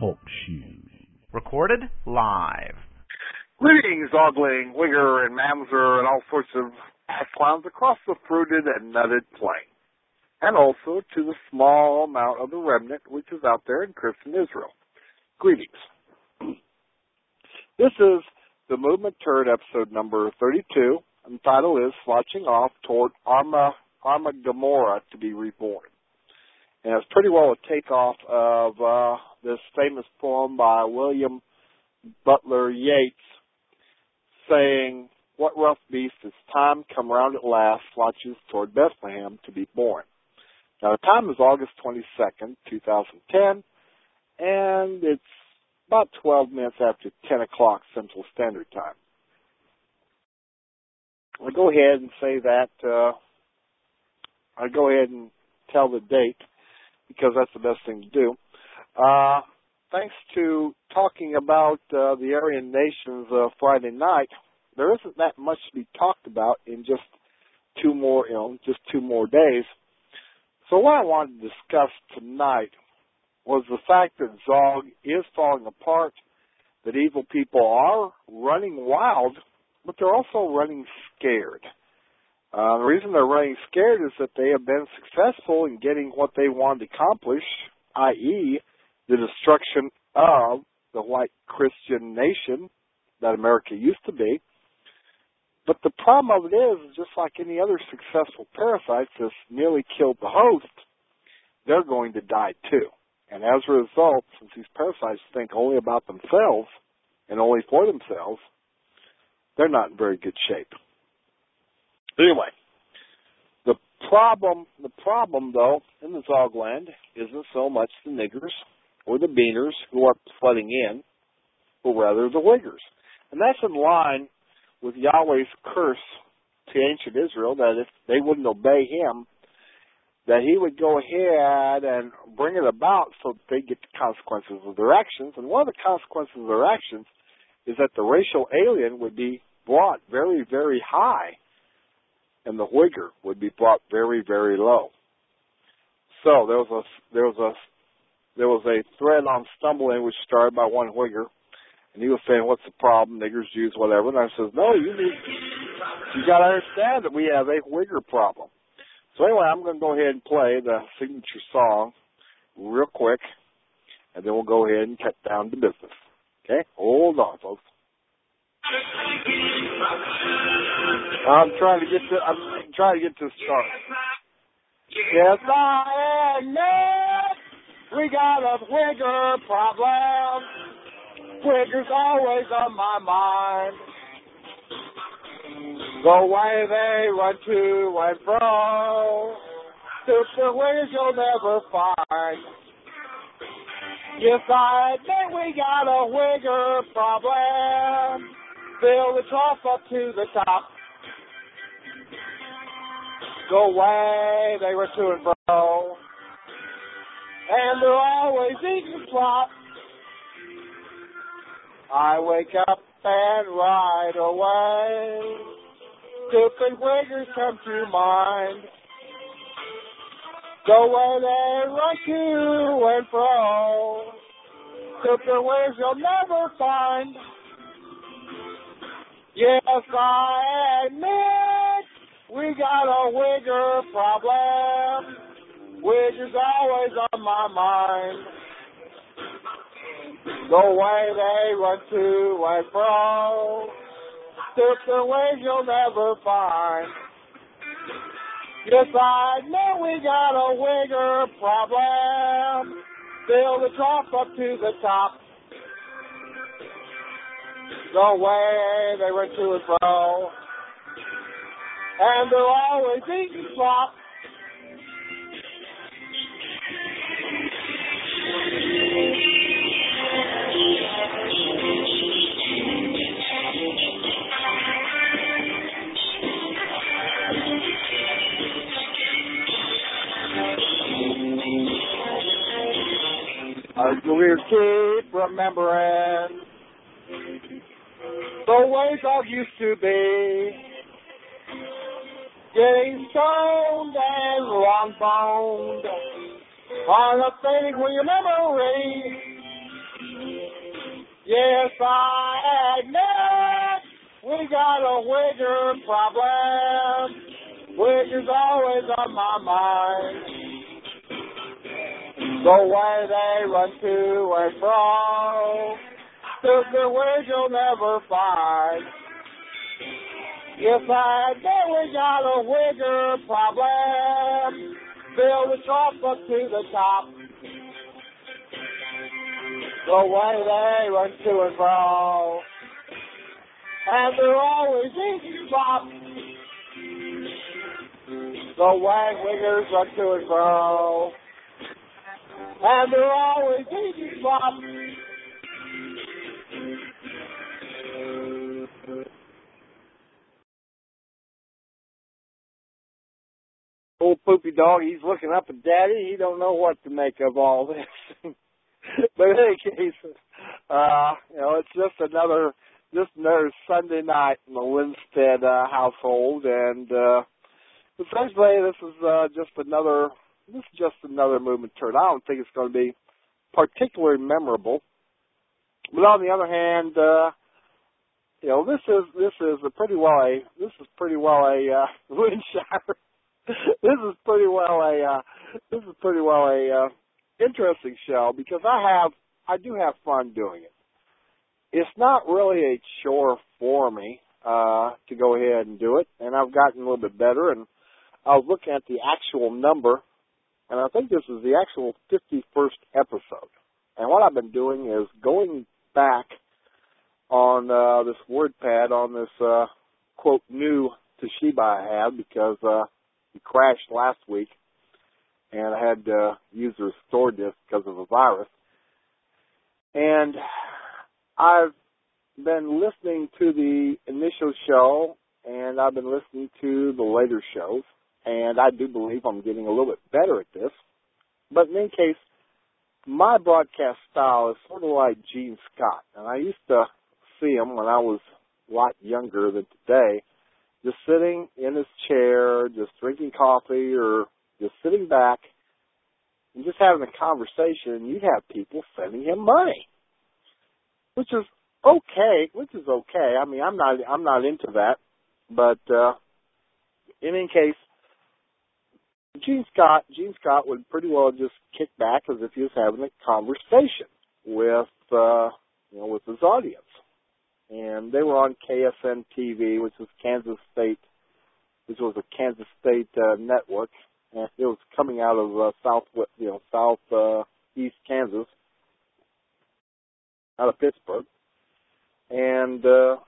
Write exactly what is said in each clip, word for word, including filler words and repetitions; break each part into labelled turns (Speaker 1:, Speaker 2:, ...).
Speaker 1: Talk Show.
Speaker 2: Recorded live.
Speaker 3: Greetings, ogling, wigger, and mamzer, and all sorts of ass clowns across the fruited and nutted plain. And also to the small amount of the remnant which is out there in Christian Israel. Greetings. This is the Movement Turd episode number thirty-two, and the title is Slouching Off Toward Arma, Arma Gomorrah to be Reborn. And it's pretty well a takeoff of uh, this famous poem by William Butler Yeats saying, "What rough beast is time come round at last, slouches toward Bethlehem to be born." Now the time is August twenty-second, two thousand ten, and it's about twelve minutes after ten o'clock Central Standard Time. I'll go ahead and say that, uh, I'll go ahead and tell the date because that's the best thing to do. Uh, thanks to talking about uh, the Aryan nations uh, Friday night, there isn't that much to be talked about in just two more, you know, just two more days. So what I wanted to discuss tonight was the fact that Zog is falling apart, that evil people are running wild, but they're also running scared. Uh, the reason they're running scared is that they have been successful in getting what they wanted to accomplish, that is the destruction of the white Christian nation that America used to be. But the problem of it is, just like any other successful parasites that's nearly killed the host, they're going to die too. And as a result, since these parasites think only about themselves and only for themselves, they're not in very good shape. Anyway, the problem, the problem though, in the Zog land isn't so much the niggers or the beaners who are flooding in, but rather the wiggers. And that's in line with Yahweh's curse to ancient Israel, that if they wouldn't obey him, that he would go ahead and bring it about so that they get the consequences of their actions. And one of the consequences of their actions is that the racial alien would be brought very, very high, and the wigger would be brought very, very low. So there was a there was a there was a thread on Stumbling which started by one wigger, and he was saying, "What's the problem? Niggers, Jews, whatever." And I says, "No, you need you got to understand that we have a wigger problem." So anyway, I'm going to go ahead and play the signature song real quick, and then we'll go ahead and cut down to business. Okay? Hold on, folks. I'm trying to get to I'm trying to get to start. Yes, I admit we got a wigger problem. Wigger's always on my mind. The way they run to and fro, stupid wiggers you'll never find. Yes, I admit we got a wigger problem. Fill the trough up to the top. Go away, they were to and fro, and they're always eating slop. I wake up and right away, stupid wiggers come to mind. Go away, they run to and fro, stupid wiggers you'll never find. Yes, I admit we got a wigger problem. Wigger's always on my mind. The way they run to and fro, stupid wiggers you'll never find. Yes, I admit we got a wigger problem. Fill the trough up to the top. The way they run to and fro, and they're always eating slop. As we keep remembering the ways I used to be, getting stoned and long-boned on a fading from your memory. Yes, I admit we got a Wigger problem. Wigger's always on my mind. The way they run to and fro, stupid Wigger you'll never find. Yes, I admit we got a Wigger problem. Fill the trough up to the top. The way they run to and fro, and they're always eating slop. The way Wiggers run to and fro, and they're always eating slop. Old poopy dog, he's looking up at Daddy. He don't know what to make of all this. But in any case, uh, you know, it's just another just another Sunday night in the Winstead uh, household, and uh, essentially this is uh, just another this is just another movement turn. I don't think it's going to be particularly memorable, but on the other hand, uh, you know, this is this is a pretty well a this is pretty well a uh, Windshire. This is pretty well a uh, this is pretty well a uh, interesting show because I have I do have fun doing it. It's not really a chore for me uh, to go ahead and do it, and I've gotten a little bit better. And I was looking at the actual number, and I think this is the actual fifty-first episode. And what I've been doing is going back on uh, this WordPad on this uh, quote new Toshiba I have because uh, it crashed last week. And I had to use the restore disk because of a virus. And I've been listening to the initial show, and I've been listening to the later shows, and I do believe I'm getting a little bit better at this. But in any case, my broadcast style is sort of like Gene Scott. And I used to see him when I was a lot younger than today, just sitting in his chair, just drinking coffee or just sitting back and just having a conversation. You'd have people sending him money, which is okay. Which is okay. I mean, I'm not I'm not into that, but uh, in any case, Gene Scott Gene Scott would pretty well just kick back as if he was having a conversation with uh, you know with his audience, and they were on K S N T V, which was Kansas State, which was a Kansas State uh, network. And it was coming out of uh, south, you know, south uh, east Kansas, out of Pittsburgh, and uh,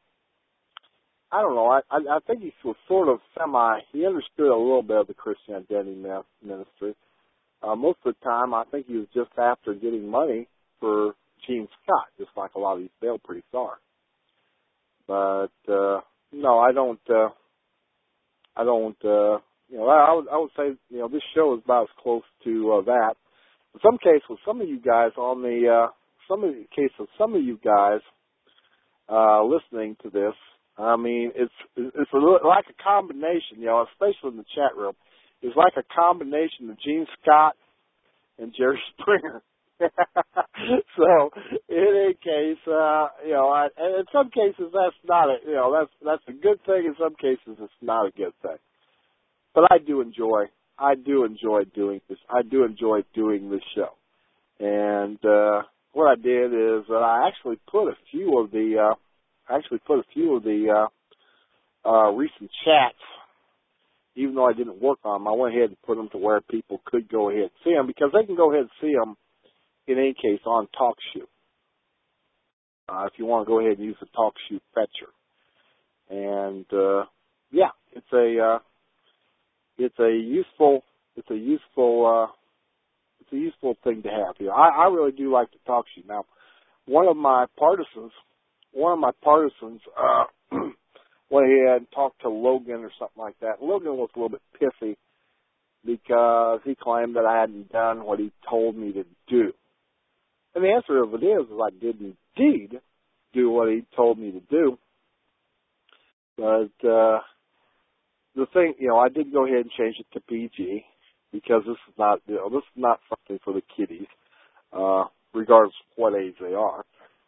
Speaker 3: I don't know. I, I I think he was sort of semi. He understood a little bit of the Christian Identity Ministry. Uh, most of the time, I think he was just after getting money for Gene Scott, just like a lot of these bail priests are. But uh, no, I don't. Uh, I don't. Uh, You know, I would, I would say, you know, this show is about as close to uh, that. In some cases, with some of you guys on the, uh, some of the case of some of you guys uh, listening to this, I mean, it's it's a little, like a combination, you know, especially in the chat room. It's like a combination of Gene Scott and Jerry Springer. So, in any case, uh, you know, I, and in some cases that's not a, you know, that's that's a good thing. In some cases, it's not a good thing. But I do enjoy, I do enjoy doing this. I do enjoy doing this show. And uh, what I did is that I actually put a few of the, uh, I actually put a few of the uh, uh, recent chats, even though I didn't work on them. I went ahead and put them to where people could go ahead and see them because they can go ahead and see them in any case on TalkShoe. Uh, if you want to go ahead and use the TalkShoe fetcher. And uh, yeah, it's a uh, It's a useful, it's a useful, uh, it's a useful thing to have here. I, I really do like to talk to you. Now, one of my partisans, one of my partisans, uh, went ahead and talked to Logan or something like that. Logan was a little bit pissy because he claimed that I hadn't done what he told me to do. And the answer of it is, is I did indeed do what he told me to do. But, uh, the thing, you know, I did go ahead and change it to P G because this is not, you know, this is not something for the kiddies, uh, regardless of what age they are.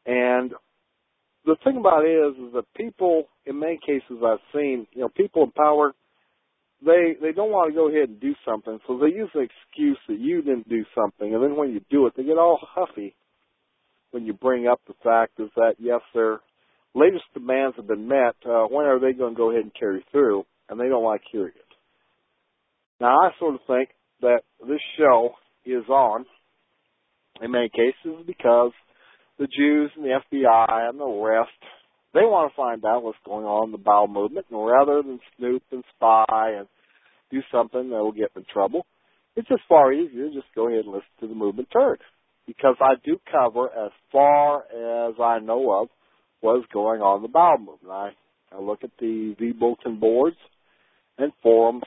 Speaker 3: And the thing about it is, is that people, in many cases I've seen, you know, people in power, they they don't want to go ahead and do something, so they use the excuse that you didn't do something, and then when you do it, they get all huffy when you bring up the fact is that, yes, their latest demands have been met, uh, when are they going to go ahead and carry through, and they don't like hearing it. Now, I sort of think that this show is on, in many cases, because the Jews and the F B I and the rest, they want to find out what's going on in the bowel movement, and rather than snoop and spy and do something that will get them in trouble, it's just far easier to just go ahead and listen to the movement turd, because I do cover, as far as I know of, what's going on in the bowel movement. I, I look at the V-Bulletin boards and forums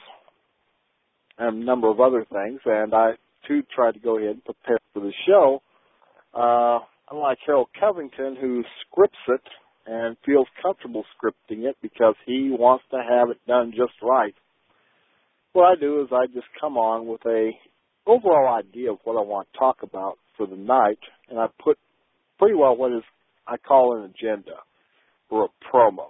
Speaker 3: and a number of other things, and I, too, try to go ahead and prepare for the show. Uh, unlike Harold Covington, who scripts it and feels comfortable scripting it because he wants to have it done just right, what I do is I just come on with a overall idea of what I want to talk about for the night, and I put pretty well what is I call an agenda or a promo.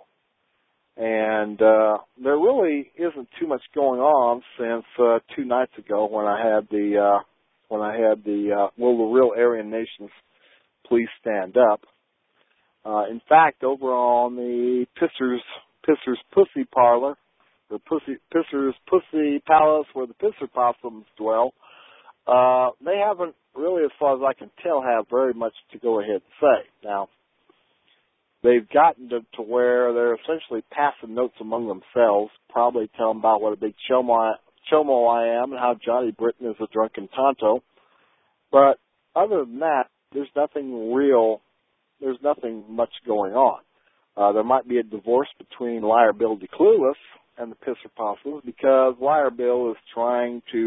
Speaker 3: And uh, there really isn't too much going on since uh, two nights ago when I had the uh, when I had the uh, Will the Real Aryan Nations Please Stand Up. Uh, in fact, over on the Pissers Pissers Pussy Parlor, the Pussy Pissers Pussy Palace where the Pisser Possums dwell, uh, they haven't really, as far as I can tell, have very much to go ahead and say. Now, they've gotten to, to where they're essentially passing notes among themselves, probably telling about what a big chomo I, chomo I am and how Johnny Britain is a drunken tonto. But other than that, there's nothing real, there's nothing much going on. Uh, there might be a divorce between Liar Bill DeClueless and the Pisser Possums because Liar Bill is trying to,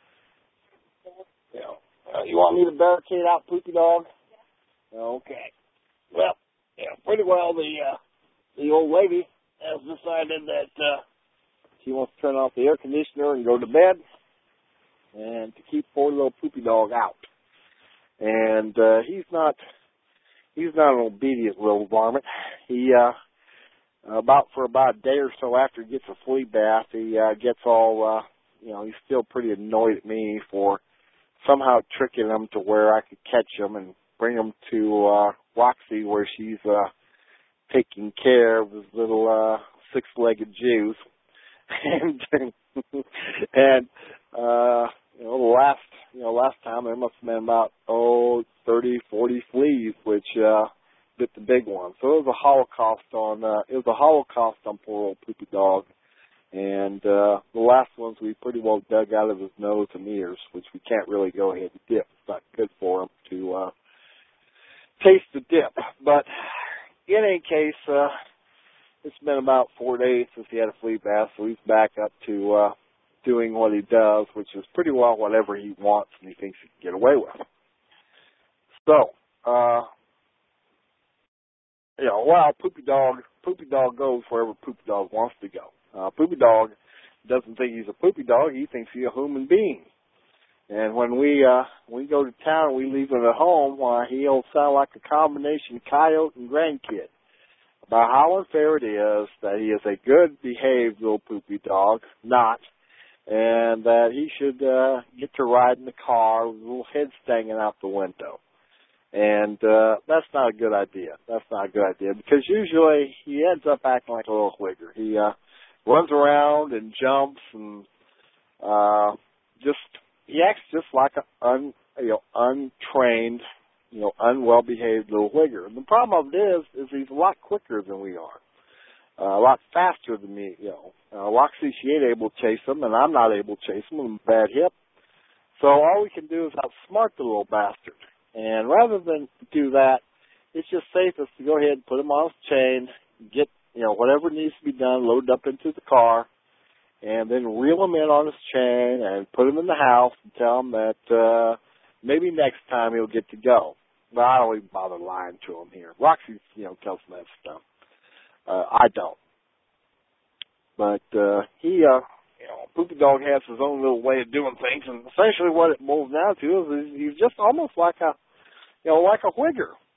Speaker 3: you know, uh, you want me to barricade out Poopy Dog? Okay. Well, yeah, pretty well the uh, the old lady has decided that uh, she wants to turn off the air conditioner and go to bed and to keep poor little Poopy Dog out. And uh, he's not he's not an obedient little varmint. He uh, about for about a day or so after he gets a flea bath, he uh, gets all uh, you know he's still pretty annoyed at me for somehow tricking him to where I could catch him and bring him to uh, Roxy, where she's uh, taking care of his little uh, six-legged Jews. and and uh, you know, the last you know last time there must have been about oh thirty, forty fleas, which uh, bit the big one. So it was a holocaust on uh, it was a holocaust on poor old Poopy Dog. And uh, the last ones we pretty well dug out of his nose and ears, which we can't really go ahead and dip. It's not good for him to uh, taste the dip. But in any case, uh, it's been about four days since he had a flea bath, so he's back up to uh, doing what he does, which is pretty well whatever he wants and he thinks he can get away with. So, uh, you know, well, Poopy Dog, Poopy Dog goes wherever Poopy Dog wants to go. Uh, Poopy Dog doesn't think he's a Poopy Dog. He thinks he's a human being. And when we uh, we go to town and we leave him at home, why, he'll sound like a combination coyote and grandkid about how unfair it is that he is a good-behaved little Poopy Dog, not, and that he should uh, get to ride in the car with a little head hanging out the window. And uh, that's not a good idea. That's not a good idea because usually he ends up acting like a little whigger. He uh, runs around and jumps and uh, just he acts just like an un, you know, untrained, you know, unwell-behaved little whigger. And the problem of it is, is he's a lot quicker than we are, uh, a lot faster than me. You know, uh, Roxy, she ain't able to chase him, and I'm not able to chase him with a bad hip. So all we can do is outsmart the little bastard. And rather than do that, it's just safest to go ahead and put him on his chain, get, you know, whatever needs to be done, load up into the car, and then reel him in on his chain and put him in the house and tell him that uh, maybe next time he'll get to go. But I don't even bother lying to him here. Roxy, you know, tells him that stuff. Uh, I don't. But uh, he, uh, you know, Poopy Dog has his own little way of doing things, and essentially what it boils down to is he's just almost like a, you know, like a whigger.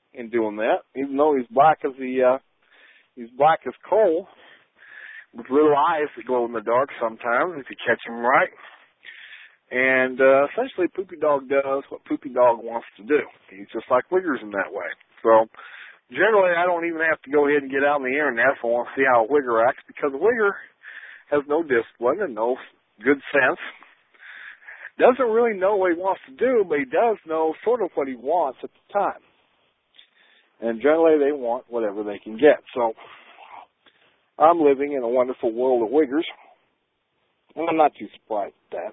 Speaker 3: in doing that, even though he's black as the uh, he's black as coal, with little eyes that glow in the dark sometimes if you catch him right. And uh, essentially, Poopy Dog does what Poopy Dog wants to do. He's just like Wiggers in that way. So generally, I don't even have to go ahead and get out on the internet if I want to see how a Wigger acts, because a Wigger has no discipline and no good sense. Doesn't really know what he wants to do, but he does know sort of what he wants at the time. And generally, they want whatever they can get. So I'm living in a wonderful world of Wiggers, and I'm not too surprised at that.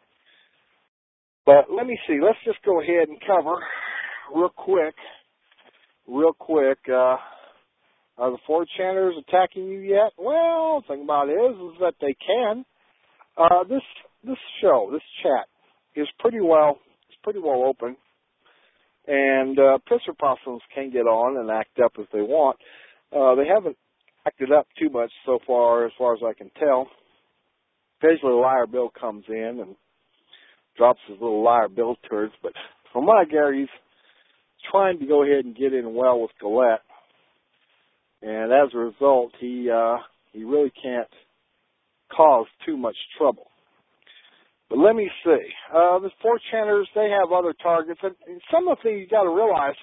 Speaker 3: But let me see. Let's just go ahead and cover real quick, real quick. Uh, are the four chanters attacking you yet? Well, the thing about it is, is that they can. Uh, this this show, this chat, is pretty well it's pretty well open, and uh, pisser possums can get on and act up as they want. Uh, they haven't acted up too much so far, as far as I can tell. Occasionally, Liar Bill comes in and drops his little Liar Bill turds, but from what I gather, he's trying to go ahead and get in well with Galette, and as a result, he uh, he really can't cause too much trouble. But let me see. Uh, the four chanters, they have other targets, and some of the things you got to realize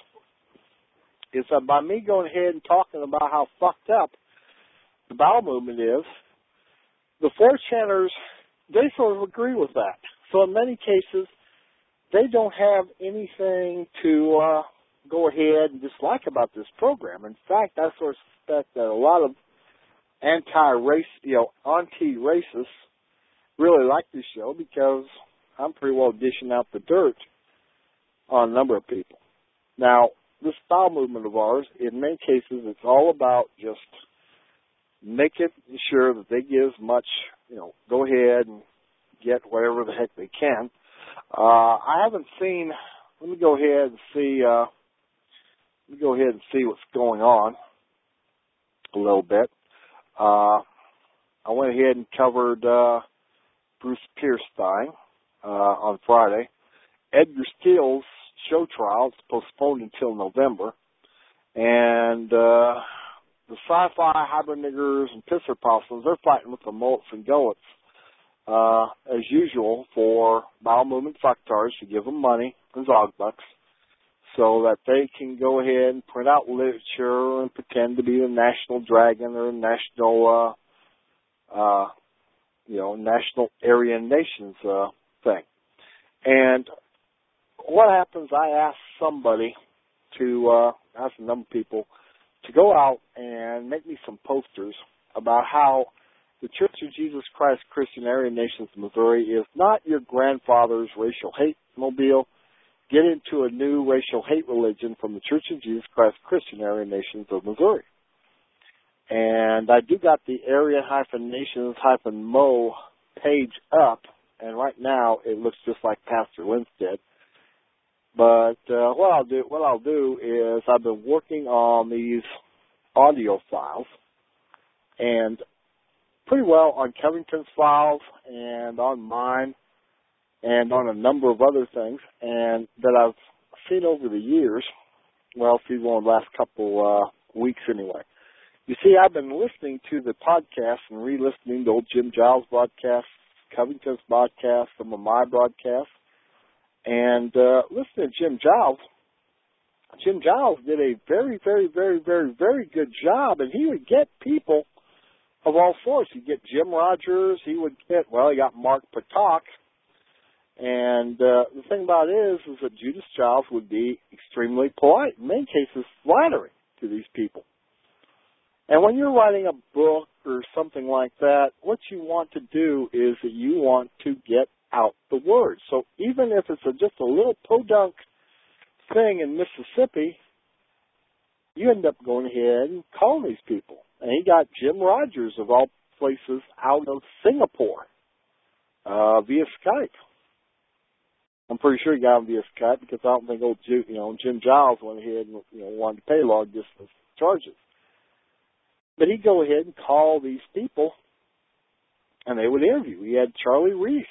Speaker 3: is that by me going ahead and talking about how fucked up the bowel movement is, the four chanters, they sort of agree with that. So in many cases, they don't have anything to uh, go ahead and dislike about this program. In fact, I sort of suspect that a lot of anti-race, you know, anti-racists really like this show because I'm pretty well dishing out the dirt on a number of people. Now, this bowel movement of ours, in many cases, it's all about just making sure that they get as much, you know, go ahead and get whatever the heck they can. Uh, I haven't seen, let me go ahead and see, uh, let me go ahead and see what's going on a little bit. Uh, I went ahead and covered uh, Bruce Pierce thing uh, on Friday. Edgar Steele's show trial is postponed until November. And uh, the sci-fi hybrid niggers and pisser possums, they're fighting with the mullets and gullets. Uh, as usual, for bowel movement fucktards to give them money and zog bucks so that they can go ahead and print out literature and pretend to be the national dragon or national, uh, uh, you know, national Aryan nations uh, thing. And what happens, I asked somebody to, uh, ask a number of people to go out and make me some posters about how the Church of Jesus Christ Christian Aryan Nations of Missouri is not your grandfather's racial hate mobile. Get into a new racial hate religion from the Church of Jesus Christ Christian Aryan Nations of Missouri. And I do got the Aryan-Nations-Mo page up, and right now it looks just like Pastor Winstead. But uh, what I'll do, what I'll do is I've been working on these audio files, and pretty well on Covington's files and on mine and on a number of other things, and that I've seen over the years. Well, see, one the last couple uh, weeks anyway. You see, I've been listening to the podcast and re-listening to old Jim Giles broadcasts, Covington's broadcasts, some of my broadcasts, and uh, listening to Jim Giles. Jim Giles did a very, very, very, very, very good job, and he would get people of all sorts. He'd get Jim Rogers. He would get, well, he got Mark Patak. And uh, the thing about it is, is that Judas Giles would be extremely polite, in many cases flattering to these people. And when you're writing a book or something like that, what you want to do is that you want to get out the word. So even if it's a, just a little podunk thing in Mississippi, you end up going ahead and calling these people. And he got Jim Rogers, of all places, out of Singapore uh, via Skype. I'm pretty sure he got him via Skype because I don't think old Jim, you know, Jim Giles went ahead and you know, wanted to pay long distance charges. But he'd go ahead and call these people, and they would interview. He had Charlie Reese.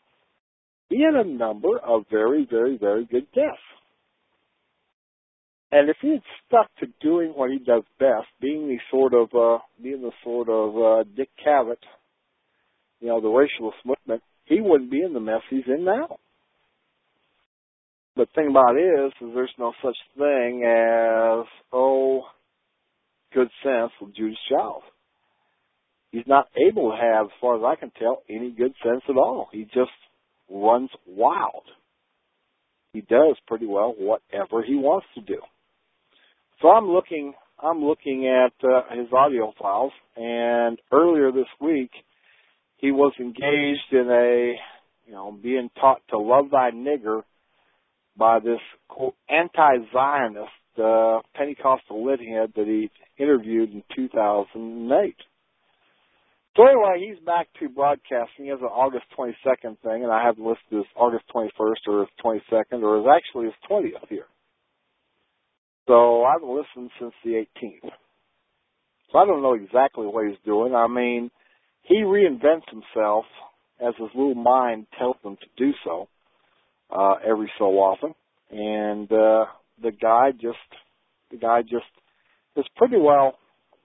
Speaker 3: He had a number of very, very, very good guests. And if he had stuck to doing what he does best, being the sort of, uh, being the sort of uh, Dick Cavett, you know, the racialist movement, he wouldn't be in the mess he's in now. But the thing about it is, is there's no such thing as, oh, good sense with Judas Giles. He's not able to have, as far as I can tell, any good sense at all. He just runs wild. He does pretty well whatever he wants to do. So I'm looking, I'm looking at uh, his audio files, and earlier this week, he was engaged in a, you know, being taught to love thy nigger by this, quote, anti-Zionist uh, Pentecostal lithead that he interviewed in two thousand eight. So anyway, he's back to broadcasting. He has an August twenty-second thing, and I have listed his August twenty-first or his twenty-second, or his actually his twentieth here. So I've listened since the eighteenth. So I don't know exactly what he's doing. I mean, he reinvents himself as his little mind tells him to do so. Uh, every so often, and uh, the guy just, the guy just is pretty well,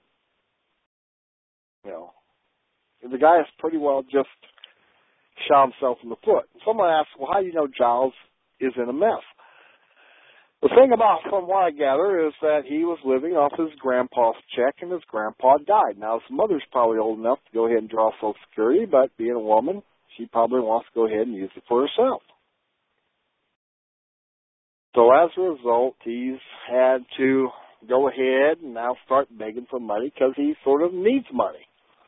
Speaker 3: you know, the guy is pretty well just shot himself in the foot. Someone asked, well, how do you know Giles is in a mess? The thing about, from what I gather, is that he was living off his grandpa's check, and his grandpa died. Now, his mother's probably old enough to go ahead and draw Social Security, but being a woman, she probably wants to go ahead and use it for herself. So as a result, he's had to go ahead and now start begging for money because he sort of needs money.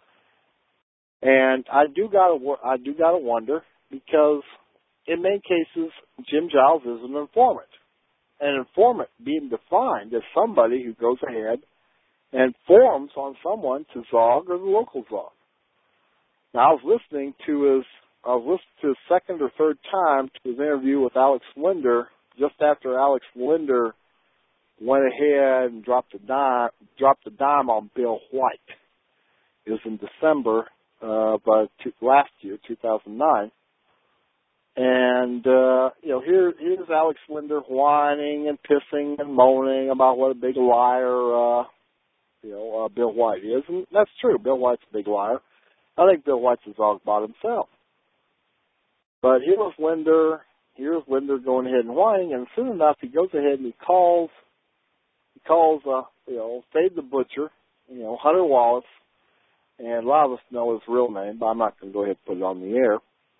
Speaker 3: And I do gotta, I do gotta wonder, because in many cases, Jim Giles is an informant. An informant being defined as somebody who goes ahead and informs on someone to Zog or the local Zog. Now, I was listening to his, I was listening to his second or third time to his interview with Alex Linder, just after Alex Linder went ahead and dropped a dime, dropped a dime on Bill White. It was in December uh, of last year, two thousand nine. And, uh, you know, here, here's Alex Linder whining and pissing and moaning about what a big liar, uh, you know, uh, Bill White is. And that's true. Bill White's a big liar. I think Bill White's a dog about himself. But here was Linder, here's Linder going ahead and whining, and soon enough he goes ahead and he calls, he calls, uh, you know, Fade the Butcher, you know, Hunter Wallace, and a lot of us know his real name, but I'm not going to go ahead and put it on the air.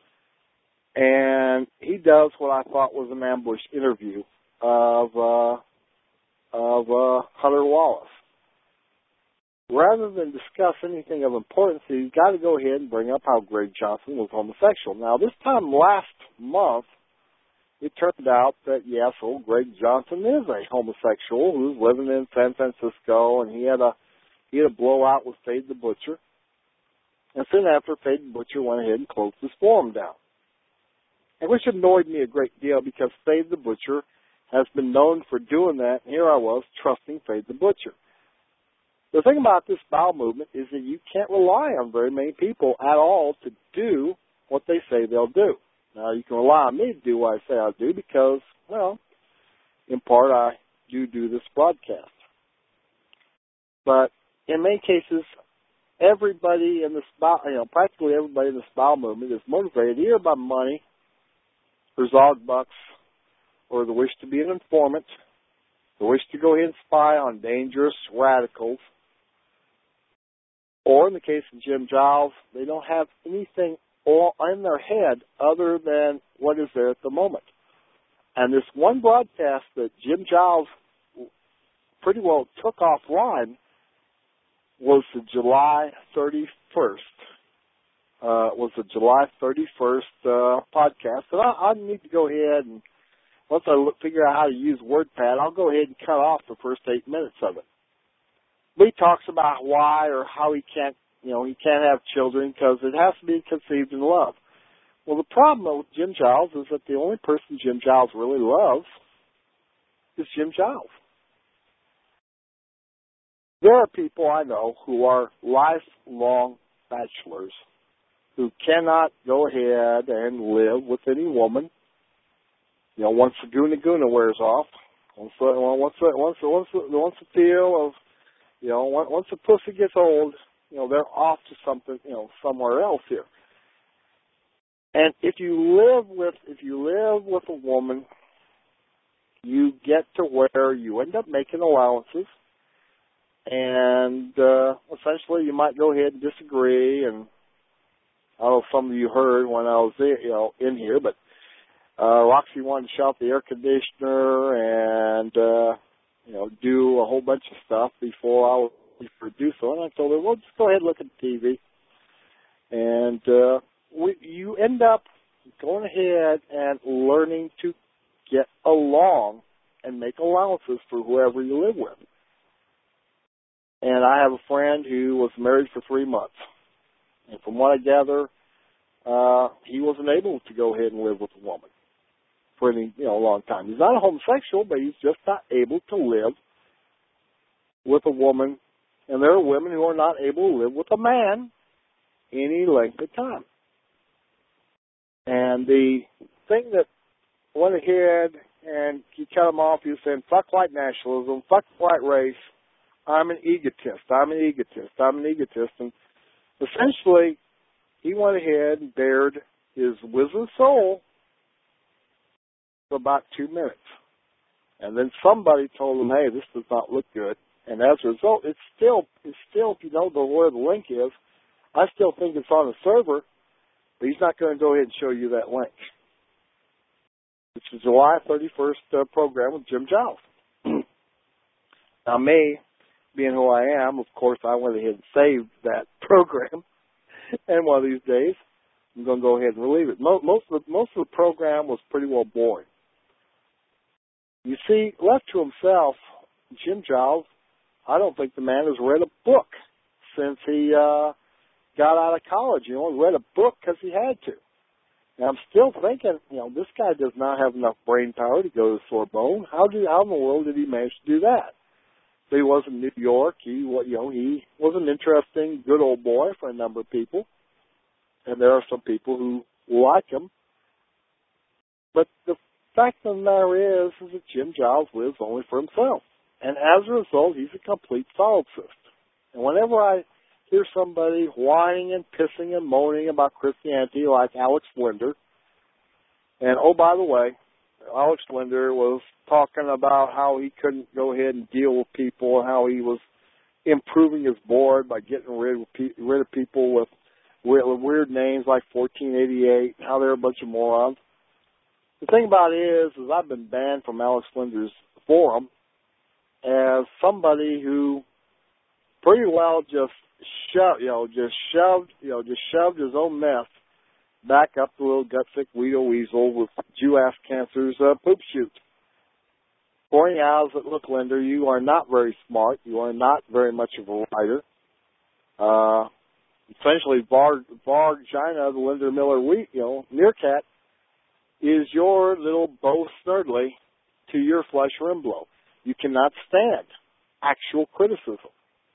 Speaker 3: And he does what I thought was an ambush interview of uh, of uh, Hunter Wallace. Rather than discuss anything of importance, he's got to go ahead and bring up how Greg Johnson was homosexual. Now, this time last month, it turned out that, yes, old Greg Johnson is a homosexual who's living in San Francisco, and he had a he had a blowout with Fade the Butcher. And soon after, Fade the Butcher went ahead and closed his forum down. And which annoyed me a great deal, because Fade the Butcher has been known for doing that, and here I was trusting Fade the Butcher. The thing about this bowel movement is that you can't rely on very many people at all to do what they say they'll do. Now, you can rely on me to do what I say I'll do because, well, in part I do do this broadcast. But in many cases, everybody in this bowel, you know, practically everybody in this bowel movement is motivated either by money, or Zog bucks, or the wish to be an informant, the wish to go ahead and spy on dangerous radicals, or in the case of Jim Giles, they don't have anything all in their head other than what is there at the moment. And this one broadcast that Jim Giles pretty well took offline was the July thirty-first. Uh, was the July thirty-first uh, podcast. And I, I need to go ahead and, once I look, figure out how to use WordPad, I'll go ahead and cut off the first eight minutes of it. But he talks about why or how he can't, you know, he can't have children because it has to be conceived in love. Well, the problem with Jim Giles is that the only person Jim Giles really loves is Jim Giles. There are people I know who are lifelong bachelors who cannot go ahead and live with any woman. You know, once the Guna Guna wears off, Once the, once the, once the, once the, once the feel of, you know, once the pussy gets old, you know, they're off to something, you know, somewhere else here. And if you live with, if you live with a woman, you get to where you end up making allowances, and uh, essentially you might go ahead and disagree. And I don't know if some of you heard when I was there, you know, in here, but uh, Roxy wanted to shut off the air conditioner and uh, you know, do a whole bunch of stuff before I was to do so. And I told her, well, just go ahead and look at the T V. And uh, we, you end up going ahead and learning to get along and make allowances for whoever you live with. And I have a friend who was married for three months. And from what I gather, uh, he wasn't able to go ahead and live with a woman for any, you know, long time. He's not a homosexual, but he's just not able to live with a woman. And there are women who are not able to live with a man any length of time. And the thing that went ahead and you cut him off, he was saying, fuck white nationalism, fuck white race, I'm an egotist, I'm an egotist, I'm an egotist. And essentially, he went ahead and bared his wisdom soul for about two minutes. And then somebody told him, hey, this does not look good. And as a result, it's still, it's still, if you know the, where the link is, I still think it's on the server, but he's not going to go ahead and show you that link. It's the July thirty-first uh, program with Jim Giles. Now, me, being who I am, of course, I went ahead and saved that program. And one of these days, I'm going to go ahead and relieve it. Most, most, of the, most of the program was pretty well boring. You see, left to himself, Jim Giles, I don't think the man has read a book since he uh, got out of college. You know, he read a book because he had to. And I'm still thinking, you know, this guy does not have enough brain power to go to Sorbonne. How did, how in the world did he manage to do that? But he was in New York. He, you know, he was an interesting, good old boy for a number of people. And there are some people who like him. But the fact of the matter is, is that Jim Giles lives only for himself. And as a result, he's a complete solipsist. And whenever I hear somebody whining and pissing and moaning about Christianity like Alex Linder, and oh, by the way, Alex Linder was talking about how he couldn't go ahead and deal with people, and how he was improving his board by getting rid of, pe- rid of people with weird, weird names like fourteen eighty-eight, how they're a bunch of morons. The thing about it is, is I've been banned from Alex Linder's forum as somebody who pretty well just shoved, you know, just shoved, you know, just shoved his own mess back up the little gutsick Weedle Weasel with Jew-ass cancer's uh, poop chute. Pointing out that, look, Linder, you are not very smart. You are not very much of a writer. Uh, essentially, Varg, Varg China, the Linder Miller wheat, you know, meerkat, is your little Bo Snerdley to your Flesh Rimblow. You cannot stand actual criticism.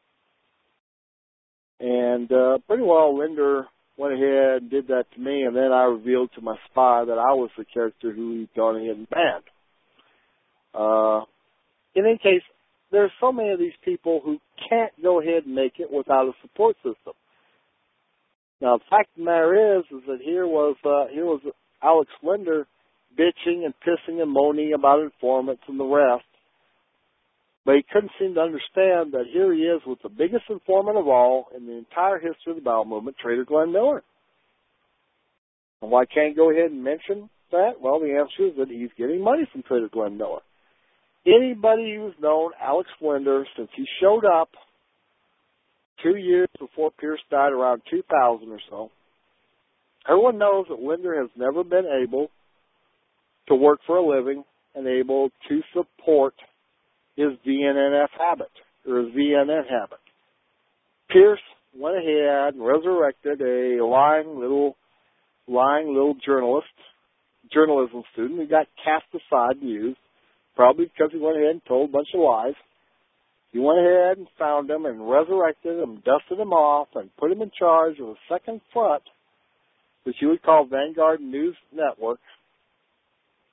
Speaker 3: And uh, pretty well, Linder went ahead and did that to me, and then I revealed to my spy that I was the character who he'd gone ahead and banned. Uh, in any case, there's so many of these people who can't go ahead and make it without a support system. Now, the fact of the matter is, is that here was uh, here was Alex Linder bitching and pissing and moaning about informants and the rest. But he couldn't seem to understand that here he is with the biggest informant of all in the entire history of the bowel movement, Trader Glenn Miller. And why can't he go ahead and mention that? Well, the answer is that he's getting money from Trader Glenn Miller. Anybody who's known Alex Linder since he showed up two years before Pierce died, around two thousand or so, everyone knows that Linder has never been able to work for a living and able to support his V N N F habit, or his V N N habit. Pierce went ahead and resurrected a lying little, lying little journalist, journalism student who got cast aside and used, probably because he went ahead and told a bunch of lies. He went ahead and found him and resurrected him, dusted him off, and put him in charge of a second front, which you would call Vanguard News Network.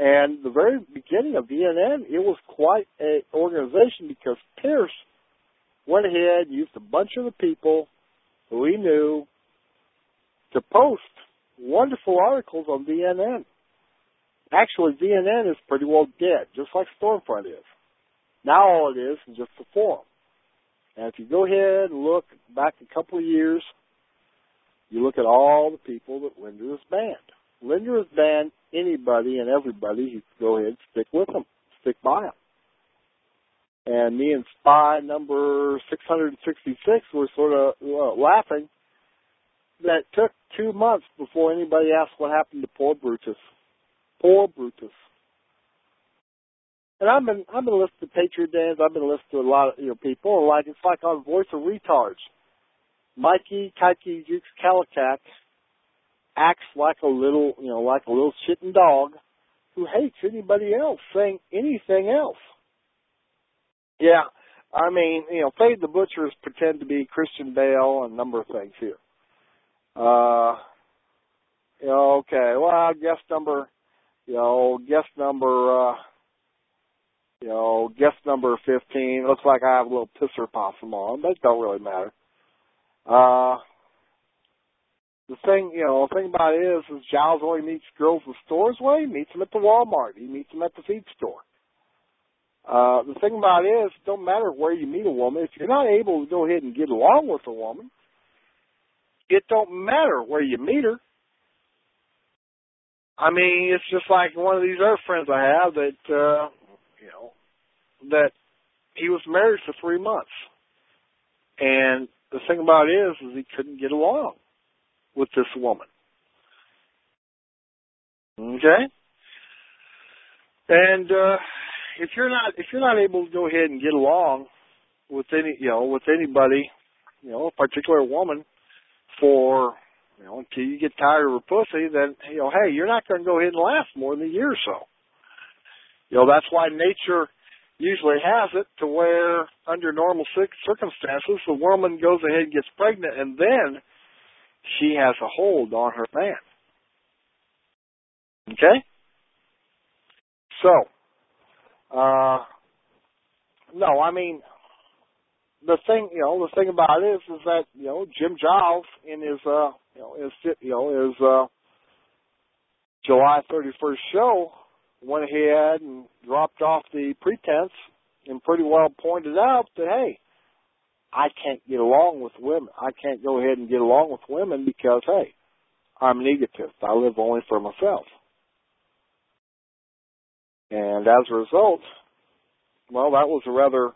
Speaker 3: And the very beginning of D N N, it was quite an organization because Pierce went ahead, used a bunch of the people who he knew to post wonderful articles on D N N. Actually, D N N is pretty well dead, just like Stormfront is. Now all it is is just a forum. And if you go ahead and look back a couple of years, you look at all the people that Linder has banned. Linder has banned anybody and everybody who can go ahead and stick with them, stick by them. And me and Spy number six hundred sixty-six were sort of uh, laughing that it took two months before anybody asked what happened to poor Brutus. Poor Brutus. And I've been I've been listening to Patriot Dance. I've been listening to a lot of you know people. And like it's like on Voice of Retards. Mikey Kaiki Jukes Kallikak acts like a little you know like a little shitting dog who hates anybody else saying anything else. Yeah, I mean, you know, Fade the Butchers pretend to be Christian Bale and a number of things here. Uh, you know, okay, well, guest number, you know, guest number, uh, you know, guest number fifteen. Looks like I have a little pisser possum on, but it don't really matter. Uh, the thing, you know, the thing about it is, is Giles only meets girls in stores. Well, he meets them at the Walmart. He meets them at the feed store. Uh, the thing about it is, it don't matter where you meet a woman. If you're not able to go ahead and get along with a woman, it don't matter where you meet her. I mean, it's just like one of these other friends I have that, uh, you know, that he was married for three months. And the thing about it is, is he couldn't get along with this woman. Okay? And, uh, If you're not if you're not able to go ahead and get along with any you know with anybody, you know, a particular woman, for you know until you get tired of her pussy, then you know hey, you're not going to go ahead and last more than a year or so. You know that's why nature usually has it to where under normal circumstances the woman goes ahead and gets pregnant, and then she has a hold on her man. Okay, so. Uh, no, I mean, the thing, you know, the thing about it is, is that, you know, Jim Giles in his, uh, you know, his, you know, his, uh, July thirty-first show went ahead and dropped off the pretense and pretty well pointed out that, hey, I can't get along with women. I can't go ahead and get along with women because, hey, I'm an egotist. I live only for myself. And as a result, well, that was a rather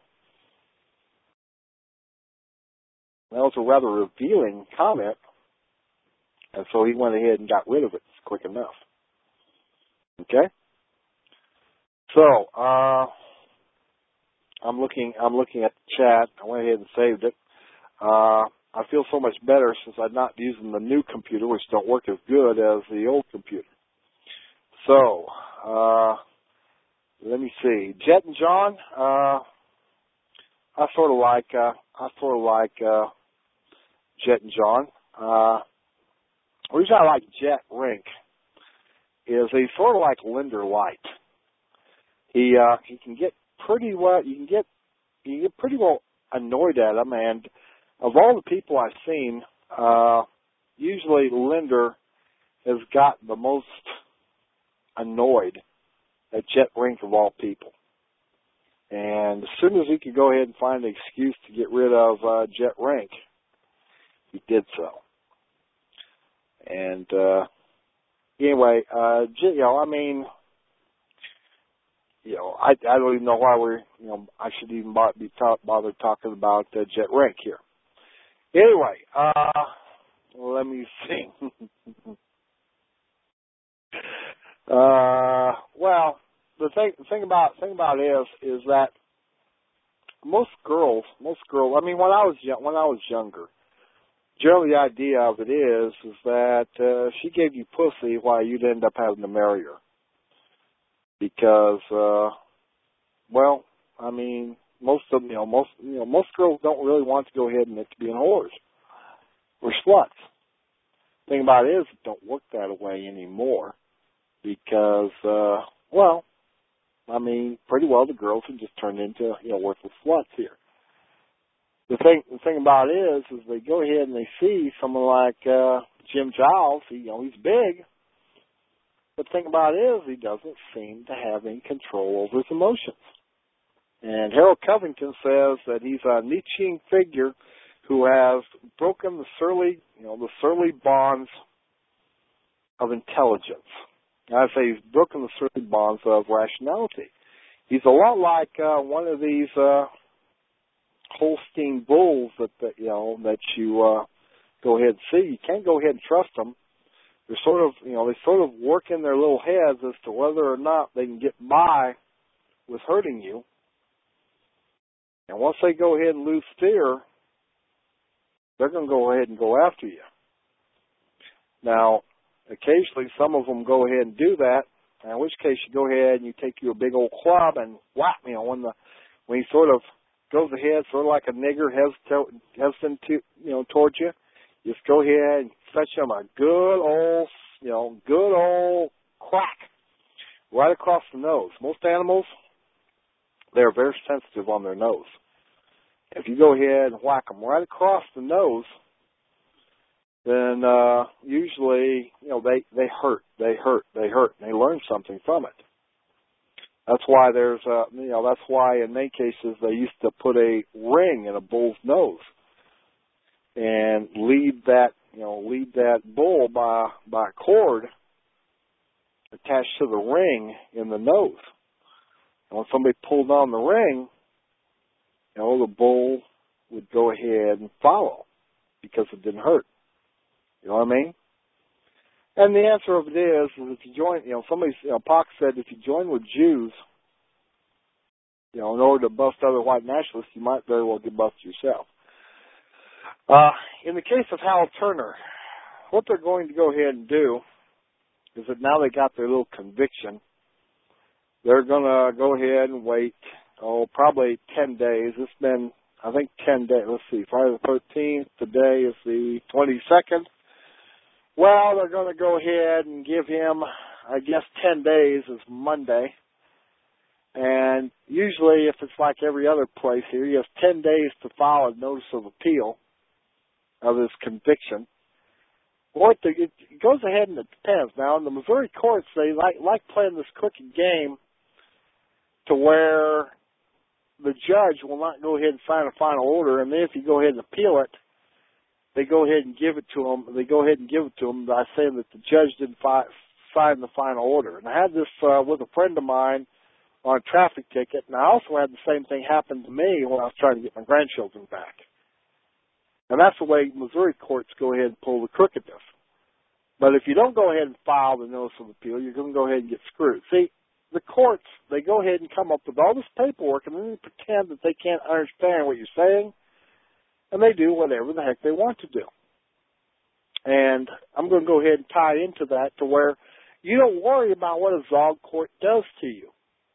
Speaker 3: that was a rather revealing comment, and so he went ahead and got rid of it quick enough. Okay, so uh, I'm looking I'm looking at the chat. I went ahead and saved it. Uh, I feel so much better since I'm not using the new computer, which don't work as good as the old computer. So. Uh, Let me see. Jet and John, uh, I sort of like, uh, I sort of like, uh, Jet and John. Uh, the reason I like Jet Rink is he's sort of like Linder Light. He, uh, he can get pretty well, you can get, you can get pretty well annoyed at him, and of all the people I've seen, uh, usually Linder has got the most annoyed at Jet Rink of all people. And as soon as he could go ahead and find an excuse to get rid of uh, Jet Rink, he did so. And uh, anyway, uh, you know, I mean, you know, I, I don't even know why we're, you know, I should even be talk, bother talking about uh, Jet Rink here. Anyway, uh, let me see. Uh, well, the thing, the thing about, thing about it is, is that most girls, most girls, I mean, when I was young, when I was younger, generally the idea of it is, is that, uh, she gave you pussy while you'd end up having to marry her. Because, uh, well, I mean, most of them, you know, most, you know, most girls don't really want to go ahead and admit to being whores or sluts. The thing about it is, it don't work that way anymore. Because, uh, Well, I mean, pretty well the girls have just turned into, you know, worthless sluts here. The thing, the thing about it is, is they go ahead and they see someone like uh, Jim Giles. He, you know, he's big. But the thing about it is, he doesn't seem to have any control over his emotions. And Harold Covington says that he's a Nietzschean figure who has broken the surly, you know, the surly bonds of intelligence. I say he's broken the surly bonds of rationality. He's a lot like uh, one of these uh, Holstein bulls that, that you know that you uh, go ahead and see. You can't go ahead and trust them. They're sort of, you know, they sort of work in their little heads as to whether or not they can get by with hurting you. And once they go ahead and lose steer, they're going to go ahead and go after you. Now, occasionally some of them go ahead and do that, in which case you go ahead and you take you a big old club and whap, you know, when the when he sort of goes ahead, sort of like a nigger hesitant, hesitant to, you know, towards you, just go ahead and fetch him a good old, you know, good old crack right across the nose. Most animals, they're very sensitive on their nose. If you go ahead and whack them right across the nose, then uh, usually, you know, they, they hurt, they hurt, they hurt, and they learn something from it. That's why there's, uh, you know, that's why in many cases they used to put a ring in a bull's nose and lead that, you know, lead that bull by by a cord attached to the ring in the nose. And when somebody pulled on the ring, you know, the bull would go ahead and follow because it didn't hurt. You know what I mean? And the answer of it is, is if you join, you know, somebody, you know, Pox said if you join with Jews, you know, in order to bust other white nationalists, you might very well get busted yourself. Uh, in the case of Hal Turner, what they're going to go ahead and do is that now they got their little conviction, they're going to go ahead and wait, oh, probably ten days. It's been, I think, ten days. Let's see, Friday the thirteenth. Today is the twenty-second. Well, they're going to go ahead and give him, I guess, ten days is Monday. And usually, if it's like every other place here, he has ten days to file a notice of appeal of his conviction. What the, it goes ahead and it depends. Now, in the Missouri courts, they like, like playing this crooked game to where the judge will not go ahead and sign a final order, and then if you go ahead and appeal it, they go ahead and give it to them. They go ahead and give it to them by saying that the judge didn't fi- sign the final order. And I had this uh, with a friend of mine on a traffic ticket, and I also had the same thing happen to me when I was trying to get my grandchildren back. And that's the way Missouri courts go ahead and pull the crookedness. But if you don't go ahead and file the notice of appeal, you're going to go ahead and get screwed. See, the courts, they go ahead and come up with all this paperwork, and then they pretend that they can't understand what you're saying, and they do whatever the heck they want to do. And I'm going to go ahead and tie into that to where you don't worry about what a Zog court does to you.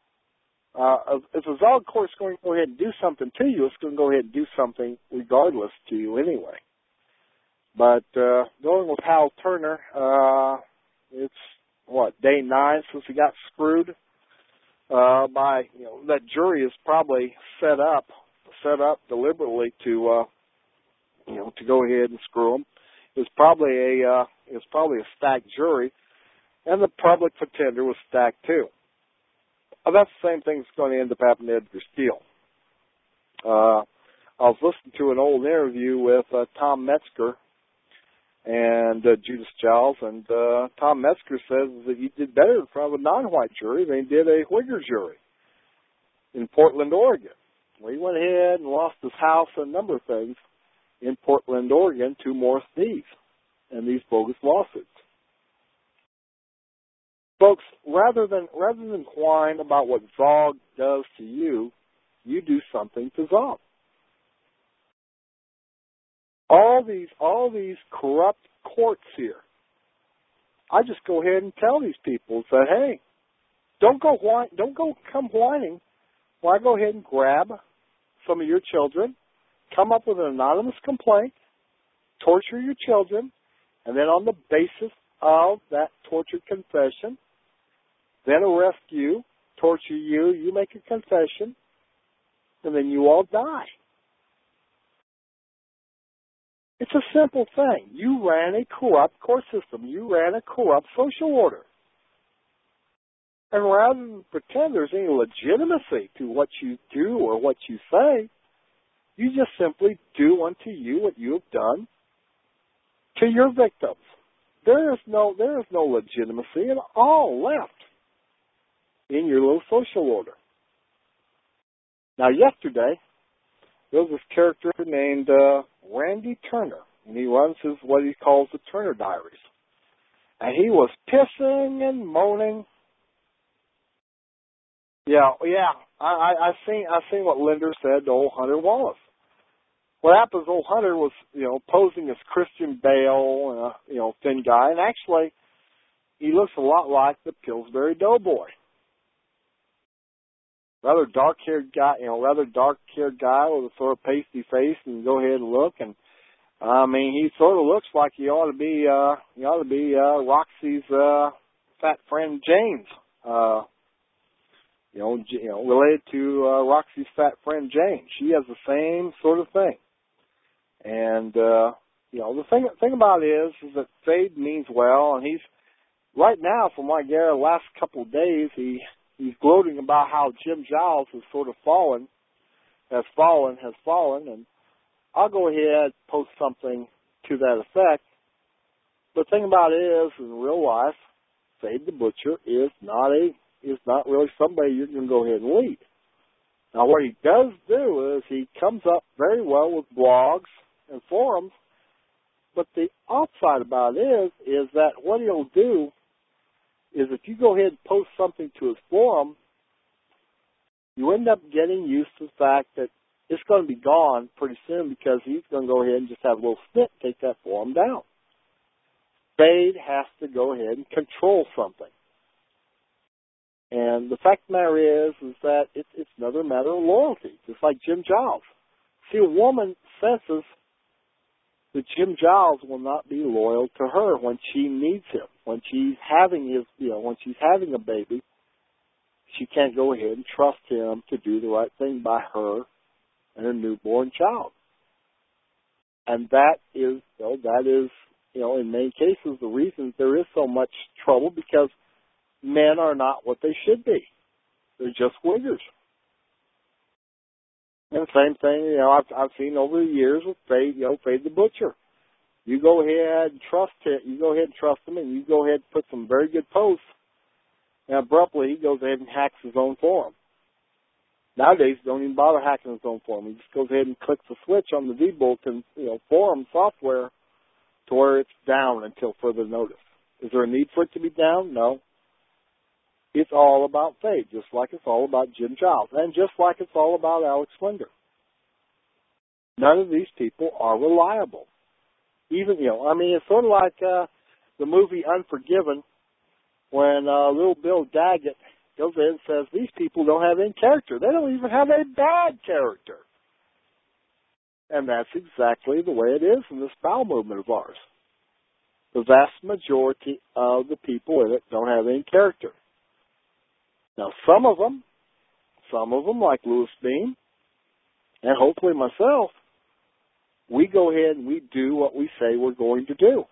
Speaker 3: Uh, if a Zog court's going to go ahead and do something to you, it's going to go ahead and do something regardless to you anyway. But uh, going with Hal Turner, uh, it's, what, day nine since he got screwed uh, by, you know, that jury is probably set up, set up deliberately to, uh, you know, to go ahead and screw him. It's probably a, uh, it's probably a stacked jury, and the public pretender was stacked too. Uh, that's the same thing that's going to end up happening to Edgar Steele. Uh, I was listening to an old interview with uh, Tom Metzger and uh, Judas Giles, and uh, Tom Metzger says that he did better in front of a non-white jury than he did a Whigger jury in Portland, Oregon. Well, he went ahead and lost his house and a number of things in Portland, Oregon to Morris Dees and these bogus lawsuits. Folks, rather than rather than whine about what Zog does to you, you do something to Zog. All these all these corrupt courts here, I just go ahead and tell these people that, hey, don't go whine, don't go come whining. Well, I go ahead and grab some of your children, come up with an anonymous complaint, torture your children, and then on the basis of that tortured confession, then arrest you, torture you, you make a confession, and then you all die. It's a simple thing. You ran a corrupt court system. You ran a corrupt social order. And rather than pretend there's any legitimacy to what you do or what you say, you just simply do unto you what you have done to your victims. There is no there is no legitimacy at all left in your little social order. Now, yesterday, there was this character named uh, Randy Turner, and he runs his what he calls the Turner Diaries. And he was pissing and moaning. Yeah, yeah. I, I, I seen I seen what Linder said to old Hunter Wallace. What happens? Old Hunter was, you know, posing as Christian Bale, uh, you know, thin guy, and actually, he looks a lot like the Pillsbury Doughboy. Rather dark-haired guy, you know, rather dark-haired guy with a sort of pasty face, and go ahead and look, and I mean, he sort of looks like he ought to be, uh, he ought to be uh, Roxy's uh, fat friend James. Uh, You know, you know, related to uh, Roxy's fat friend Jane. She has the same sort of thing. And, uh, you know, the thing thing about it is, is that Fade means well, and he's, right now, from what I gather, the last couple of days, he, he's gloating about how Jim Giles has sort of fallen, has fallen, has fallen, and I'll go ahead and post something to that effect. The thing about it is, in real life, Fade the Butcher is not a is not really somebody you can go ahead and lead. Now, what he does do is he comes up very well with blogs and forums, but the upside about it is, is that what he'll do is if you go ahead and post something to his forum, you end up getting used to the fact that it's going to be gone pretty soon because he's going to go ahead and just have a little snip, take that forum down. Fade has to go ahead and control something. And the fact of the matter is, is that it, it's another matter of loyalty, just like Jim Giles. See, a woman senses that Jim Giles will not be loyal to her when she needs him, when she's having his, you know, when she's having a baby. She can't go ahead and trust him to do the right thing by her and her newborn child. And that is, you know, that is, you know, in many cases the reason there is so much trouble because men are not what they should be. They're just wiggers. And same thing, you know, I've, I've seen over the years with Fade, you know, Fade the Butcher. You go ahead and trust him, you go ahead and trust him, and you go ahead and put some very good posts, and abruptly he goes ahead and hacks his own forum. Nowadays, don't even bother hacking his own forum. He just goes ahead and clicks the switch on the vBulletin, you know, forum software to where it's down until further notice. Is there a need for it to be down? No. It's all about Fade, just like it's all about Jim Giles, and just like it's all about Alex Linder. None of these people are reliable. Even, you know, I mean, it's sort of like uh, the movie Unforgiven when uh, little Bill Daggett goes in and says, these people don't have any character. They don't even have a bad character. And that's exactly the way it is in this bowel movement of ours. The vast majority of the people in it don't have any character. Now, some of them, some of them, like Louis Beam, and hopefully myself, we go ahead and we do what we say we're going to do.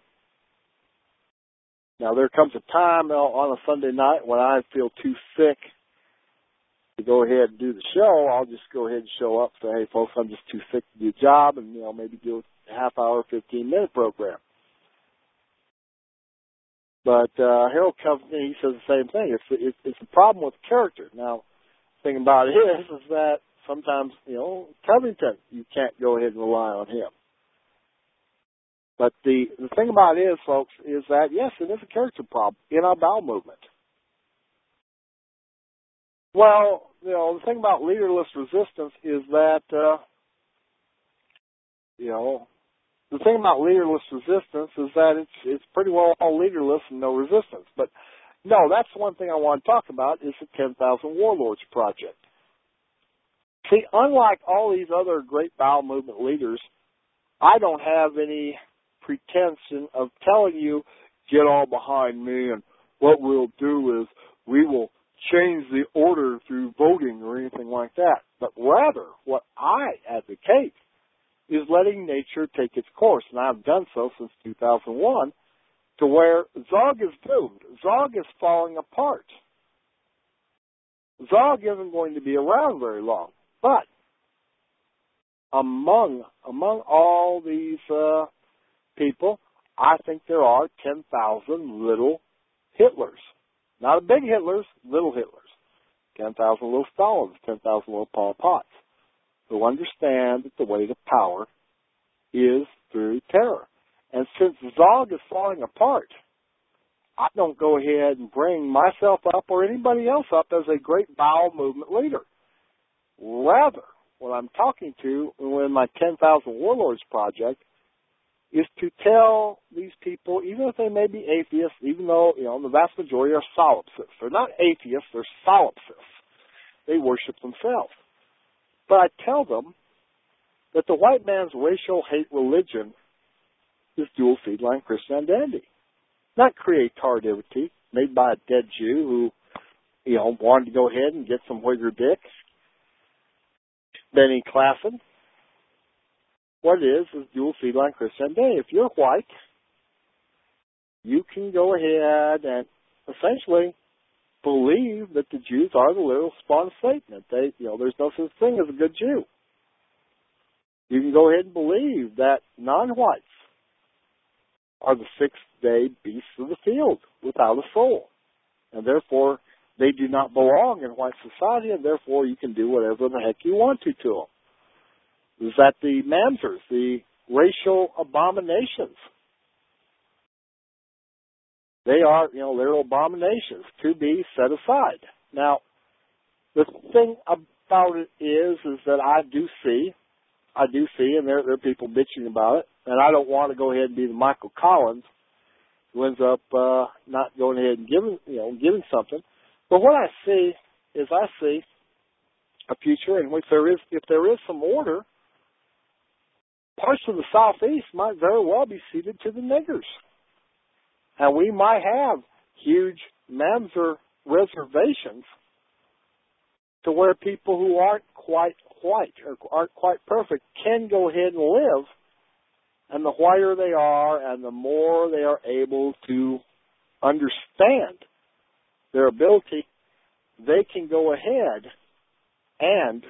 Speaker 3: Now, there comes a time on a Sunday night when I feel too sick to go ahead and do the show. I'll just go ahead and show up and say, hey, folks, I'm just too sick to do the job, and, you know, maybe do a half-hour, fifteen-minute program. But uh, Harold comes in, he says the same thing. It's, it's it's a problem with character. Now, the thing about it is, is that sometimes, you know, Covington, you can't go ahead and rely on him. But the, the thing about it is, folks, is that, yes, it is a character problem in our bowel movement. Well, you know, the thing about leaderless resistance is that, uh, you know, the thing about leaderless resistance is that it's it's pretty well all leaderless and no resistance. But, no, that's one thing I want to talk about is the ten thousand Warlords Project. See, unlike all these other great bowel movement leaders, I don't have any pretension of telling you, get all behind me, and what we'll do is we will change the order through voting or anything like that. But rather, what I advocate is letting nature take its course. And I've done so since two thousand one, to where Zog is doomed. Zog is falling apart. Zog isn't going to be around very long. But among among all these uh, people, I think there are ten thousand little Hitlers. Not a big Hitlers, little Hitlers. ten thousand little Stalins, ten thousand little Pol Pots, who understand that the way to power is through terror. And since Zog is falling apart, I don't go ahead and bring myself up or anybody else up as a great bowel movement leader. Rather, what I'm talking to in my ten thousand Warlords project is to tell these people, even if they may be atheists, even though, you know, the vast majority are solipsists. They're not atheists, they're solipsists. They worship themselves. But I tell them that the white man's racial hate religion is dual feedline Christianity. Not creativity made by a dead Jew who, you know, wanted to go ahead and get some Whigger dick. Benny Klassen. What it is is dual feedline Christianity. If you're white, you can go ahead and essentially believe that the Jews are the literal spawn of Satan. That they, you know, there's no such thing as a good Jew. You can go ahead and believe that non-whites are the sixth-day beasts of the field without a soul, and therefore they do not belong in white society, and therefore you can do whatever the heck you want to to them. Is that the Mamzers, the racial abominations? They are, you know, they're abominations to be set aside. Now, the thing about it is, is that I do see, I do see, and there, there are people bitching about it, and I don't want to go ahead and be the Michael Collins who ends up uh, not going ahead and giving, you know, giving something. But what I see is I see a future in which there is, if there is some order, parts of the Southeast might very well be ceded to the niggers. And we might have huge Mamzer reservations to where people who aren't quite white or aren't quite perfect can go ahead and live. And the whiter they are and the more they are able to understand their ability, they can go ahead and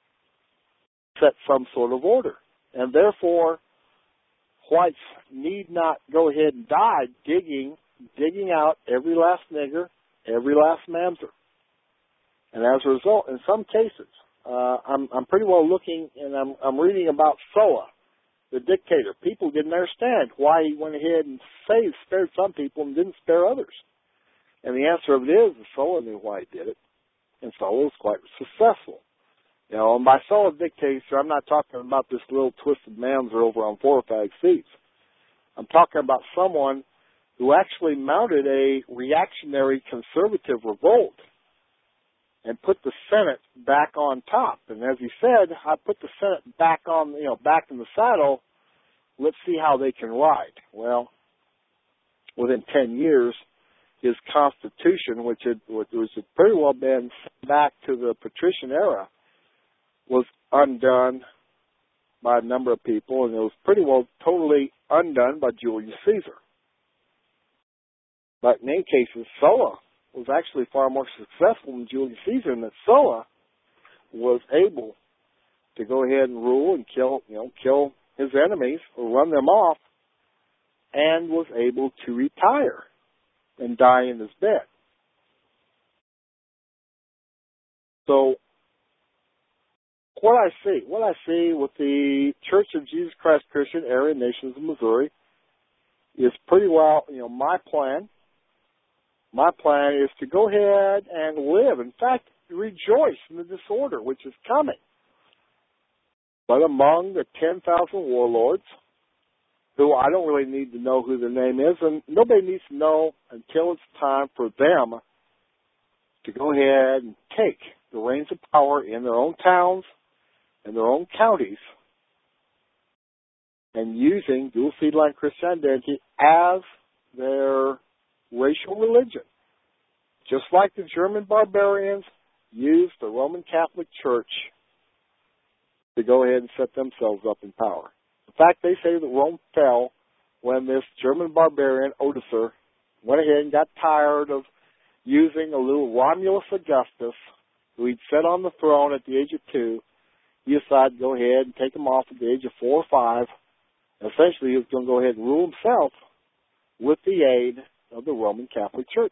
Speaker 3: set some sort of order. And therefore, whites need not go ahead and die digging, digging out every last nigger, every last Mamzer. And as a result, in some cases, uh, I'm, I'm pretty well looking, and I'm, I'm reading about Sulla, the dictator. People didn't understand why he went ahead and saved, spared some people and didn't spare others. And the answer of it is, Sulla knew why he did it, and Sulla was quite successful. You know, and by Sulla dictator, I'm not talking about this little twisted Mamzer over on four or five seats. I'm talking about someone who actually mounted a reactionary conservative revolt and put the Senate back on top. And as he said, I put the Senate back on, you know, back in the saddle. Let's see how they can ride. Well, within ten years, his constitution, which had, which had pretty well been back to the patrician era, was undone by a number of people, and it was pretty well totally undone by Julius Caesar. But in many cases, Sulla was actually far more successful than Julius Caesar, and that Sulla was able to go ahead and rule and kill, you know, kill his enemies or run them off, and was able to retire and die in his bed. So, what I see, what I see with the Church of Jesus Christ Christian Aryan Nations of Missouri is pretty well, you know, my plan. My plan is to go ahead and live, in fact, rejoice in the disorder which is coming. But among the ten thousand warlords, who I don't really need to know who their name is, and nobody needs to know until it's time for them to go ahead and take the reins of power in their own towns, in their own counties, and using dual feedline Christian identity as their racial religion. just like the German barbarians used the Roman Catholic Church to go ahead and set themselves up in power. In fact, they say that Rome fell when this German barbarian, Odoacer, went ahead and got tired of using a little Romulus Augustus, who he'd set on the throne at the age of two. He decided to go ahead and take him off at the age of four or five. Essentially, he was going to go ahead and rule himself with the aid of the Roman Catholic Church.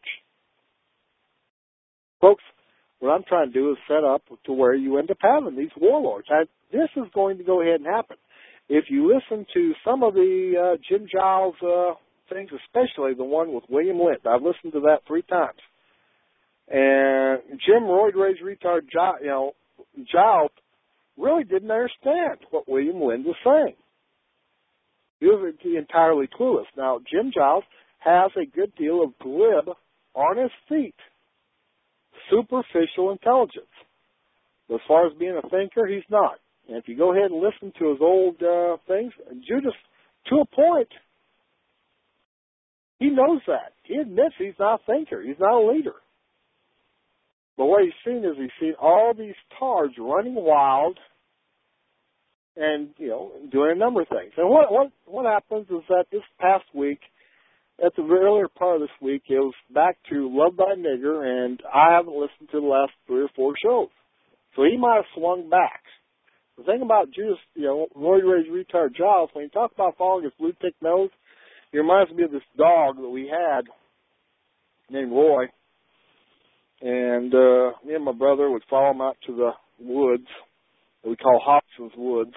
Speaker 3: Folks, what I'm trying to do is set up to where you end up having these warlords. I, this is going to go ahead and happen. If you listen to some of the uh, Jim Giles uh, things, especially the one with William Lind, I've listened to that three times. And Jim Royd Rage Retard, Giles, you know, Giles really didn't understand what William Lind was saying. He was entirely clueless. Now, Jim Giles has a good deal of glib on his feet, superficial intelligence. But as far as being a thinker, he's not. And if you go ahead and listen to his old uh, things, Judas, to a point, he knows that. He admits he's not a thinker. He's not a leader. But what he's seen is he's seen all these tards running wild and, you know, doing a number of things. And what what what happens is that this past week, at the earlier part of this week, it was back to Love Thy Nigger, and I haven't listened to the last three or four shows. So he might have swung back. The thing about Judas, you know, Roy Rage Retard Giles, when you talk about following his blue tick nose, he reminds me of this dog that we had named Roy. And uh, me and my brother would follow him out to the woods that we call Hobson's Woods.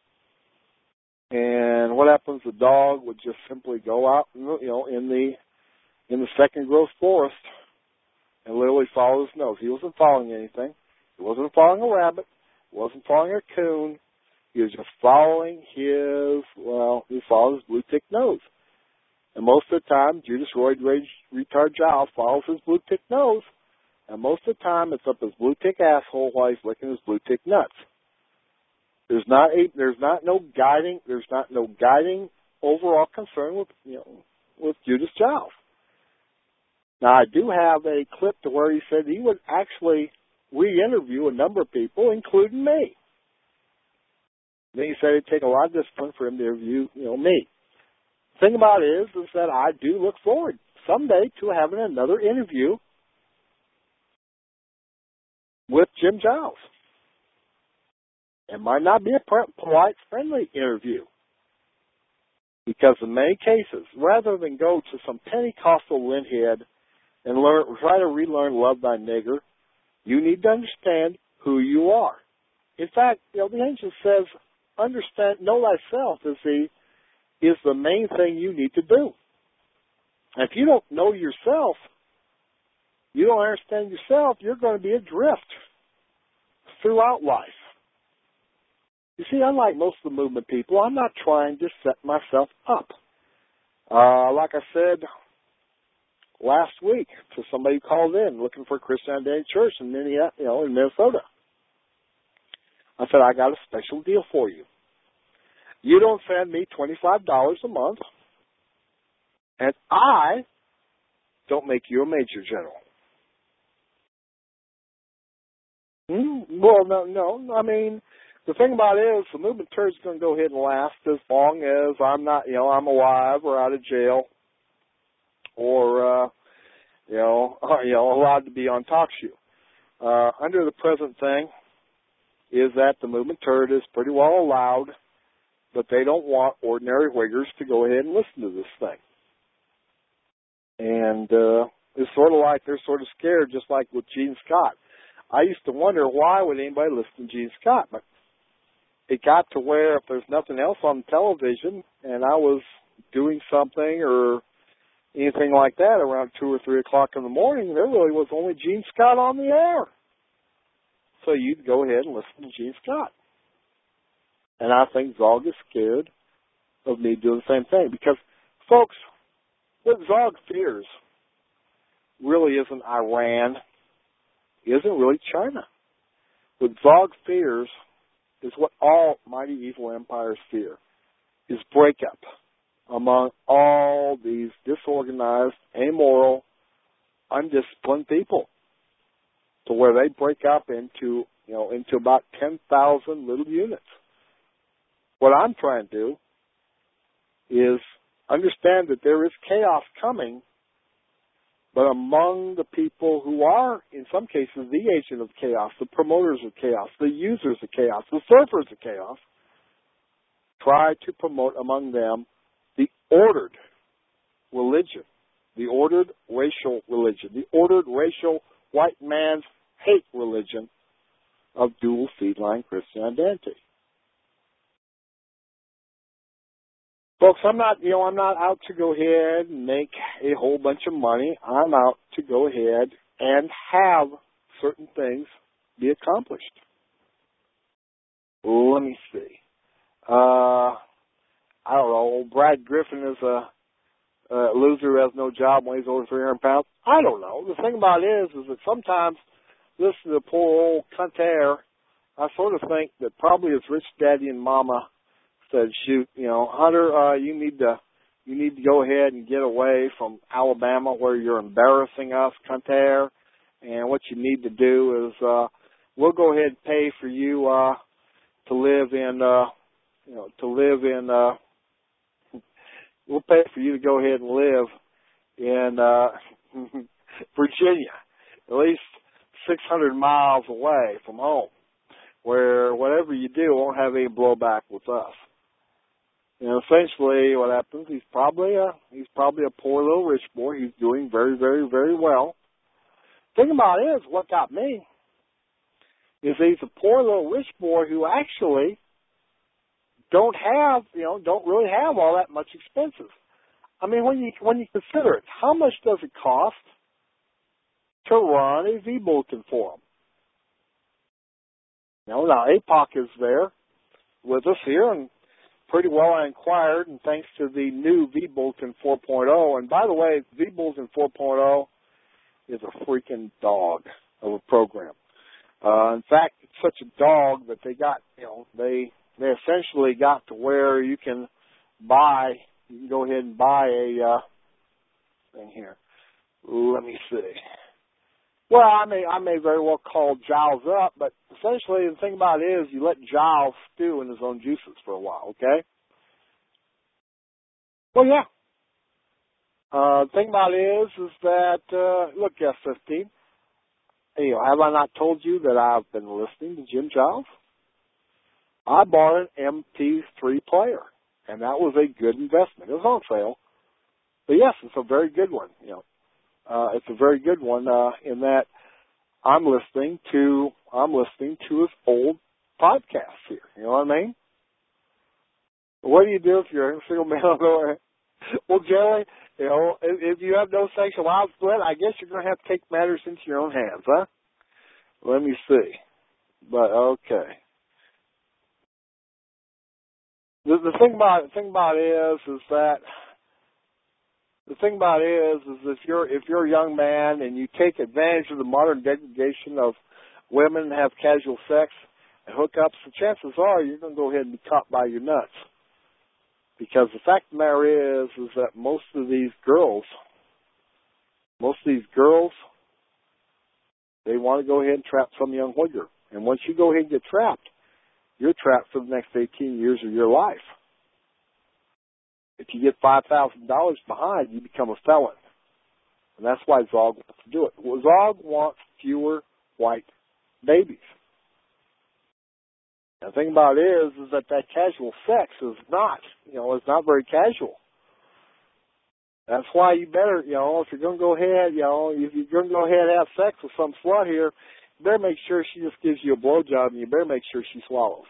Speaker 3: And what happens? The dog would just simply go out, you know, in the in the second growth forest and literally follow his nose. He wasn't following anything. He wasn't following a rabbit. He wasn't following a coon. He was just following his, well, he followed his blue tick nose. And most of the time, Judas Royd Rage Retard Giles follows his blue tick nose. And most of the time, it's up his blue tick asshole while he's licking his blue tick nuts. There's not a, there's not no guiding, there's not no guiding overall concern with, you know, with Judas Giles. Now, I do have a clip to where he said he would actually re-interview a number of people, including me. Then he said it'd take a lot of discipline for him to interview, you know, me. The thing about it is, is that I do look forward someday to having another interview with Jim Giles. It might not be a polite, friendly interview. Because in many cases, rather than go to some Pentecostal linthead and learn, try to relearn Love Thy Nigger, you need to understand who you are. In fact, you know, the ancient says, understand, know thyself is the, is the main thing you need to do. And if you don't know yourself, you don't understand yourself, you're going to be adrift throughout life. You see, unlike most of the movement people, I'm not trying to set myself up. Uh, like I said last week to somebody who called in looking for a Christian Identity Church in Minneapolis, you know, in Minnesota, I said, I got a special deal for you. You don't send me twenty-five dollars a month, and I don't make you a major general. Hmm? Well, no, no. I mean, the thing about it is the movement turd is going to go ahead and last as long as I'm not, you know, I'm alive or out of jail or, uh, you know, you know, allowed to be on TalkShoe. Uh, under the present thing is that the movement turd is pretty well allowed, but they don't want ordinary Wiggers to go ahead and listen to this thing. And uh, it's sort of like they're sort of scared, just like with Gene Scott. I used to wonder why would anybody listen to Gene Scott, but it got to where if there's nothing else on television and I was doing something or anything like that around two or three o'clock in the morning, there really was only Gene Scott on the air. So you'd go ahead and listen to Gene Scott. And I think Zog is scared of me doing the same thing because, folks, what Zog fears really isn't Iran, isn't really China. What Zog fears is what all mighty evil empires fear, is breakup among all these disorganized, amoral, undisciplined people to where they break up into, you know, into about ten thousand little units. What I'm trying to do is understand that there is chaos coming, but among the people who are, in some cases, the agent of chaos, the promoters of chaos, the users of chaos, the surfers of chaos, try to promote among them the ordered religion, the ordered racial religion, the ordered racial white man's hate religion of dual feedline Christian identity. Folks, I'm not, you know, I'm not out to go ahead and make a whole bunch of money. I'm out to go ahead and have certain things be accomplished. Let me see. Uh, I don't know. Brad Griffin is a, a loser who has no job when he's over three hundred pounds. I don't know. The thing about it is, is that sometimes, listen to the poor old cunt-air, I sort of think that probably his rich daddy and mama said, shoot, you know, Hunter, uh, you need to, you need to go ahead and get away from Alabama where you're embarrassing us, cunt-air, and what you need to do is, uh, we'll go ahead and pay for you, uh, to live in, uh, you know, to live in, uh, we'll pay for you to go ahead and live in, uh, Virginia, at least six hundred miles away from home, where whatever you do won't have any blowback with us. You know, essentially what happens, he's probably a, he's probably a poor little rich boy. He's doing very, very, very well. The thing about it is, what got me is he's a poor little rich boy who actually don't have, you know, don't really have all that much expenses. I mean, when you, when you consider it, how much does it cost to run a V-Bulletin for him? You know, now A P O C is there with us here, and pretty well I inquired, and thanks to the new V-Bulletin four point oh, and by the way, V-Bulletin four point oh is a freaking dog of a program. Uh, in fact, it's such a dog that they got, you know, they they essentially got to where you can buy, you can go ahead and buy a uh, thing here. Let me see. Well, I may I may very well call Giles up, but essentially the thing about it is you let Giles stew in his own juices for a while, okay? Well, yeah. Uh, the thing about it is, is that, uh, look, F fifteen, you know, have I not told you that I've been listening to Jim Giles? I bought an M P three player, and that was a good investment. It was on sale. But yes, it's a very good one, you know. Uh, it's a very good one uh, in that I'm listening to I'm listening to his old podcasts here. You know what I mean? What do you do if you're a single male? Well, generally, you know, if, if you have no sexual outlet, I guess you're going to have to take matters into your own hands, huh? Let me see. But okay. The, the thing about the thing about it is is that. The thing about it is, is if you're if you're a young man and you take advantage of the modern degradation of women and have casual sex and hookups, the chances are you're going to go ahead and be caught by your nuts. Because the fact of the matter is, is that most of these girls, most of these girls, they want to go ahead and trap some young whigger. And once you go ahead and get trapped, you're trapped for the next eighteen years of your life. If you get five thousand dollars behind, you become a felon. And that's why Zog wants to do it. Well, Zog wants fewer white babies. And the thing about it is, is that that casual sex is not, you know, it's not very casual. That's why you better, you know, if you're going to go ahead, you know, if you're going to go ahead and have sex with some slut here, you better make sure she just gives you a blowjob, and you better make sure she swallows.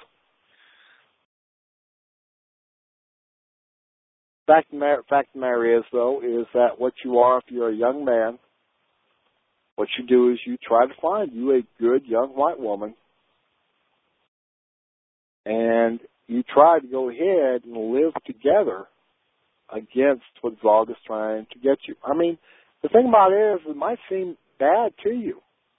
Speaker 3: Fact of the matter, fact of the matter is, though, is that what you are, if you're a young man, what you do is you try to find you a good young white woman, and you try to go ahead and live together against what Zog is trying to get you. I mean, the thing about it is, it might seem bad to you,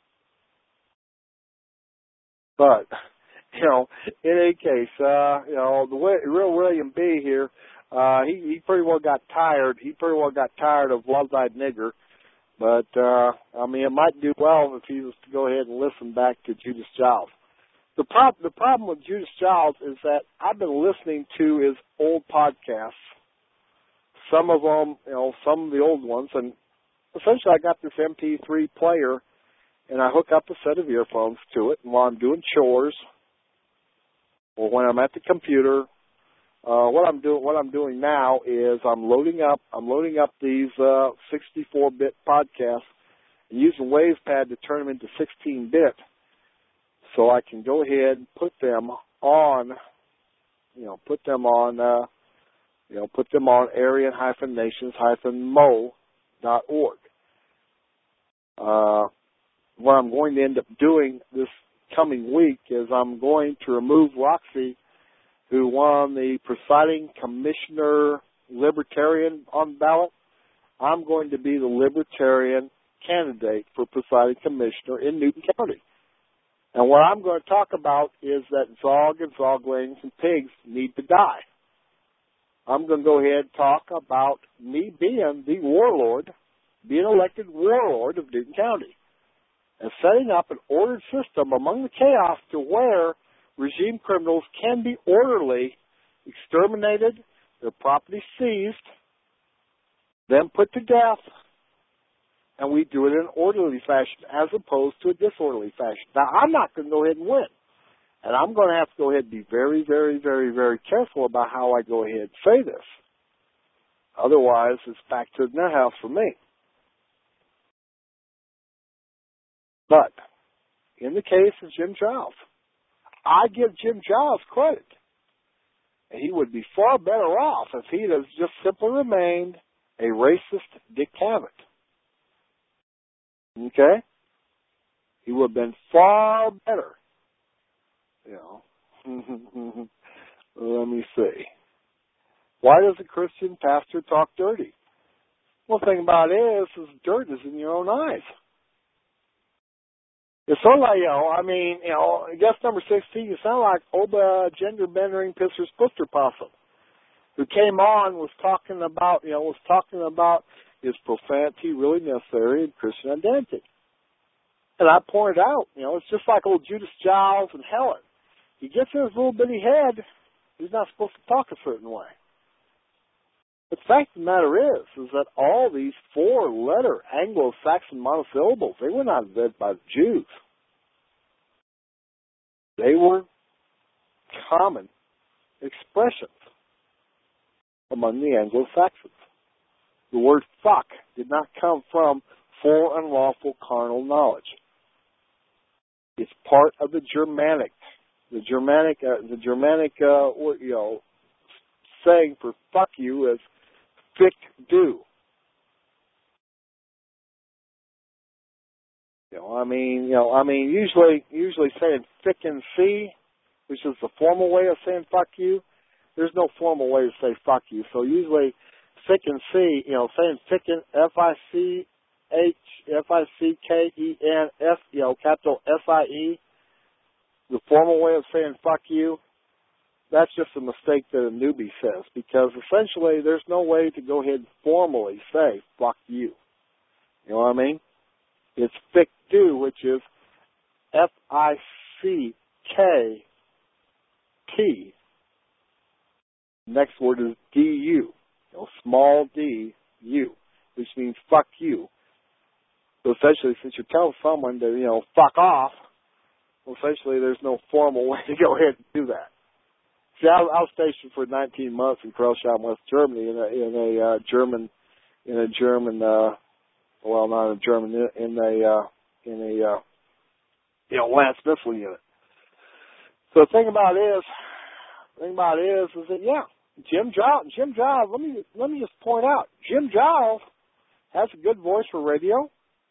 Speaker 3: but, you know, in any case, uh, you know, the way, real William B. here, Uh, he, he pretty well got tired. He pretty well got tired of Love-Eyed Nigger, But, uh, I mean, it might do well if he was to go ahead and listen back to Judas Giles. The, prob- the problem with Judas Giles is that I've been listening to his old podcasts, some of them, you know, some of the old ones, and essentially I got this M P three player, and I hook up a set of earphones to it, and while I'm doing chores, or when I'm at the computer, uh, what I'm doing, what I'm doing now is I'm loading up, I'm loading up these uh, sixty-four bit podcasts and using WavePad to turn them into sixteen bit, so I can go ahead and put them on, you know, put them on, uh, you know, put them on Aryan Nations Mo dot org. Uh, what I'm going to end up doing this coming week is I'm going to remove Roxy, who won the presiding commissioner libertarian on the ballot. I'm going to be the libertarian candidate for presiding commissioner in Newton County. And what I'm going to talk about is that Zog and Zoglings and pigs need to die. I'm going to go ahead and talk about me being the warlord, being elected warlord of Newton County, and setting up an ordered system among the chaos to where regime criminals can be orderly exterminated, their property seized, then put to death, and we do it in an orderly fashion as opposed to a disorderly fashion. Now, I'm not going to go ahead and win, and I'm going to have to go ahead and be very, very, very, very careful about how I go ahead and say this. Otherwise, it's back to the nut house for me. But in the case of Jim Giles, I give Jim Giles credit. And he would be far better off if he had just simply remained a racist Dick Cavett. Okay? He would have been far better. You know. Let me see. Why does a Christian pastor talk dirty? Well, the thing about it is, is dirt is in your own eyes. You sound like, you know, I mean, you know, guest number sixteen, you sound like Oba gender bendering pisser splitter possum, who came on, was talking about, you know, was talking about is profanity really necessary in Christian identity? And I pointed out, you know, it's just like old Judas Giles and Helen. He gets in his little bitty head, he's not supposed to talk a certain way. But the fact of the matter is, is that all these four-letter Anglo-Saxon monosyllables, they were not invented by the Jews. They were common expressions among the Anglo-Saxons. The word fuck did not come from for unlawful carnal knowledge. It's part of the Germanic, the Germanic, uh, the Germanic, uh, or, you know, saying for fuck you is fick do. You know, I mean, you know, I mean, usually, usually saying fick and see, which is the formal way of saying fuck you. There's no formal way to say fuck you. So usually, fick and see, you know, saying fick and F I C H F I C K E N S, you know, capital S I E, the formal way of saying fuck you. That's just a mistake that a newbie says, because essentially there's no way to go ahead and formally say fuck you. You know what I mean? It's fick do, which is F I C K T. Next word is D U, you know, small d, U, which means fuck you. So essentially, since you're telling someone to, you know, fuck off, well, essentially there's no formal way to go ahead and do that. See, I, I was stationed for nineteen months in Krelsham, West Germany, in a, in a uh, German, in a German, uh, well, not a German, in a, uh, in a, uh, you know, Lance missile unit. So the thing about it is, the thing about it is, is that yeah, Jim Giles, Jim Giles. Let me let me just point out, Jim Giles has a good voice for radio.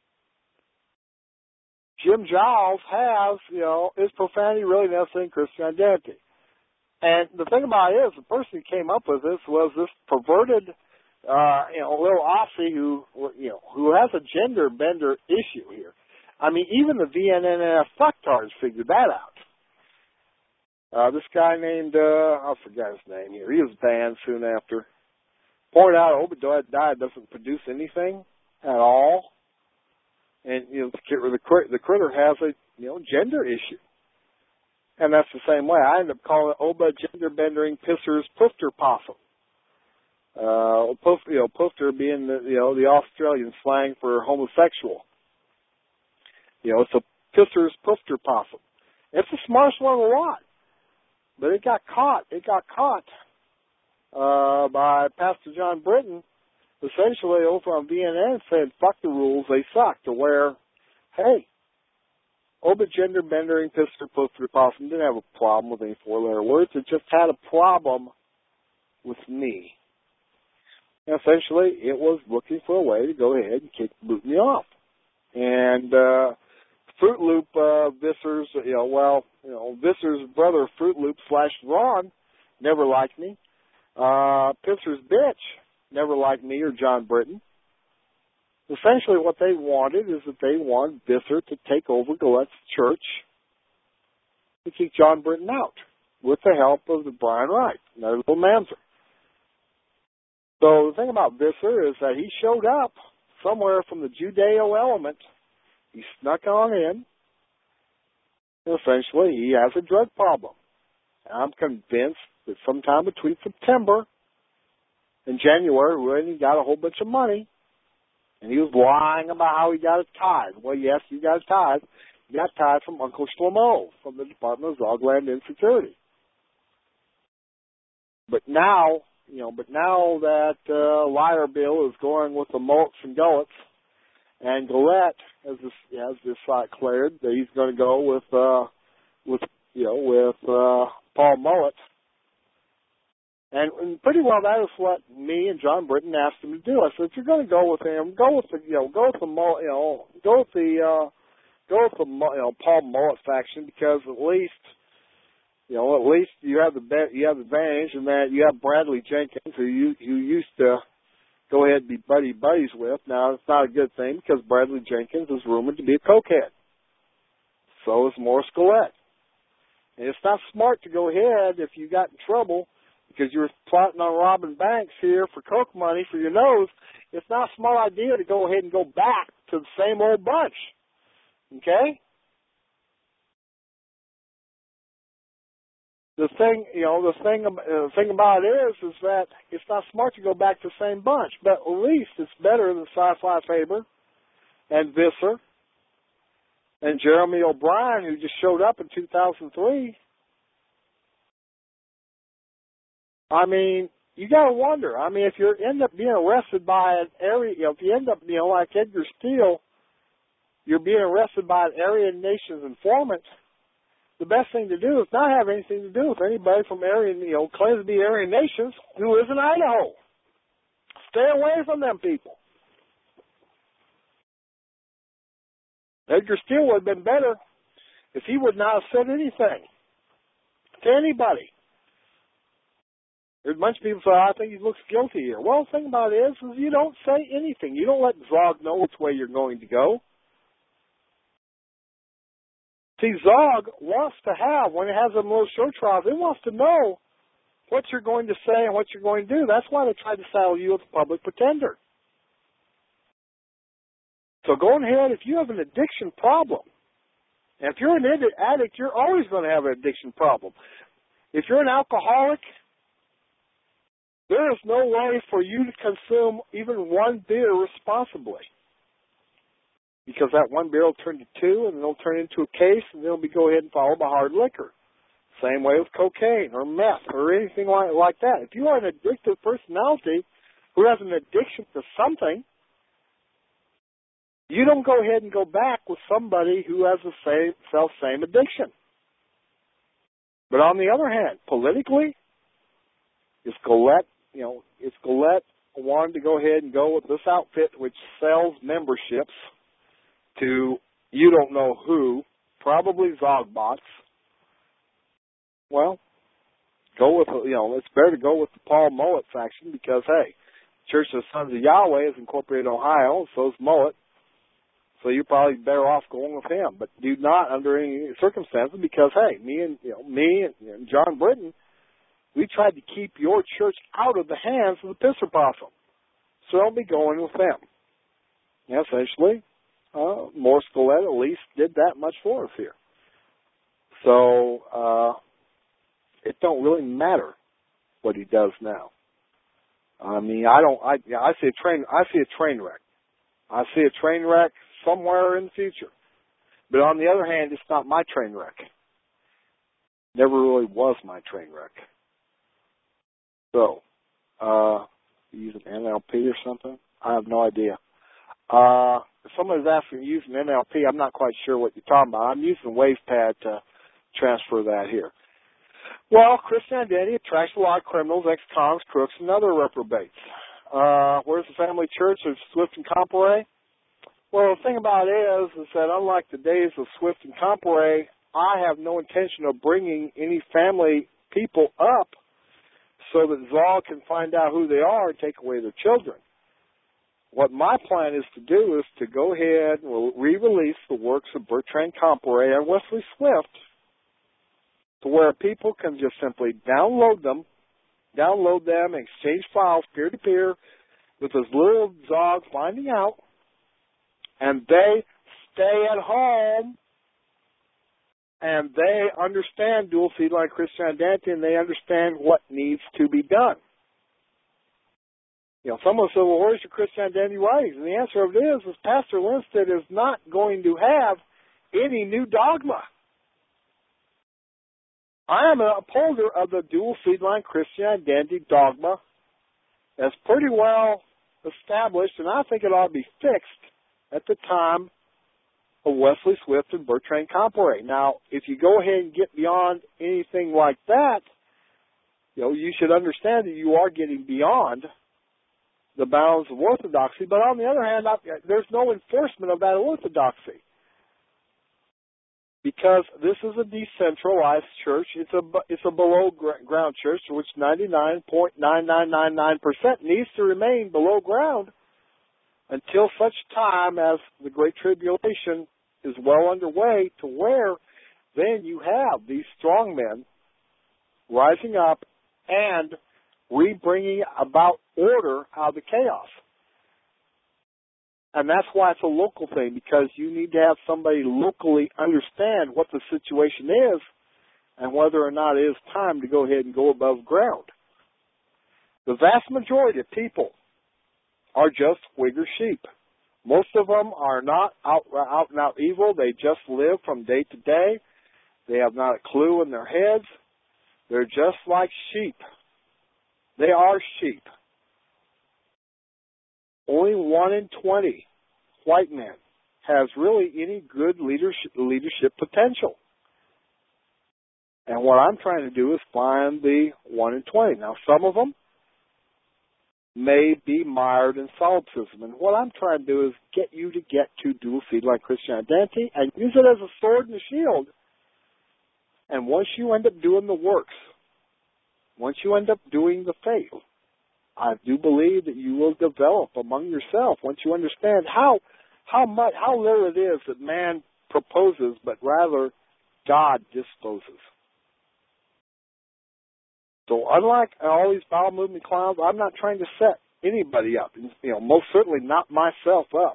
Speaker 3: Jim Giles has, you know, is profanity really necessary in Christian identity? And the thing about it is, the person who came up with this was this perverted, uh, you know, little Aussie who, you know, who has a gender bender issue here. I mean, even the V N N F fucktards figured that out. Uh, this guy named, uh, I forgot his name here. He was banned soon after. Pointed out Obadiah doesn't produce anything at all. And you know, the critter, the critter has a you know gender issue, and that's the same way. I end up calling it Oba gender bendering pissers poofter possum. Uh, poof, you know, poofter being the you know the Australian slang for homosexual. You know, it's a pissers poofter possum. It's the smartest one of the lot, but it got caught. It got caught uh, by Pastor John Britton. Essentially, over on V N N said, fuck the rules, they suck, to where, hey, Oba gender bendering pisser poofter possum didn't have a problem with any four-letter words. It just had a problem with me. And essentially, it was looking for a way to go ahead and kick boot me off. And uh, Fruit Loop uh, Visser's, you know, well, you know, Visser's brother Fruit Loop slash Ron never liked me. Uh, Pisser's bitch never liked me or John Britton. Essentially what they wanted is that they wanted Visser to take over Galette's church and kick John Britton out with the help of the Brian Wright, another little mamzer. So the thing about Visser is that he showed up somewhere from the Judeo element. He snuck on in. And essentially he has a drug problem. And I'm convinced that sometime between September in January, when he got a whole bunch of money, and he was lying about how he got his tithe. Well, yes, you got his tithe. You got tithe from Uncle Shlomo from the Department of Zogland Insecurity. But now, you know, but now that uh, Liar Bill is going with the mullets and gullets, and Galette has this has this site cleared that he's going to go with uh, with you know with uh, Paul Mullet. And, and pretty well that is what me and John Britton asked him to do. I said, if you're going to go with him, go with the, you know, go with the, you know, go with the, uh, go with the, you know, Paul Mullet faction, because at least, you know, at least you have the you have the advantage in that you have Bradley Jenkins, who you you used to go ahead and be buddy buddies with. Now it's not a good thing because Bradley Jenkins is rumored to be a cokehead. So is Morris Galette. And it's not smart to go ahead if you got in trouble because you were plotting on robbing banks here for coke money for your nose. It's not a smart idea to go ahead and go back to the same old bunch. Okay? The thing, you know, the thing, uh, thing about it is, is that it's not smart to go back to the same bunch, but at least it's better than Sci-Fi Faber and Visser and Jeremy O'Brien, who just showed up in two thousand three. I mean, you got to wonder. I mean, if you end up being arrested by an area, you know, if you end up, you know, like Edgar Steele, you're being arrested by an Aryan Nations informant, the best thing to do is not have anything to do with anybody from Aryan, you know, claims to be Aryan Nations who lives in Idaho. Stay away from them people. Edgar Steele would have been better if he would not have said anything to anybody. There's a bunch of people say, I think he looks guilty here. Well, the thing about it is, is you don't say anything. You don't let Zog know which way you're going to go. See, Zog wants to have, when it has them little show trials, it wants to know what you're going to say and what you're going to do. That's why they tried to saddle you with a public pretender. So go ahead, if you have an addiction problem, and if you're an addict, you're always going to have an addiction problem. If you're an alcoholic, there is no way for you to consume even one beer responsibly. Because that one beer will turn to two, and then it'll turn into a case, and then it'll be go ahead and followed by hard liquor. Same way with cocaine or meth or anything like, like that. If you are an addictive personality who has an addiction to something, you don't go ahead and go back with somebody who has the same self-same addiction. But on the other hand, politically, is Galette, you know, is Galette wanted to go ahead and go with this outfit which sells memberships to you don't know who, probably Zogbots. Well, go with, you know, it's better to go with the Paul Mullet faction because, hey, Church of the Sons of Yahweh is incorporated in Ohio, so is Mullet. So you're probably better off going with him. But do not under any circumstances because, hey, me and, you know, me and John Britton, we tried to keep your church out of the hands of the pisser possum. So don't be going with them. Yeah, essentially, uh, Morris Gillette at least did that much for us here. So uh, it don't really matter what he does now. I mean, I don't. I yeah, I see a train. I see a train wreck. I see a train wreck somewhere in the future. But on the other hand, it's not my train wreck. Never really was my train wreck. So, uh, use an N L P or something? I have no idea. Uh, if somebody's asking to use an N L P, I'm not quite sure what you're talking about. I'm using WavePad to transfer that here. Well, Christian identity attracts a lot of criminals, ex-cons, crooks, and other reprobates. Uh, where's the family church of Swift and Comparet? Well, the thing about it is, is that unlike the days of Swift and Comparet, I have no intention of bringing any family people up so that Zog can find out who they are and take away their children. What my plan is to do is to go ahead and re-release the works of Bertrand Comparet and Wesley Swift to where people can just simply download them, download them, and exchange files peer-to-peer with as little Zog finding out, and they stay at home, and they understand dual seed line Christian identity, and they understand what needs to be done. You know, someone said, well, where's your Christian identity writings? And the answer of it is, is Pastor Linstead is not going to have any new dogma. I am an upholder of the dual seed line Christian identity dogma that's pretty well established, and I think it ought to be fixed at the time of Wesley Swift and Bertrand Comparet. Now, if you go ahead and get beyond anything like that, you know, you should understand that you are getting beyond the bounds of orthodoxy. But on the other hand, I, there's no enforcement of that orthodoxy, because this is a decentralized church. It's a it's a below ground church, which ninety-nine point nine nine nine nine percent needs to remain below ground until such time as the Great Tribulation is well underway, to where then you have these strong men rising up and re-bringing about order out of the chaos. And that's why it's a local thing, because you need to have somebody locally understand what the situation is and whether or not it is time to go ahead and go above ground. The vast majority of people are just Whigger sheep. Most of them are not out, out and out evil. They just live from day to day. They have not a clue in their heads. They're just like sheep. They are sheep. Only one in twenty white men has really any good leadership, leadership potential. And what I'm trying to do is find the one in twenty. Now, some of them may be mired in solipsism. And what I'm trying to do is get you to get to dual seed line Christian identity and use it as a sword and a shield. And once you end up doing the works, once you end up doing the faith, I do believe that you will develop among yourself once you understand how how much how little it is that man proposes, but rather God disposes. So unlike all these bowel movement clowns, I'm not trying to set anybody up, you know, most certainly not myself up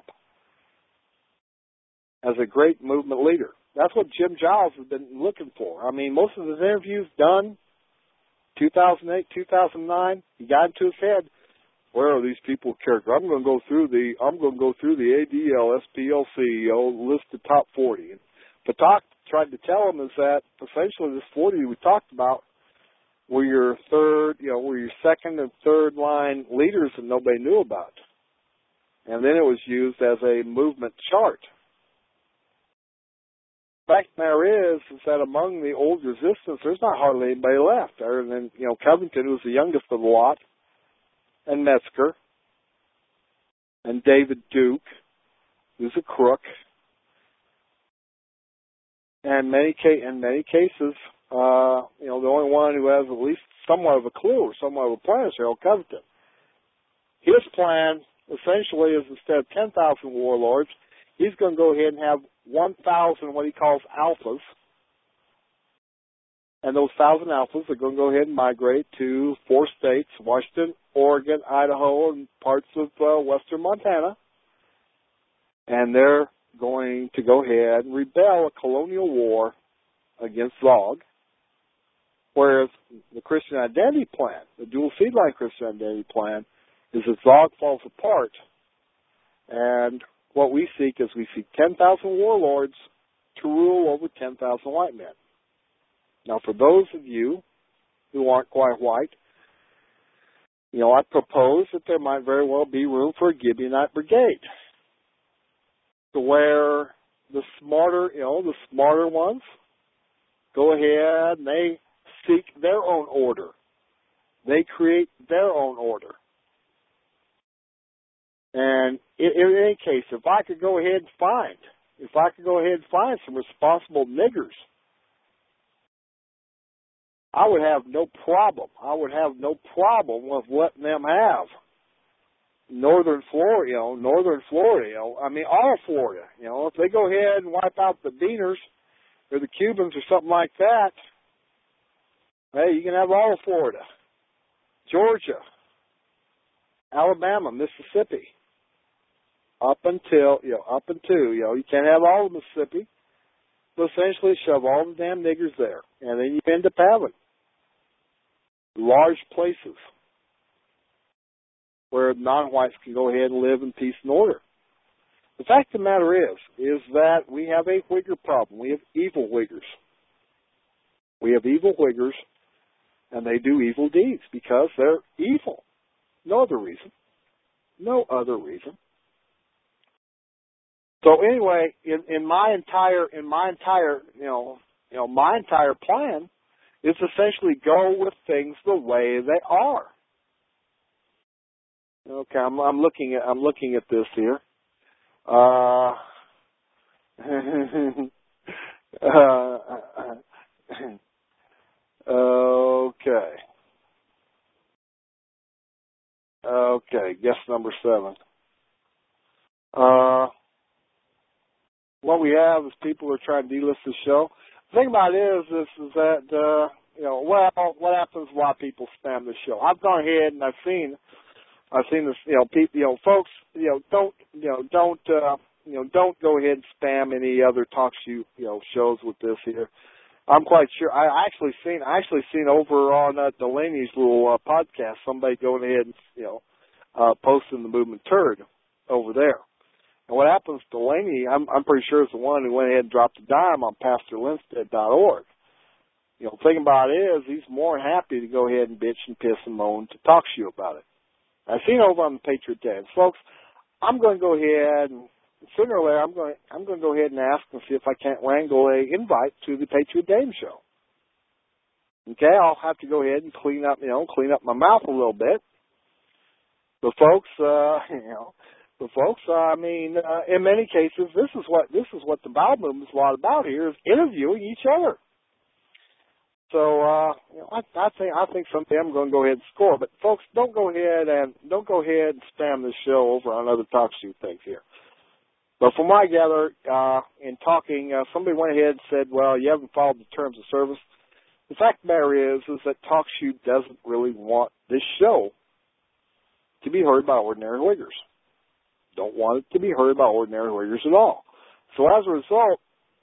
Speaker 3: as a great movement leader. That's what Jim Giles has been looking for. I mean, most of his interviews done two thousand eight, two thousand nine, he got into his head, where are these people character? I'm going to go through the I'm going to go through the A D L, S P L C, you know, list the top forty. And Patak tried to tell him is that essentially this forty we talked about were your third, you know, were your second and third line leaders that nobody knew about. And then it was used as a movement chart. The fact of the matter is, is that among the old resistance, there's not hardly anybody left, other than, you know, Covington, who was the youngest of the lot, and Metzger, and David Duke, who's a crook. And many ca- in many cases, uh, you know, the only one who has at least somewhat of a clue or somewhat of a plan is Harold Covington. His plan, essentially, is instead of ten thousand warlords, he's going to go ahead and have one thousand what he calls alphas. And those one thousand alphas are going to go ahead and migrate to four states, Washington, Oregon, Idaho, and parts of uh, western Montana. And they're going to go ahead and rebel a colonial war against Zog, whereas the Christian Identity Plan, the dual seed line Christian Identity Plan, is that Zog falls apart, and what we seek is we seek ten thousand warlords to rule over ten thousand white men. Now, for those of you who aren't quite white, you know, I propose that there might very well be room for a Gibeonite brigade, to where the smarter, you know, the smarter ones go ahead and they seek their own order. They create their own order. And in, in any case, if I could go ahead and find, if I could go ahead and find some responsible niggers, I would have no problem. I would have no problem with letting them have northern Florida, you know, northern Florida, you know, I mean, all of Florida. You know, if they go ahead and wipe out the Beaners or the Cubans or something like that, hey, you can have all of Florida, Georgia, Alabama, Mississippi, up until, you know, up until, you know, you can't have all of Mississippi, but essentially shove all the damn niggers there. And then you end up having large places where non-whites can go ahead and live in peace and order. The fact of the matter is, is that we have a Whigger problem. We have evil Whiggers. We have evil Whiggers, and they do evil deeds because they're evil. No other reason. No other reason. So anyway, in, in my entire, in my entire, you know, you know, my entire plan is essentially go with things the way they are. Okay, I'm, I'm looking at, I'm looking at this here. Uh, uh, okay. Okay, guess number seven. Uh, what we have is people who are trying to delist the show. The thing about it is, is, is that, uh, you know, well, what happens is a lot of people spam the show. I've gone ahead and I've seen, I've seen this, you know, people, you know, folks, you know, don't, you know, don't, uh, you know, don't go ahead and spam any other talk show, you know, shows with this here. I'm quite sure. I actually seen, I actually seen over on uh, Delaney's little uh, podcast, somebody going ahead and, you know, uh, posting the movement turd over there. And what happens, Delaney, I'm, I'm pretty sure is the one who went ahead and dropped a dime on pastor linstead dot org. You know, the thing about it is, he's more than happy to go ahead and bitch and piss and moan to talk to you about it. I've seen over on the Patriot Day. And folks, I'm going to go ahead and sooner or later, I'm going, I'm going to go ahead and ask and see if I can't wrangle a invite to the Patriot Dame show. Okay, I'll have to go ahead and clean up, you know, clean up my mouth a little bit. But folks, uh, you know, but folks, uh, I mean, uh, in many cases, this is what this is what the Bible movement is a lot about here, is interviewing each other. So, uh, you know, I, I think I think someday I'm going to go ahead and score. But folks, don't go ahead and don't go ahead and spam this show over on other talk show things here. But from what I gather, uh, in talking, uh, somebody went ahead and said, "Well, you haven't followed the terms of service." The fact of the matter is, is that TalkShoe doesn't really want this show to be heard by ordinary Whiggers. Don't want it to be heard by ordinary Whiggers at all. So as a result,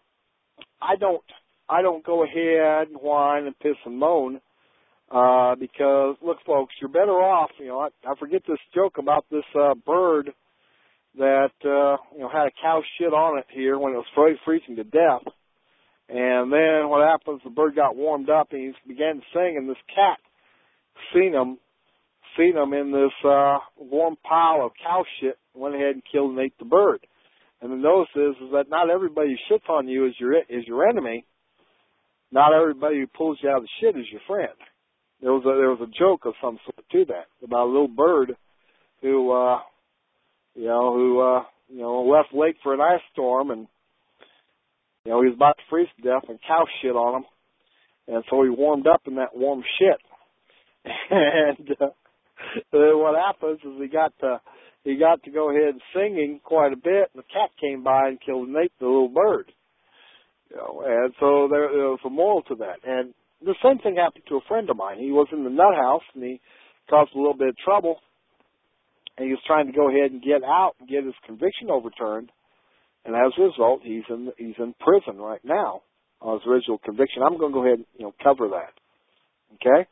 Speaker 3: I don't, I don't go ahead and whine and piss and moan, uh, because look, folks, you're better off. You know, I, I forget this joke about this uh, bird that uh, you know had a cow shit on it here when it was freezing to death. And then what happens, the bird got warmed up and he began to sing, and this cat seen him, seen him in this uh, warm pile of cow shit, went ahead and killed and ate the bird. And the notice is, is that not everybody who shits on you is your is your enemy. Not everybody who pulls you out of the shit is your friend. There was a, there was a joke of some sort to that about a little bird who, uh, you know, who uh, you know left lake for an ice storm, and you know, he was about to freeze to death and cow shit on him. And so he warmed up in that warm shit. And uh, what happens is he got to, he got to go ahead and singing quite a bit, and the cat came by and killed and ate the little bird. You know, and so there, there was a moral to that. And the same thing happened to a friend of mine. He was in the nut house, and he caused a little bit of trouble. And he was trying to go ahead and get out and get his conviction overturned. and as a result, he's in he's in prison right now on his original conviction. I'm going to go ahead and you know cover that. Okay.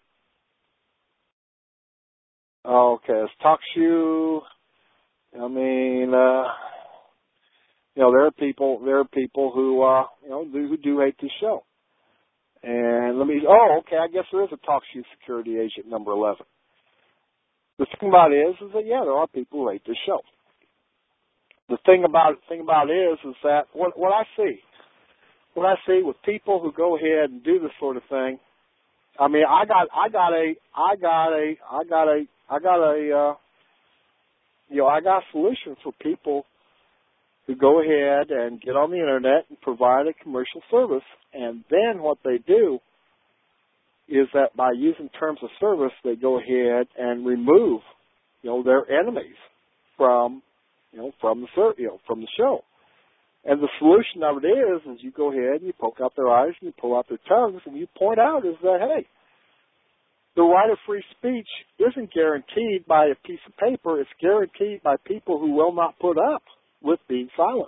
Speaker 3: Okay. It's TalkShoe. I mean, uh, you know, there are people there are people who uh, you know do, who do hate this show. And let me. Oh, okay. I guess there is a TalkShoe security agent number eleven. The thing about it is, is that yeah, there are people who hate this show. The thing about thing about it is, is that what what I see, what I see with people who go ahead and do this sort of thing. I mean, I got I got a I got a I got a I got a uh, you know I got a solution for people who go ahead and get on the internet and provide a commercial service, and then what they do is that by using terms of service, they go ahead and remove, you know, their enemies from, you know, from the ser- you know, from the show. And the solution of it is, is you go ahead and you poke out their eyes and you pull out their tongues and you point out is that, hey, the right of free speech isn't guaranteed by a piece of paper. It's guaranteed by people who will not put up with being silenced.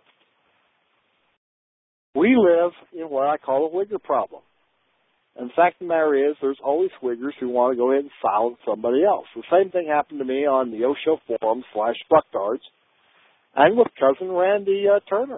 Speaker 3: We live in what I call a Wigger problem. And the fact of the matter is, there's always Wiggers who want to go ahead and silence somebody else. The same thing happened to me on the Osho forum slash Bucktards and with cousin Randy uh, Turner.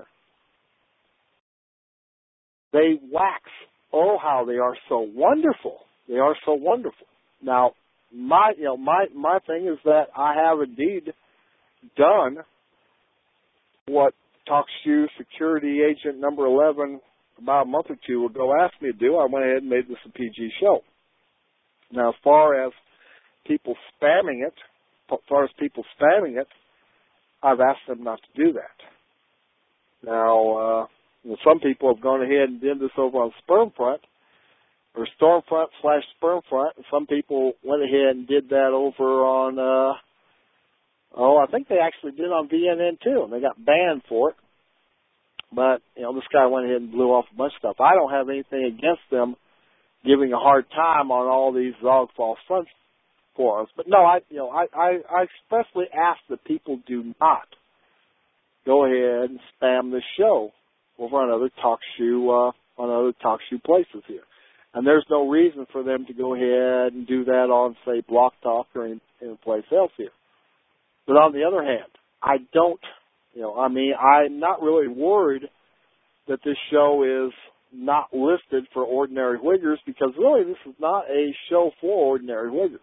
Speaker 3: They wax. Oh, how they are so wonderful. They are so wonderful. Now, my you know my my thing is that I have indeed done what TalkShoe security agent number eleven about a month or two ago asked me to do. I went ahead and made this a P G show. Now, as far as people spamming it, as far as people spamming it, I've asked them not to do that. Now, uh, you know, some people have gone ahead and did this over on Spermfront, or Stormfront slash Spermfront, and some people went ahead and did that over on, uh, oh, I think they actually did on V N N too, and they got banned for it. But, you know, this guy went ahead and blew off a bunch of stuff. I don't have anything against them giving a hard time on all these Zog False Front forums. But no, I, you know, I, I, I expressly ask that people do not go ahead and spam this show over on other TalkShoe, uh, on other TalkShoe places here. And there's no reason for them to go ahead and do that on, say, Block Talk or any, any place else here. But on the other hand, I don't, you know, I mean, I'm not really worried that this show is not listed for ordinary Wiggers, because really this is not a show for ordinary Wiggers.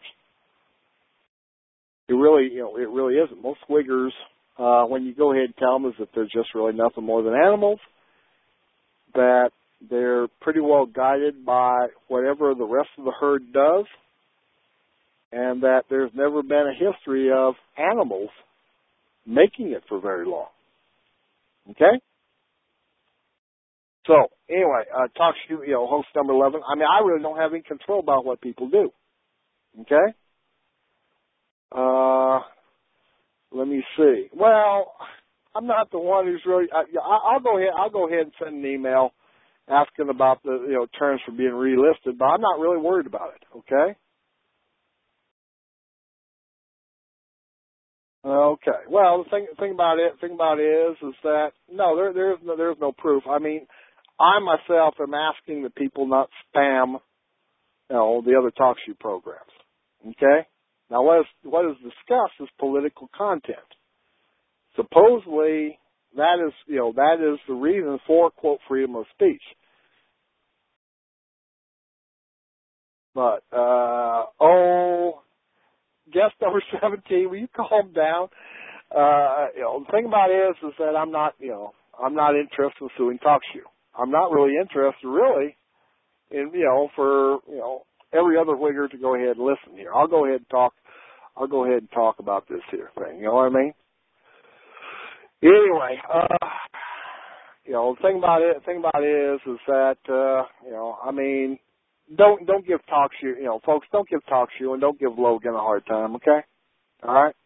Speaker 3: It really, you know, it really isn't. Most Wiggers, uh, when you go ahead and tell them, is that they're just really nothing more than animals, that they're pretty well guided by whatever the rest of the herd does, and that there's never been a history of animals making it for very long. Okay? So, anyway, uh, TalkShoe, you know, host number eleven. I mean, I really don't have any control about what people do. Okay? Uh, let me see. Well, I'm not the one who's really, I, I'll go ahead, I'll go ahead and send an email asking about the, you know, terms for being relisted, but I'm not really worried about it. Okay? Okay. Well, the thing, thing about it, thing about it is, is that no, there, there's no, there's no proof. I mean, I myself am asking that people not spam, you know, the other TalkShoe programs. Okay. Now, what is what is discussed is political content. Supposedly, that is, you know, that is the reason for quote freedom of speech. But uh, oh. Guest number seventeen, will you calm down? Uh, you know, the thing about it is, is that I'm not, you know, I'm not interested in suing TalkShoe. I'm not really interested, really, in, you know, for, you know, every other Wigger to go ahead and listen here. I'll go ahead and talk, I'll go ahead and talk about this here thing, you know what I mean? Anyway, uh, you know, the thing about it, the thing about it is, is that, uh, you know, I mean, Don't don't give TalkShoe, you know, folks, don't give TalkShoe and don't give Logan a hard time, okay? All right?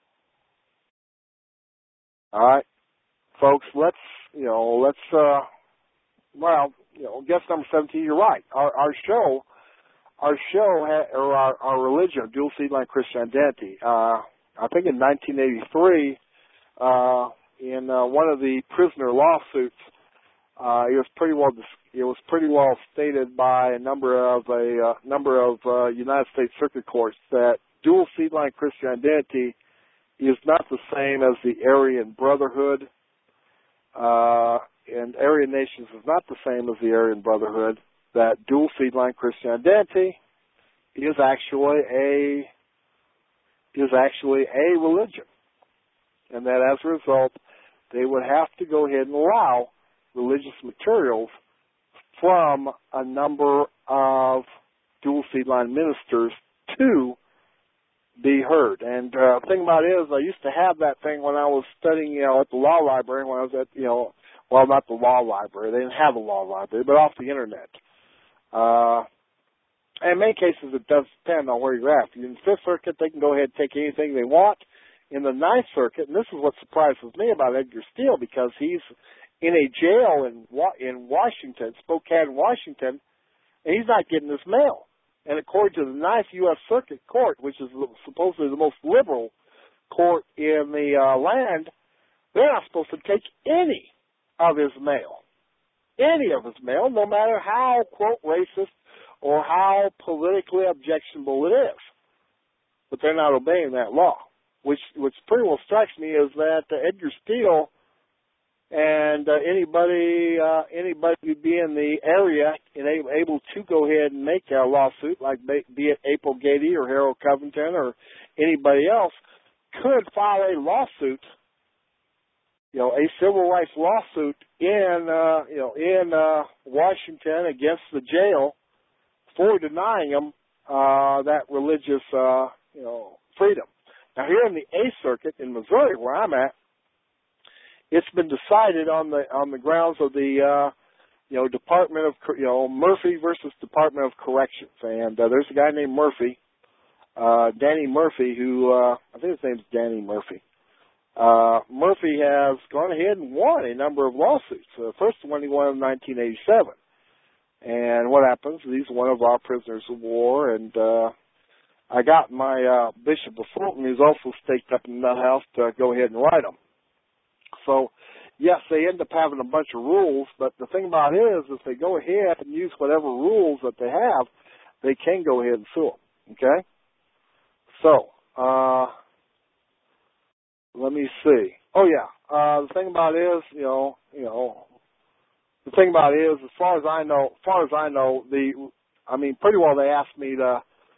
Speaker 3: All right? Folks, let's, you know, let's, uh, well, you know, guest number seventeen, you're right. Our our show, our show, ha- or our, our religion, Dual Seed Line Christian Identity, uh, I think in nineteen eighty-three, uh, in uh, one of the prisoner lawsuits, uh, it was pretty well it was pretty well stated by a number of a uh, number of uh, United States Circuit Courts that dual seed line Christian identity is not the same as the Aryan Brotherhood, uh, and Aryan Nations is not the same as the Aryan Brotherhood. That dual seed line Christian identity is actually a is actually a religion, and that as a result, they would have to go ahead and allow religious materials from a number of dual seed line ministers to be heard. And uh, the thing about it is, I used to have that thing when I was studying, you know, at the law library. When I was at, you know, well, not the law library. They didn't have a law library, but off the internet. Uh, and in many cases, it does depend on where you're at. If you're in the Fifth Circuit, they can go ahead and take anything they want. In the Ninth Circuit, and this is what surprises me about Edgar Steele, because he's in a jail in in Washington, Spokane, Washington, and he's not getting his mail. And according to the Ninth U S Circuit Court, which is supposedly the most liberal court in the uh, land, they're not supposed to take any of his mail. Any of his mail, no matter how, quote, racist or how politically objectionable it is. But they're not obeying that law, which which pretty well strikes me is that uh, Edgar Steele and uh, anybody uh, anybody who'd be in the area and able, able to go ahead and make a lawsuit, like be it April Gady or Harold Covington or anybody else, could file a lawsuit, you know, a civil rights lawsuit in uh, you know in uh, Washington against the jail for denying them uh, that religious uh, you know freedom. Now here in the Eighth Circuit in Missouri, where I'm at, it's been decided on the on the grounds of the uh, you know Department of you know Murphy versus Department of Corrections, and uh, there's a guy named Murphy, uh, Danny Murphy, who uh, I think his name's Danny Murphy. Uh, Murphy has gone ahead and won a number of lawsuits. The first one he won in nineteen eighty-seven, and what happens? He's one of our prisoners of war, and uh, I got my uh, Bishop of Fulton, who's also staked up in the house, to go ahead and write them. So, yes, they end up having a bunch of rules, but the thing about it is, if they go ahead and use whatever rules that they have, they can go ahead and sue them, okay? So, uh, let me see. Oh, yeah, uh, the thing about it is, you know, you know, the thing about it is, as far as I know, as far as I know, the, I mean, pretty well they asked me to,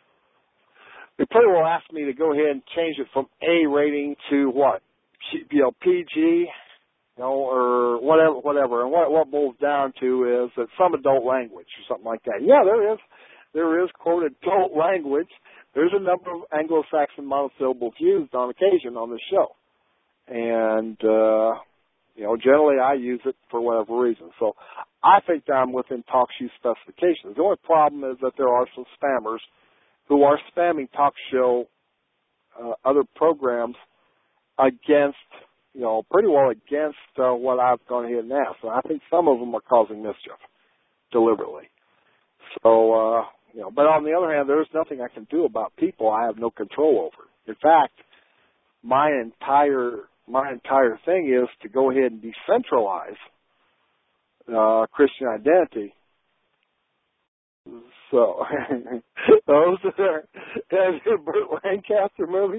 Speaker 3: they pretty well asked me to go ahead and change it from A rating to what? You know, P G, you know, or whatever, whatever. And what what boils down to is that some adult language or something like that. Yeah, there is, there is quote adult language. There's a number of Anglo-Saxon monosyllables used on occasion on the show, and uh, you know, generally I use it for whatever reason. So I think that I'm within TalkShoe specifications. The only problem is that there are some spammers who are spamming talk show uh, other programs against, you know, pretty well against uh, what I've gone ahead and asked. So I think some of them are causing mischief deliberately. So, uh, you know, but on the other hand, there's nothing I can do about people I have no control over. In fact, my entire my entire thing is to go ahead and decentralize uh, Christian identity. So, those are the Burt Lancaster movie.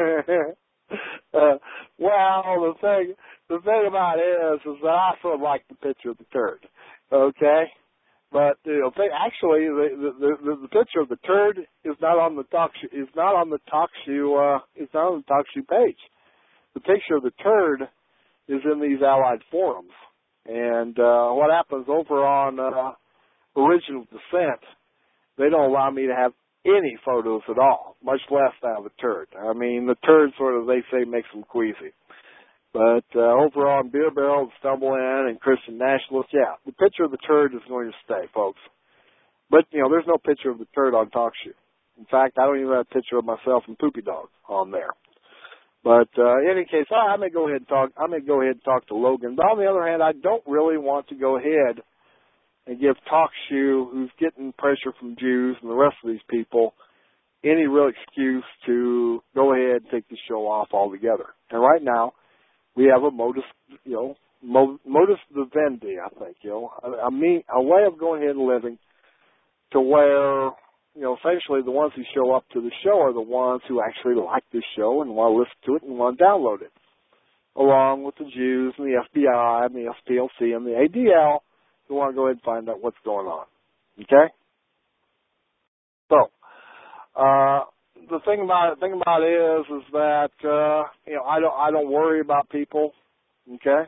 Speaker 3: Uh, well, the thing, the thing about it is, is that I sort of like the picture of the turd, okay? But you know, they, actually, the, the the the picture of the turd is not on the talk is not on the talk show uh, is not on the talk show page. The picture of the turd is in these allied forums, and uh, what happens over on uh, Original Descent? They don't allow me to have any photos at all, much less that of a turd. I mean, the turd sort of, they say, makes them queasy. But uh, over on Beer Barrel, Stumble In, and Christian Nationalist, yeah, the picture of the turd is going to stay, folks. But, you know, there's no picture of the turd on TalkShoe. In fact, I don't even have a picture of myself and Poopy Dog on there. But uh, in any case, I, I may go ahead and talk. I may go ahead and talk to Logan. But on the other hand, I don't really want to go ahead and give TalkShoe, who's getting pressure from Jews and the rest of these people, any real excuse to go ahead and take the show off altogether. And right now, we have a modus, you know, mo- modus vivendi, I think, you know, I, I mean, a way of going ahead and living to where, you know, essentially the ones who show up to the show are the ones who actually like this show and want to listen to it and want to download it, along with the Jews and the F B I and the S P L C and the A D L who want to go ahead and find out what's going on. Okay? So, uh, the thing about it, thing about it is, is that, uh, you know, I don't, I don't worry about people. Okay?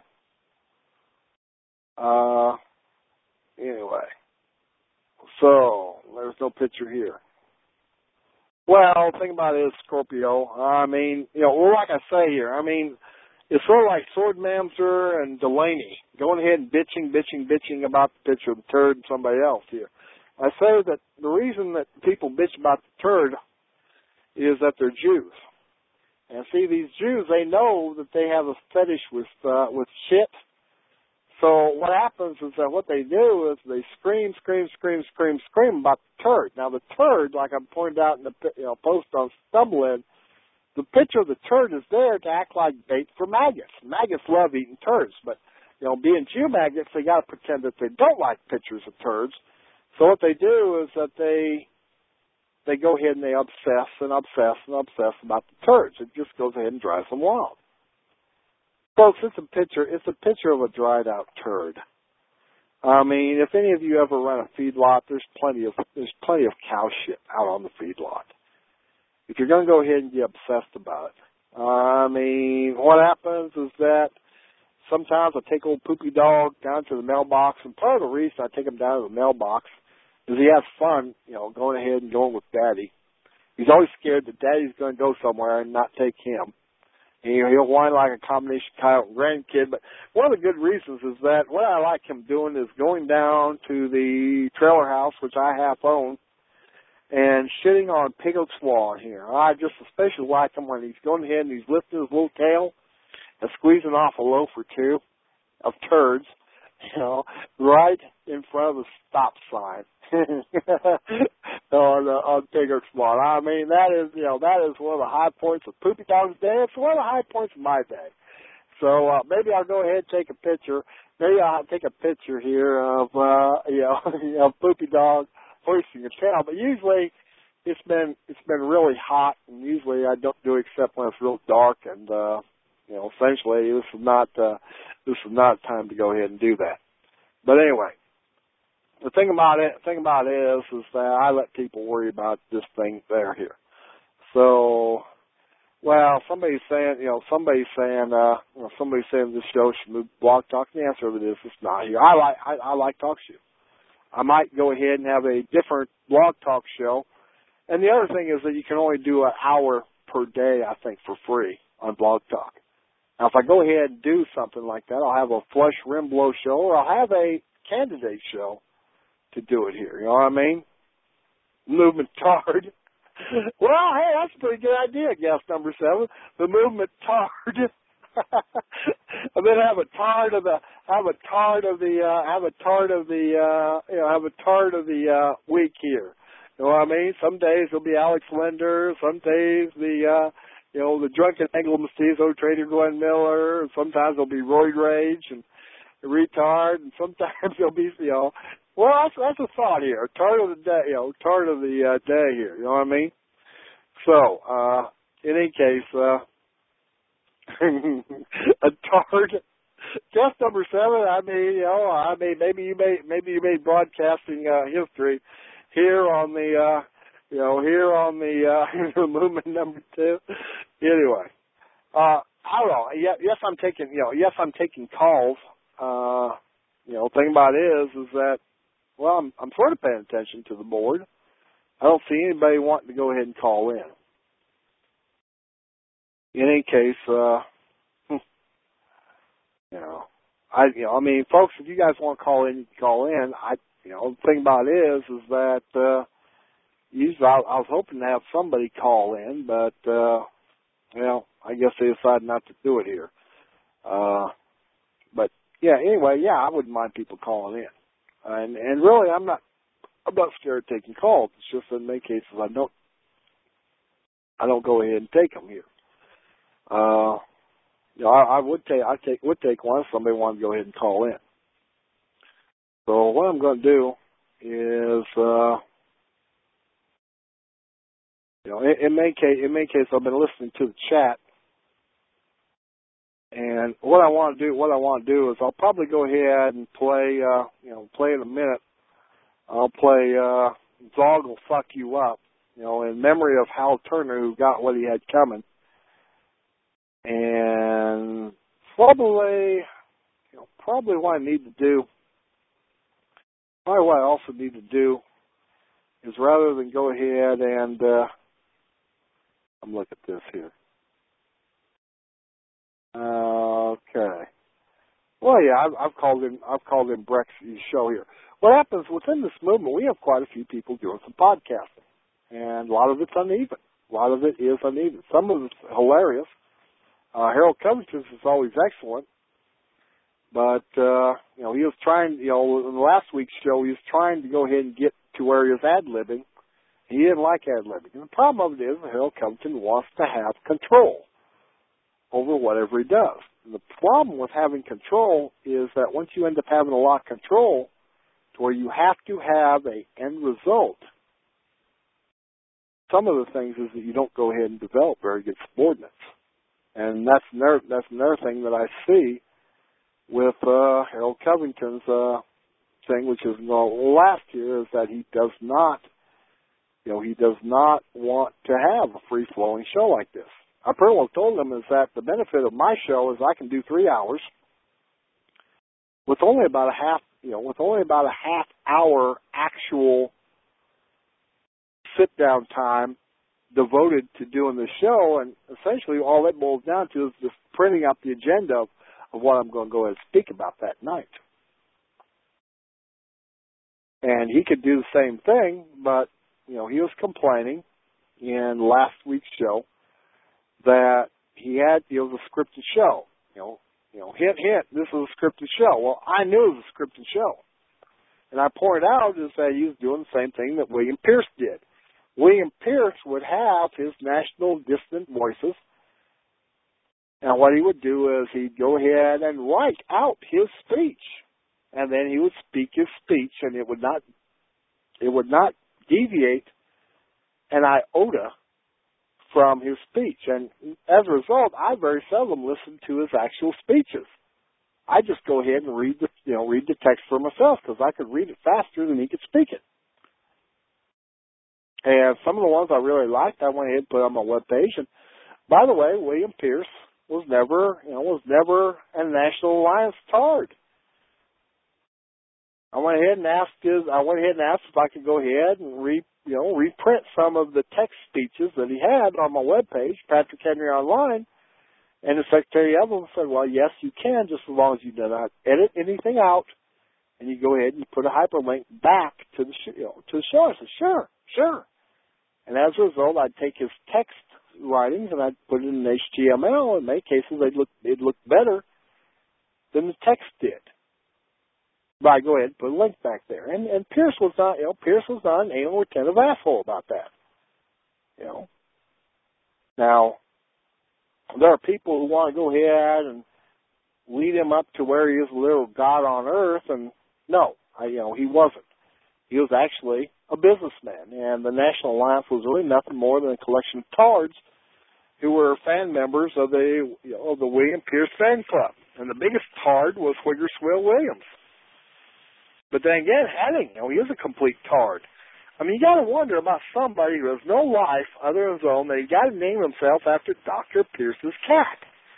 Speaker 3: Uh, anyway. So, there's no picture here. Well, the thing about it is, Scorpio, I mean, you know, well, like I say here, I mean, it's sort of like Swordmancer and Delaney going ahead and bitching, bitching, bitching about the picture of the turd and somebody else here. I say that the reason that people bitch about the turd is that they're Jews. And see, these Jews, they know that they have a fetish with uh, with shit. So what happens is that what they do is they scream, scream, scream, scream, scream about the turd. Now the turd, like I pointed out in the you know, post on Stumblehead, the picture of the turd is there to act like bait for maggots. Maggots love eating turds, but you know, being Jew maggots, they got to pretend that they don't like pictures of turds. So what they do is that they they go ahead and they obsess and obsess and obsess about the turds. It just goes ahead and drives them wild. Folks, it's a picture. It's a picture of a dried out turd. I mean, if any of you ever run a feedlot, there's plenty of there's plenty of cow shit out on the feedlot. If you're going to go ahead and get obsessed about it, I mean, what happens is that sometimes I take old Poopy Dog down to the mailbox, and part of the reason I take him down to the mailbox is he has fun, you know, going ahead and going with Daddy. He's always scared that Daddy's going to go somewhere and not take him. And he'll whine like a combination coyote and grandkid. But one of the good reasons is that what I like him doing is going down to the trailer house, which I half own, and shitting on Piglet's lawn here. I just especially like him when he's going ahead and he's lifting his little tail and squeezing off a loaf or two of turds, you know, right in front of the stop sign on uh, on Piglet's lawn. I mean, that is, you know, that is one of the high points of Poopy Dog's day. It's one of the high points of my day. So uh, maybe I'll go ahead and take a picture. Maybe I'll take a picture here of, uh, you know, you know, Poopy Dog hoisting a tail. But usually it's been it's been really hot, and usually I don't do it except when it's real dark. And uh, you know, essentially this is not uh, this is not time to go ahead and do that. But anyway, the thing about it, thing about it is, is that I let people worry about this thing there here. So, well, somebody's saying, you know, somebody's saying, uh, you know, somebody's saying this show should move to Blog Talk. The answer to it is it's not here. I like, I, I like Talk Show. I might go ahead and have a different Blog Talk show. And the other thing is that you can only do an hour per day, I think, for free on Blog Talk. Now, if I go ahead and do something like that, I'll have a Flush Rim Blow show, or I'll have a candidate show to do it here. You know what I mean? Movement Tard. Well, hey, that's a pretty good idea, guest number seven. The Movement Tard. And then have a tard of the have a tard of the uh, have a tard of the uh, you know have a tard of the uh, week here. You know what I mean? Some days it'll be Alex Linder. Some days the uh, you know the drunken Anglo Mestizo, Trader Glenn Miller. And sometimes it'll be Roid Rage and Retard, and sometimes it'll be you know. Well, that's that's a thought here. Tard of the day, you know, tard of the uh, day here. You know what I mean? So, uh, in any case. Uh, a tard. Guest number seven. I mean, you know, I mean, maybe you made maybe you made broadcasting uh, history here on the, uh, you know, here on the uh, movement number two. Anyway, uh, I don't know. Yes, yes, I'm taking, you know, yes, I'm taking calls. Uh, you know, the thing about it is, is that, well, I'm I'm sort of paying attention to the board. I don't see anybody wanting to go ahead and call in. In any case, uh, you know, I, you know, I mean, folks, if you guys want to call in, you can call in. I, you know, the thing about it is, is that, uh, usually I, I was hoping to have somebody call in, but, uh, you know, I guess they decided not to do it here. Uh, but yeah, anyway, yeah, I wouldn't mind people calling in. And, and really, I'm not, I'm not scared of taking calls. It's just in many cases I don't, I don't go ahead and take them here. Uh, you know, I, I would take I take would take one if somebody wanted to go ahead and call in. So what I'm going to do is, uh, you know, in, in many case, in many cases, I've been listening to the chat, and what I want to do, what I want to do is, I'll probably go ahead and play, uh, you know, play in a minute. I'll play uh, "Zog Will Fuck You Up," you know, in memory of Hal Turner, who got what he had coming, and probably, you know, probably what I need to do. Probably what I also need to do is, rather than go ahead and uh, I'm looking at this here. Uh, okay. Well, yeah, I've, I've called in. I've called in Breck's show here. What happens within this movement? We have quite a few people doing some podcasting, and a lot of it's uneven. A lot of it is uneven. Some of it's hilarious. Uh, Harold Covington's is always excellent, but uh, you know, he was trying. You know, in last week's show, he was trying to go ahead and get to where he was ad-libbing. He didn't like ad-libbing. And the problem of it is that Harold Covington wants to have control over whatever he does. And the problem with having control is that once you end up having a lot of control to where you have to have an end result, some of the things is that you don't go ahead and develop very good subordinates. And that's another, that's another thing that I see with uh, Harold Covington's uh, thing, which is the last here, is that he does not, you know, he does not want to have a free-flowing show like this. I pretty well told him is that the benefit of my show is I can do three hours with only about a half, you know, with only about a half hour actual sit-down time devoted to doing the show, and essentially all that boils down to is just printing up the agenda of, of what I'm going to go ahead and speak about that night. And he could do the same thing, but, you know, he was complaining in last week's show that he had, it was a scripted show. You know, you know, hint, hint, this is a scripted show. Well, I knew it was a scripted show. And I pointed out is that he was doing the same thing that William Pierce did. William Pierce would have his national dissident voices, and what he would do is he'd go ahead and write out his speech, and then he would speak his speech, and it would not, it would not deviate an iota from his speech. And as a result, I very seldom listen to his actual speeches. I just go ahead and read the, you know, read the text for myself, because I could read it faster than he could speak it. And some of the ones I really liked, I went ahead and put on my webpage. And by the way, William Pierce was never, you know, was never a National Alliance tard. I went ahead and asked his, I went ahead and asked if I could go ahead and re, you know, reprint some of the text speeches that he had on my webpage, Patrick Henry Online. And the Secretary of them said, well, yes, you can, just as long as you do not edit anything out, and you go ahead and you put a hyperlink back to the, sh- you know, to the show. I said, sure, sure. And as a result, I'd take his text writings and I'd put it in H T M L. In many cases, they'd look, they'd look better than the text did. But I go ahead and put a link back there. And, and Pierce was not, you know, Pierce was not an anal retentive asshole about that. You know. Now, there are people who want to go ahead and lead him up to where he is a literal God on earth, and no, I, you know, he wasn't. He was actually a businessman, and the National Alliance was really nothing more than a collection of tards who were fan members of the, you know, of the William Pierce fan club. And the biggest tard was Wiggerswill Williams. But then again, Henning, you know, he is a complete tard. I mean, you got to wonder about somebody who has no life other than his own, that he got to name himself after Doctor Pierce's cat.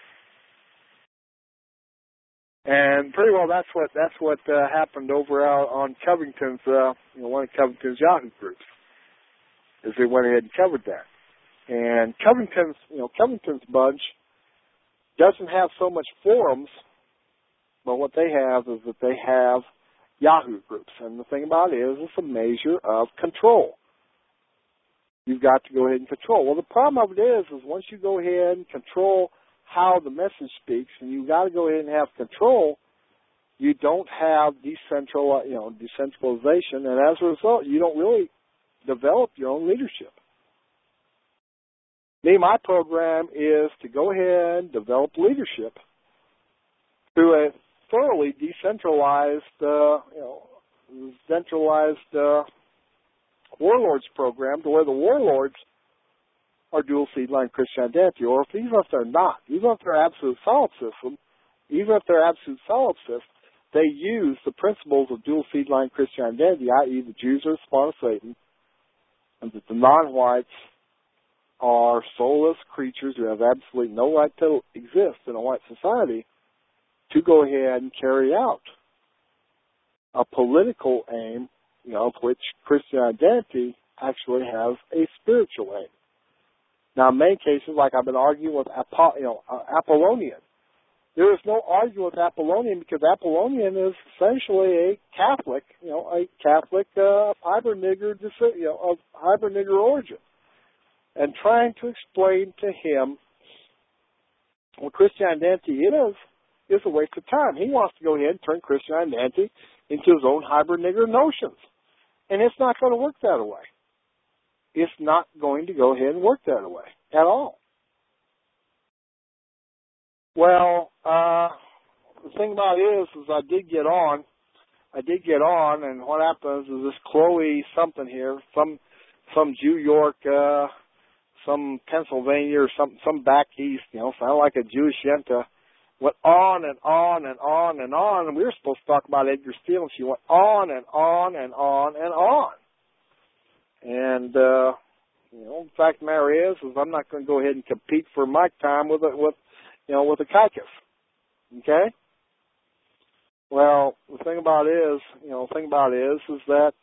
Speaker 3: And pretty well, that's what that's what uh, happened over out on Covington's, uh, you know, one of Covington's Yahoo groups, is they went ahead and covered that. And Covington's, you know, Covington's bunch doesn't have so much forums, but what they have is that they have Yahoo groups. And the thing about it is, it's a measure of control. You've got to go ahead and control. Well, the problem of it is, is once you go ahead and control how the message speaks, and you've got to go ahead and have control, you don't have decentral, you know, decentralization, and as a result, you don't really develop your own leadership. Me, my program is to go ahead and develop leadership through a thoroughly decentralized, uh, you know, centralized uh, warlords program, to where the warlords are dual seed line Christian identity, or if, even if they're not, even if they're absolute solipsism, even if they're absolute solipsists, they use the principles of dual seed line Christian identity, that is the Jews are the spawn of Satan, and that the non-whites are soulless creatures who have absolutely no right to exist in a white society, to go ahead and carry out a political aim, you know, of which Christian identity actually has a spiritual aim. Now, in many cases, like I've been arguing with Apo, you know, uh, Apollonian, there is no argument with Apollonian, because Apollonian is essentially a Catholic, you know, a Catholic uh, Hiber-Nigger, you know, of Hiber-Nigger origin, and trying to explain to him what Christian identity is, is a waste of time. He wants to go ahead and turn Christian identity into his own Hiber-Nigger notions, and it's not going to work that way. It's not going to go ahead and work that way at all. Well, uh, the thing about it is, is I did get on. I did get on, and what happens is this Chloe something here, some some New York, uh, some Pennsylvania, or some some back east, you know, sound like a Jewish yenta, went on and on and on and on, and we were supposed to talk about Edgar Steele, and she went on and on and on and on. And uh, you know, the fact of the matter is, is I'm not going to go ahead and compete for mic time with a, with you know with a caucus. Okay. Well, the thing about it is, you know, the thing about it is, is that,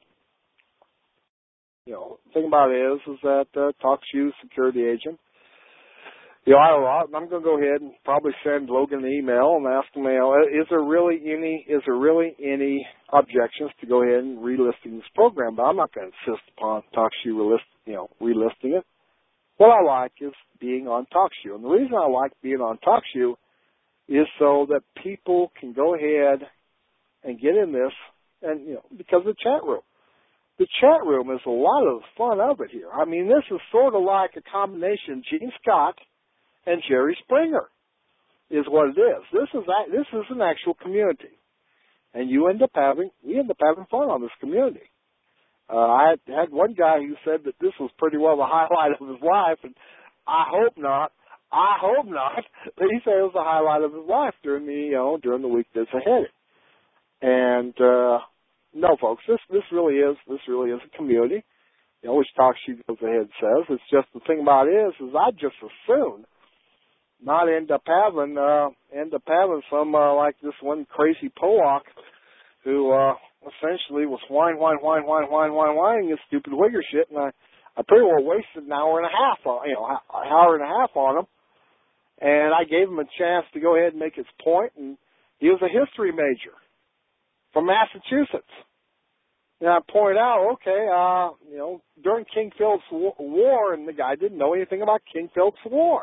Speaker 3: you know, the thing about it is, is that uh, TalkShoe security agent, you know, I, I'm going to go ahead and probably send Logan an email and ask him, you know, is there really any, is there really any objections to go ahead and relisting this program? But I'm not going to insist upon TalkShoe relist, you know, relisting it. What I like is being on TalkShoe, and the reason I like being on TalkShoe is so that people can go ahead and get in this, and, you know, because of the chat room. The chat room is a lot of the fun of it here. I mean, this is sort of like a combination of Gene Scott and Jerry Springer, is what it is. This is this is an actual community, and you end up having we end up having fun on this community. Uh, I had, had one guy who said that this was pretty well the highlight of his life, and I hope not. I hope not. But he said it was the highlight of his life during the you know during the week that's ahead. And uh, no, folks, this this really is this really is a community, you know, which TalkShoe goes ahead and says. It's just the thing about it is, is I just assume not end up having uh, end up having some uh, like this one crazy Pollock who uh, essentially was whine, whine, whine, whine, whine, whine, whining this stupid Wigger shit, and I, I pretty well wasted an hour and a half on you know an hour and a half on him, and I gave him a chance to go ahead and make his point, and he was a history major from Massachusetts. And I pointed out, okay, uh, you know, during King Philip's War, and the guy didn't know anything about King Philip's War.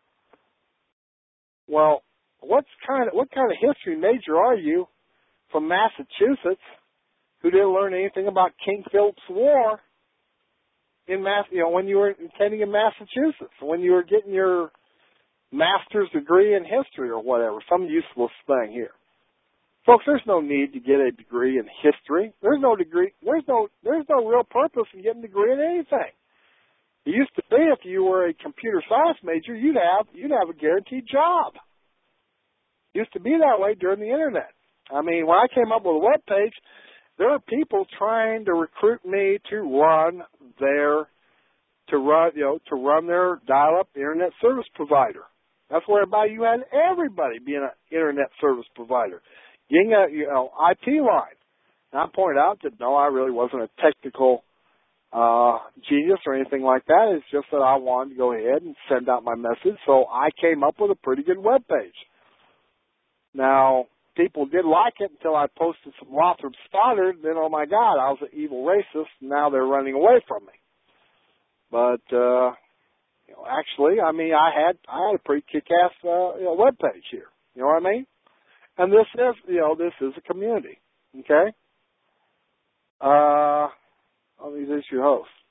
Speaker 3: Well, what's kind of what kind of history major are you from Massachusetts who didn't learn anything about King Philip's War in Mass? You know, when you were attending in Massachusetts, when you were getting your master's degree in history or whatever, some useless thing here. Folks, there's no need to get a degree in history. There's no degree. There's no. There's no real purpose in getting a degree in anything. It used to be if you were a computer science major, you'd have you'd have a guaranteed job. It used to be that way during the internet. I mean, when I came up with a web page, there were people trying to recruit me to run their to run you know to run their dial-up internet service provider. That's whereby you had everybody being an internet service provider. Getting a you know I P line. And I pointed out that no, I really wasn't a technical uh, genius or anything like that. It's just that I wanted to go ahead and send out my message, so I came up with a pretty good web page. Now, people did like it until I posted some Lothrop Stoddard. Then, oh my God, I was an evil racist. And now they're running away from me. But uh, you know, actually, I mean, I had I had a pretty kick-ass uh, you know, web page here. You know what I mean? And this is, you know, this is a community, okay? Uh, all these issue hosts.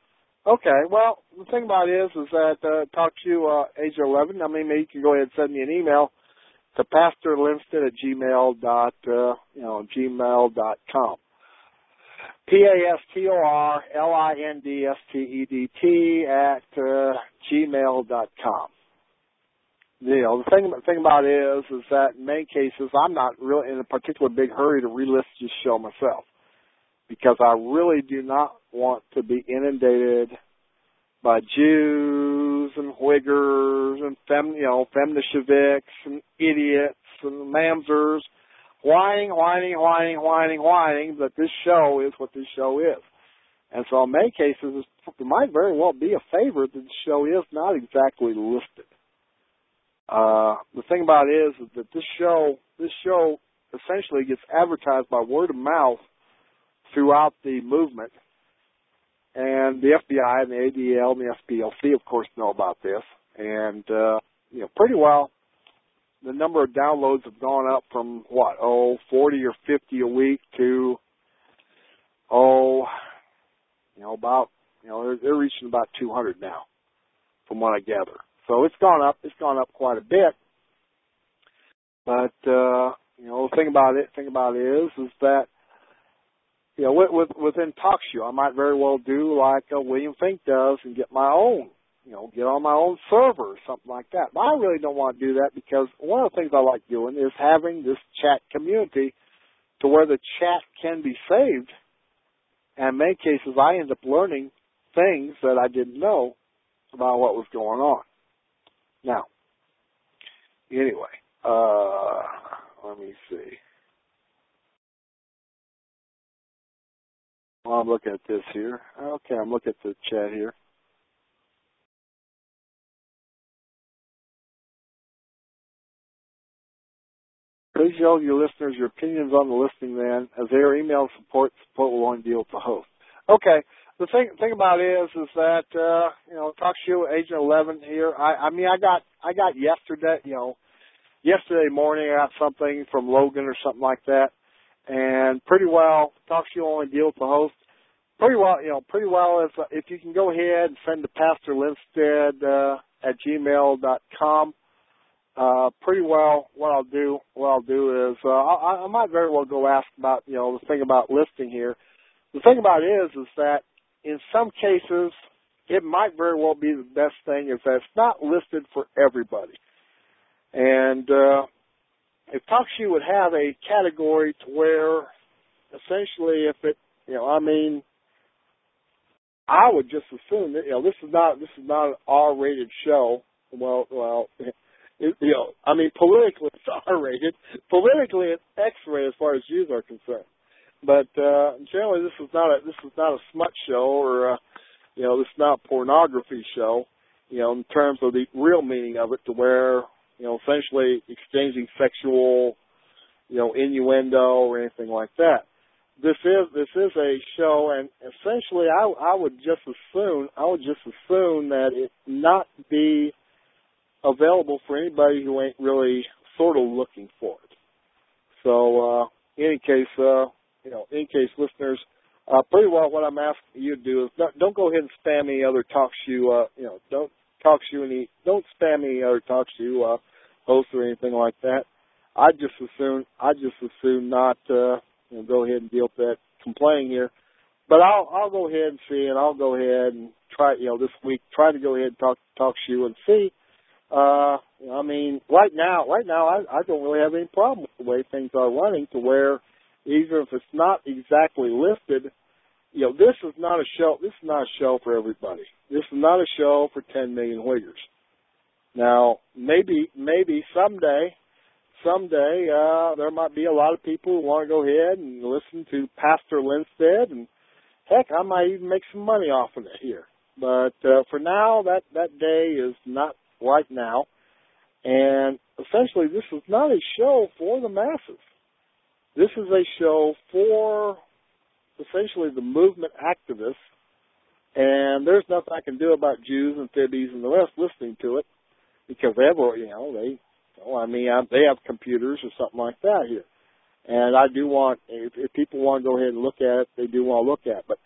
Speaker 3: Okay, well, the thing about it is, is that uh, talk to you uh, age eleven. I mean, maybe you can go ahead and send me an email to pastor linstead at gmail dot uh, you know gmail dot com. P A S T O R L I N D S T E D T at uh, gmail dot com. You know, the thing, the thing about it is, is that in many cases, I'm not really in a particular big hurry to relist this show myself, because I really do not want to be inundated by Jews and Uyghurs and fem, you know, feministivics and idiots and mamzers whining, whining, whining, whining, whining that this show is what this show is. And so in many cases, it might very well be a favor that the show is not exactly listed. Uh, the thing about it is, is that this show, this show essentially gets advertised by word of mouth throughout the movement. And the F B I and the A D L and the S P L C, of course, know about this. And, uh, you know, pretty well, the number of downloads have gone up from, what, oh, forty or fifty a week to, oh, you know, about, you know, they're, they're reaching about two hundred now, from what I gather. So it's gone up. It's gone up quite a bit. But, uh, you know, the thing about it, thing about it is, is that, you know, with, with, within TalkShoe, I might very well do like uh, William Fink does and get my own, you know, get on my own server or something like that. But I really don't want to do that, because one of the things I like doing is having this chat community to where the chat can be saved. And in many cases, I end up learning things that I didn't know about what was going on. Now, anyway, uh, let me see. Well, I'm looking at this here. Okay, I'm looking at the chat here. Please show your listeners your opinions on the listing then, as their email support, support will only deal with the host. Okay, the thing thing about it is, is that, uh, you know, TalkShoe Agent eleven here, I, I mean, I got, I got yesterday, you know, yesterday morning I got something from Logan or something like that, and pretty well, TalkShoe only deal with the host. Pretty well, you know, pretty well if, if you can go ahead and send to Pastor Linstead, uh, at gmail dot com. Uh, pretty well, what I'll do, what I'll do is, uh, I, I might very well go ask about, you know, the thing about listing here. The thing about it is, is that in some cases, it might very well be the best thing is that it's not listed for everybody. And, uh, if TalkShoe would have a category to where, essentially, if it, you know, I mean, I would just assume that, you know, this is not, this is not an R-rated show. Well, well, It, you know, I mean, politically it's R-rated. Politically it's X-rated as far as Jews are concerned. But uh, generally, this is not a this is not a smut show, or a, you know, this is not a pornography show. You know, in terms of the real meaning of it, to where, you know, essentially exchanging sexual, you know, innuendo or anything like that. This is this is a show, and essentially, I I would just assume I would just assume that it not be available for anybody who ain't really sort of looking for it. So, uh, in any case, uh, you know, in any case, listeners, uh, pretty well what I'm asking you to do is not, don't go ahead and spam any other TalkShoe, uh, you know, don't TalkShoe any, don't spam any other TalkShoe, uh, hosts or anything like that. I just assume, I just assume not, uh, you know, go ahead and deal with that complaining here. But I'll, I'll go ahead and see, and I'll go ahead and try, you know, this week, try to go ahead and talk, TalkShoe and see. Uh, I mean, right now, right now, I, I don't really have any problem with the way things are running, to where even if it's not exactly listed, you know, this is not a show, this is not a show for everybody. This is not a show for ten million Uyghurs. Now, maybe, maybe someday, someday, uh, there might be a lot of people who want to go ahead and listen to Pastor Linstead, and heck, I might even make some money off of it here. But, uh, for now, that, that day is not right now, and essentially this is not a show for the masses. This is a show for essentially the movement activists, and there's nothing I can do about Jews and Thibbies and the rest listening to it, because they have, you know, they, well, I mean, they have computers or something like that here, and I do want, if, if people want to go ahead and look at it, they do want to look at it, but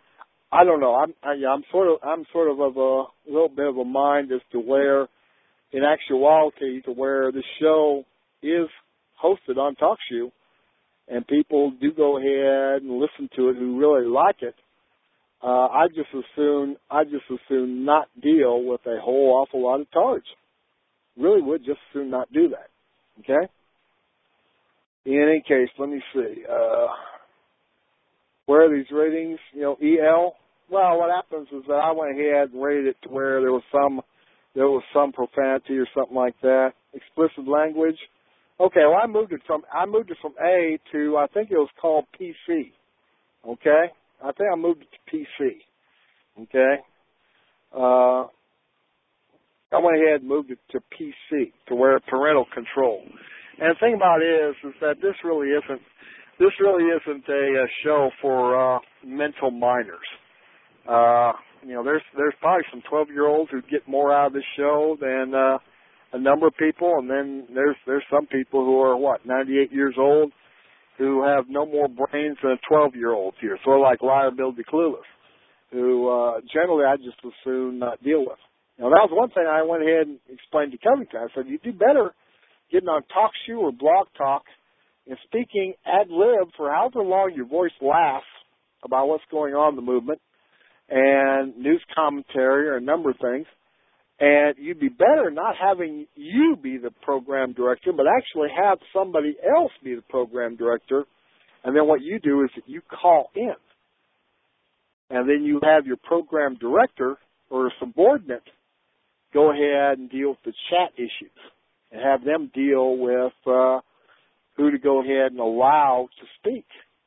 Speaker 3: I don't know. I'm I, yeah, I'm sort of I'm sort of of a little bit of a mind as to where, in actuality, to where the show is hosted on TalkShoe, and people do go ahead and listen to it who really like it. Uh, I just as soon I just as soon not deal with a whole awful lot of tards. Really would just as soon not do that. Okay. In any case, let me see. Uh, where are these ratings? You know, E L. Well, what happens is that I went ahead and rated it to where there was some there was some profanity or something like that. Explicit language. Okay, well I moved it from I moved it from A to I think it was called P C. Okay, I think I moved it to P C. Okay, uh, I went ahead and moved it to P C to where parental control. And the thing about it is, is that this really isn't this really isn't a, a show for uh, mental minors. Uh, you know, there's there's probably some twelve-year-olds who get more out of this show than uh, a number of people, and then there's there's some people who are what ninety-eight years old who have no more brains than a twelve-year-old here, sort of like liability clueless, who uh, generally I just as soon not deal with. Now that was one thing I went ahead and explained to Covington. I said you do better getting on TalkShoe or Blog Talk and speaking ad lib for however long your voice lasts about what's going on in the movement, and news commentary or a number of things. And you'd be better not having you be the program director, but actually have somebody else be the program director. And then what you do is that you call in. And then you have your program director or a subordinate go ahead and deal with the chat issues and have them deal with uh, who to go ahead and allow to speak.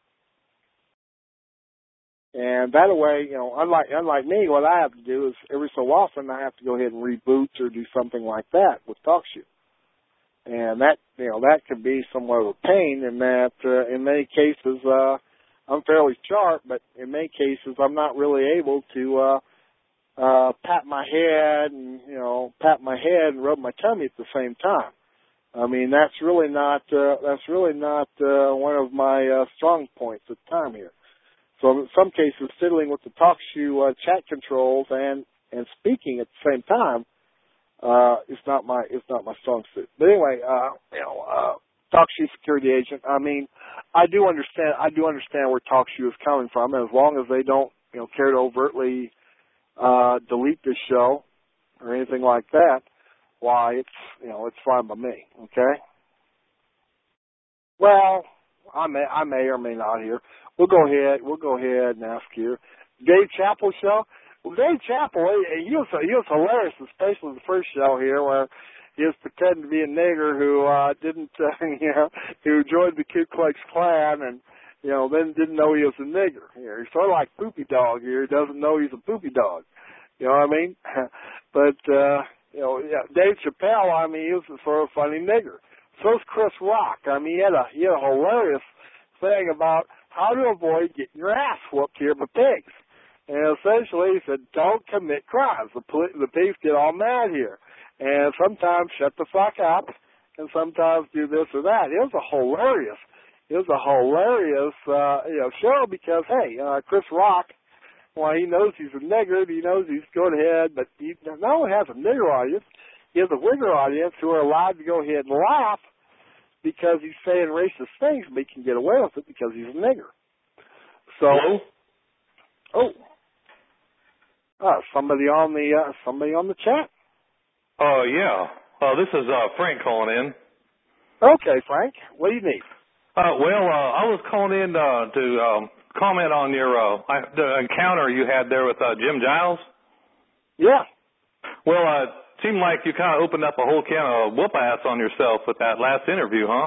Speaker 3: And that way, you know, unlike unlike me, what I have to do is every so often I have to go ahead and reboot or do something like that with TalkShoe. And that, you know, that can be somewhat of a pain in that uh, in many cases uh, I'm fairly sharp, but in many cases I'm not really able to uh, uh, pat my head and, you know, pat my head and rub my tummy at the same time. I mean, that's really not uh, that's really not uh, one of my uh, strong points at the time here. So in some cases, fiddling with the TalkShoe uh, chat controls and, and speaking at the same time uh, is not my is not my strong suit. But anyway, uh, you know, uh, TalkShoe security agent. I mean, I do understand. I do understand where TalkShoe is coming from, and as long as they don't, you know, care to overtly uh, delete this show or anything like that, why it's you know it's fine by me. Okay. Well, I may I may or may not here. We'll go ahead. We'll go ahead and ask here. Dave Chappell show. Well, Dave Chappell, he, he was he was hilarious, especially the first show here where he was pretending to be a nigger who uh, didn't, uh, you know, who joined the Ku Klux Klan and you know then didn't know he was a nigger. Here, he's sort of like Poopy Dog here. He doesn't know he's a poopy dog. You know what I mean? But uh, you know, yeah, Dave Chappelle. I mean, he was a sort of funny nigger. So's Chris Rock. I mean, he had a he had a hilarious thing about how to avoid getting your ass whooped here by pigs. And essentially he said, don't commit crimes. The, poli- the pigs get all mad here. And sometimes shut the fuck up and sometimes do this or that. It was a hilarious, it was a hilarious, uh, you know, show because, hey, uh, Chris Rock, well, he knows he's a nigger, he knows he's going ahead, but he not only has a nigger audience, he has a wigger audience who are allowed to go ahead and laugh because he's saying racist things, but he can get away with it because he's a nigger. So,
Speaker 1: Hello?
Speaker 3: oh, uh, somebody on the uh, somebody on the chat.
Speaker 1: Oh, uh, yeah. Uh, this is uh, Frank calling in.
Speaker 3: Okay, Frank, what do you need?
Speaker 1: Uh, well, uh, I was calling in uh, to um, comment on your uh, the encounter you had there with uh, Jim Giles.
Speaker 3: Yeah.
Speaker 1: Well, uh, it seemed like you kind of opened up a whole can of whoop-ass on yourself with that last interview, huh?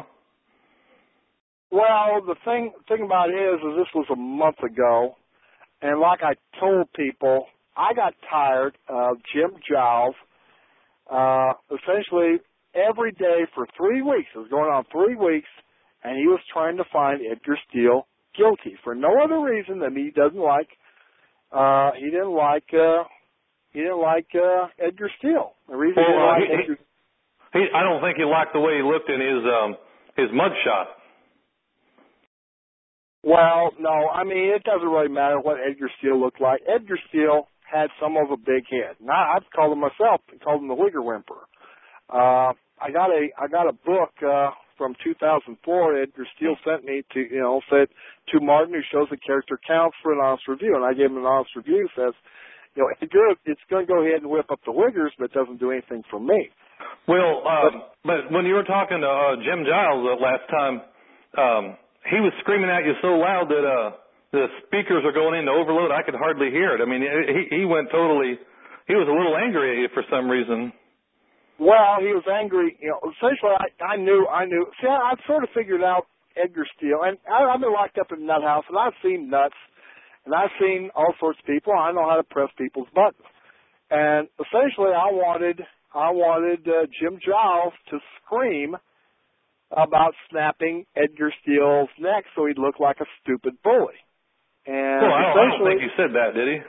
Speaker 3: Well, the thing thing about it is, is this was a month ago, and like I told people, I got tired of Jim Giles uh, essentially every day for three weeks. It was going on three weeks, and he was trying to find Edgar Steele guilty for no other reason than he doesn't like, uh, he didn't like, uh, he didn't like uh, Edgar Steele. The reason
Speaker 1: well,
Speaker 3: he didn't
Speaker 1: uh,
Speaker 3: like
Speaker 1: he,
Speaker 3: Edgar
Speaker 1: he, I don't think he liked the way he looked in his um, his mugshot.
Speaker 3: Well, no, I mean, it doesn't really matter what Edgar Steele looked like. Edgar Steele had some of a big head. Now, I've called him myself, I called him the Wigger Whimper. Uh, I got a, I got a book, uh, from two thousand four Edgar Steele sent me to, you know, said to Martin, who shows the character counts for an honest review. And I gave him an honest review, says, you know, Edgar, it's going to go ahead and whip up the Wiggers, but it doesn't do anything for me.
Speaker 1: Well, um, but, but when you were talking to uh, Jim Giles uh, last time, um, he was screaming at you so loud that uh, the speakers are going into overload. I could hardly hear it. I mean, he, he went totally, he was a little angry at you for some reason.
Speaker 3: Well, he was angry. You know, essentially, I, I knew, I knew. See, I, I've sort of figured out Edgar Steele, and I, I've been locked up in the nut house, and I've seen nuts, and I've seen all sorts of people. I know how to press people's buttons, and essentially, I wanted, I wanted uh, Jim Giles to scream about snapping Edgar Steele's neck so he'd look like a stupid bully. And
Speaker 1: well, I don't, I don't think he said that, did he?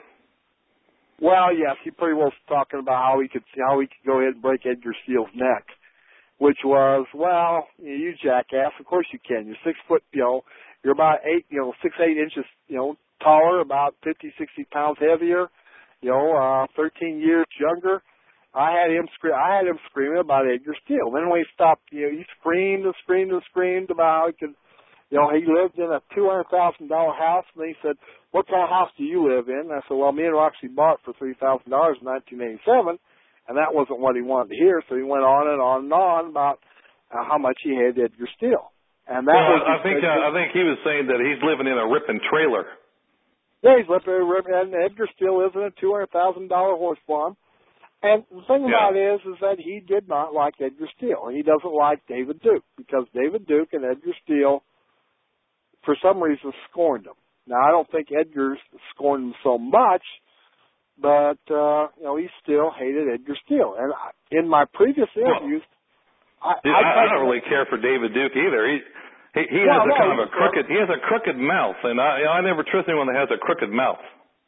Speaker 3: Well, yes, he pretty well was talking about how he could how he could go ahead and break Edgar Steele's neck, which was, well, you jackass, of course you can. You're six foot, you know, you're about eight, you know, six eight inches, you know, taller, about fifty, sixty pounds heavier, you know, uh, thirteen years younger. I had him scream. I had him screaming about Edgar Steele. Then when he stopped, you know, he screamed and screamed and screamed about how he could. You know, he lived in a two hundred thousand dollar house, and he said, "What kind of house do you live in?" And I said, "Well, me and Roxy bought it for three thousand dollars in nineteen eighty-seven," and that wasn't what he wanted to hear. So he went on and on and on about uh, how much he hated Edgar Steele, and that
Speaker 1: well,
Speaker 3: was.
Speaker 1: I think uh, I think he was saying that he's living in a ripping trailer.
Speaker 3: Yeah, he's living in a ripping, and Edgar Steele lives in a two hundred thousand dollar horse farm. And the thing
Speaker 1: yeah.
Speaker 3: about it is, is that he did not like Edgar Steele, and he doesn't like David Duke because David Duke and Edgar Steele, for some reason, scorned him. Now, I don't think Edgar scorned him so much, but, uh, you know, he still hated Edgar Steele. And I, in my previous interviews,
Speaker 1: well,
Speaker 3: I,
Speaker 1: I,
Speaker 3: I,
Speaker 1: I don't really care for David Duke either. He he, he
Speaker 3: well,
Speaker 1: has a
Speaker 3: no,
Speaker 1: kind of a crooked, he has a crooked mouth, and I, I never trust anyone that has a crooked mouth.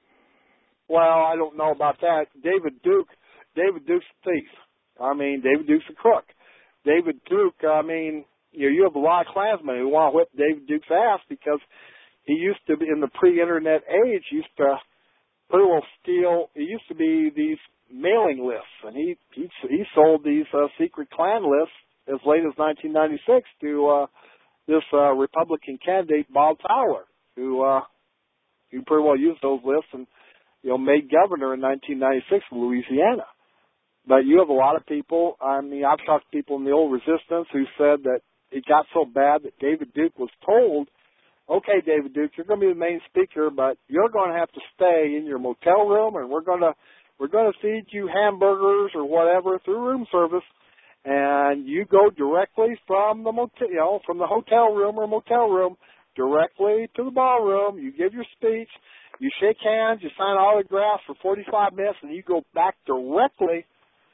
Speaker 3: Well, I don't know about that. David Duke, David Duke's a thief. I mean, David Duke's a crook. David Duke, I mean, you know, you have a lot of Klansmen who want to whip David Duke's ass because he used to be, in the pre-internet age, used to pretty well steal, it used to be these mailing lists, and he he, he sold these uh, secret Klan lists as late as nineteen ninety-six to uh, this uh, Republican candidate, Bob Fowler, who, uh, who pretty well used those lists and, you know, made governor in nineteen ninety-six of Louisiana. But you have a lot of people, I mean, I've talked to people in the old resistance who said that it got so bad that David Duke was told, okay, David Duke, you're going to be the main speaker, but you're going to have to stay in your motel room, and we're going to we're going to feed you hamburgers or whatever through room service, and you go directly from the motel, you know, from the hotel room or motel room directly to the ballroom. You give your speech, you shake hands, you sign autographs for forty-five minutes, and you go back directly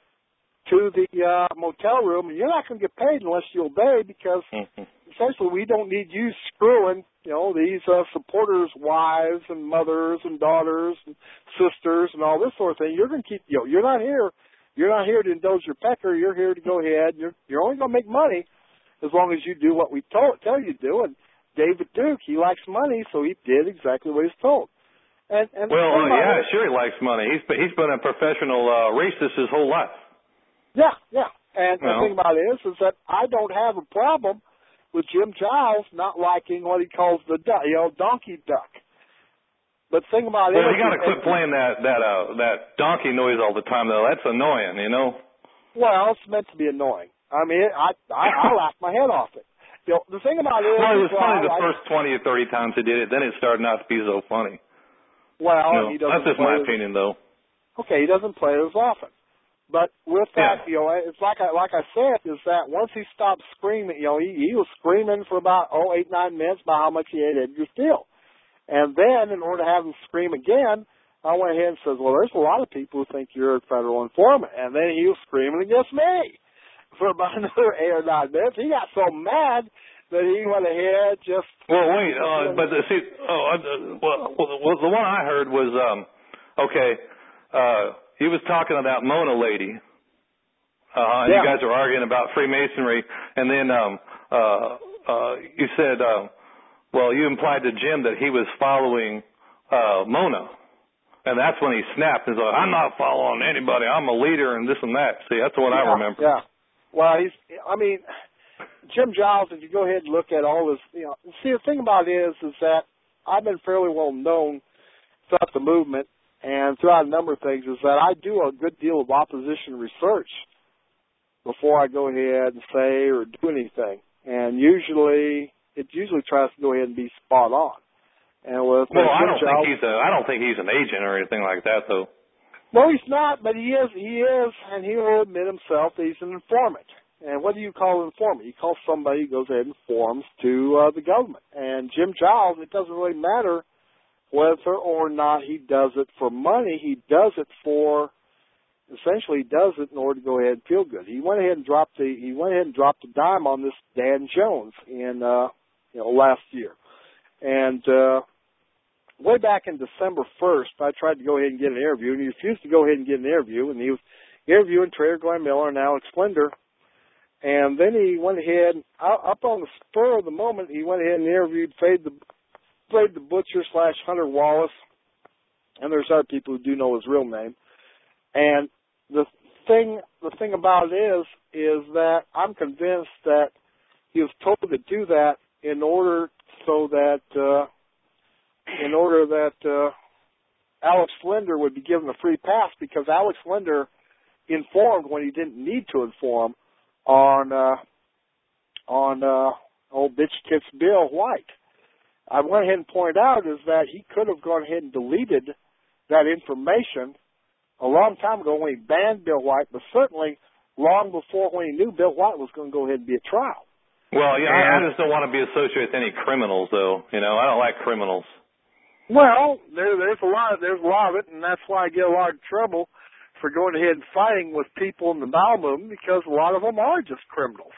Speaker 3: to the uh, motel room, and you're not going to get paid unless you obey because essentially we don't need you screwing, you know, these uh, supporters' wives and mothers and daughters and sisters and all this sort of thing. You're going to keep, you know, you're not here. You're not here to indulge your pecker. You're here to go ahead. You're you're only going to make money as long as you do what we told, tell you to do. And David Duke, he likes money, so he did exactly what he's told. And, and
Speaker 1: well, uh, yeah,
Speaker 3: it,
Speaker 1: sure he likes money. He's been, he's been a professional uh, racist his whole life.
Speaker 3: Yeah, yeah. And
Speaker 1: well,
Speaker 3: the thing about it is, is that I don't have a problem with Jim Giles not liking what he calls the, you know, donkey duck. But the thing about
Speaker 1: well,
Speaker 3: it
Speaker 1: you
Speaker 3: is...
Speaker 1: got to quit playing that, that, uh, that donkey noise all the time, though. That's annoying, you know?
Speaker 3: Well, it's meant to be annoying. I mean, I, I, I laughed my head off it. You know, the thing about it is...
Speaker 1: Well, it was funny the
Speaker 3: I,
Speaker 1: first twenty or thirty times he did it. Then it started not to be so funny.
Speaker 3: Well,
Speaker 1: you know,
Speaker 3: he doesn't
Speaker 1: that's just my
Speaker 3: as,
Speaker 1: opinion, though.
Speaker 3: Okay, he doesn't play as often. But with that,
Speaker 1: yeah.
Speaker 3: you know, it's like I like I said, is that once he stopped screaming, you know, he, he was screaming for about oh eight nine minutes about how much he hated Edgar Steele, and then in order to have him scream again, I went ahead and said, well, there's a lot of people who think you're a federal informant, and then he was screaming against me for about another eight or nine minutes. He got so mad that he went ahead just.
Speaker 1: Well, wait, uh, but the, see, oh, uh, well, well, the one I heard was um, okay. Uh, He was talking about Mona Lady. Uh, and
Speaker 3: yeah.
Speaker 1: you guys were arguing about Freemasonry. And then um, uh, uh, you said, uh, Well, you implied to Jim that he was following uh, Mona. And that's when he snapped and said, I'm not following anybody. I'm a leader and this and that. See, that's what
Speaker 3: yeah,
Speaker 1: I remember.
Speaker 3: Yeah. Well, he's, I mean, Jim Giles, if you go ahead and look at all this, you know, see, the thing about it is, is that I've been fairly well known throughout the movement and throughout a number of things, is that I do a good deal of opposition research before I go ahead and say or do anything. And usually, it usually tries to go ahead and be spot on. And with
Speaker 1: well, I don't
Speaker 3: Giles,
Speaker 1: think he's a, I don't think he's an agent or anything like that, though.
Speaker 3: No, he's not, but he is. He is, and he will admit himself that he's an informant. And what do you call an informant? You call somebody who goes ahead and informs to uh, the government. And Jim Giles, it doesn't really matter whether or not he does it for money. He does it for, essentially, he does it in order to go ahead and feel good. He went ahead and dropped the. He went ahead and dropped the dime on this Dan Jones in, uh, you know, last year, and. uh Way back in December first, I tried to go ahead and get an interview, and he refused to go ahead and get an interview, and he was interviewing Trader Glenn Miller and Alex Linder, and then he went ahead, up on the spur of the moment, he went ahead and interviewed Fade the, Fade the Butcher slash Hunter Wallace, and there's other people who do know his real name, and the thing, the thing about it is, is that I'm convinced that he was told to do that in order so that, uh, in order that uh, Alex Linder would be given a free pass, because Alex Linder informed when he didn't need to inform on uh, on uh, old bitch tits Bill White. I went ahead and pointed out is that he could have gone ahead and deleted that information a long time ago when he banned Bill White, but certainly long before when he knew Bill White was going to go ahead and be at trial.
Speaker 1: Well, yeah, I, I just don't want to be associated with any criminals, though. You know, I don't like criminals.
Speaker 3: Well, there, there's a lot, of, there's a lot of it, and that's why I get a lot of trouble for going ahead and fighting with people in the bowel movement, because a lot of them are just criminals.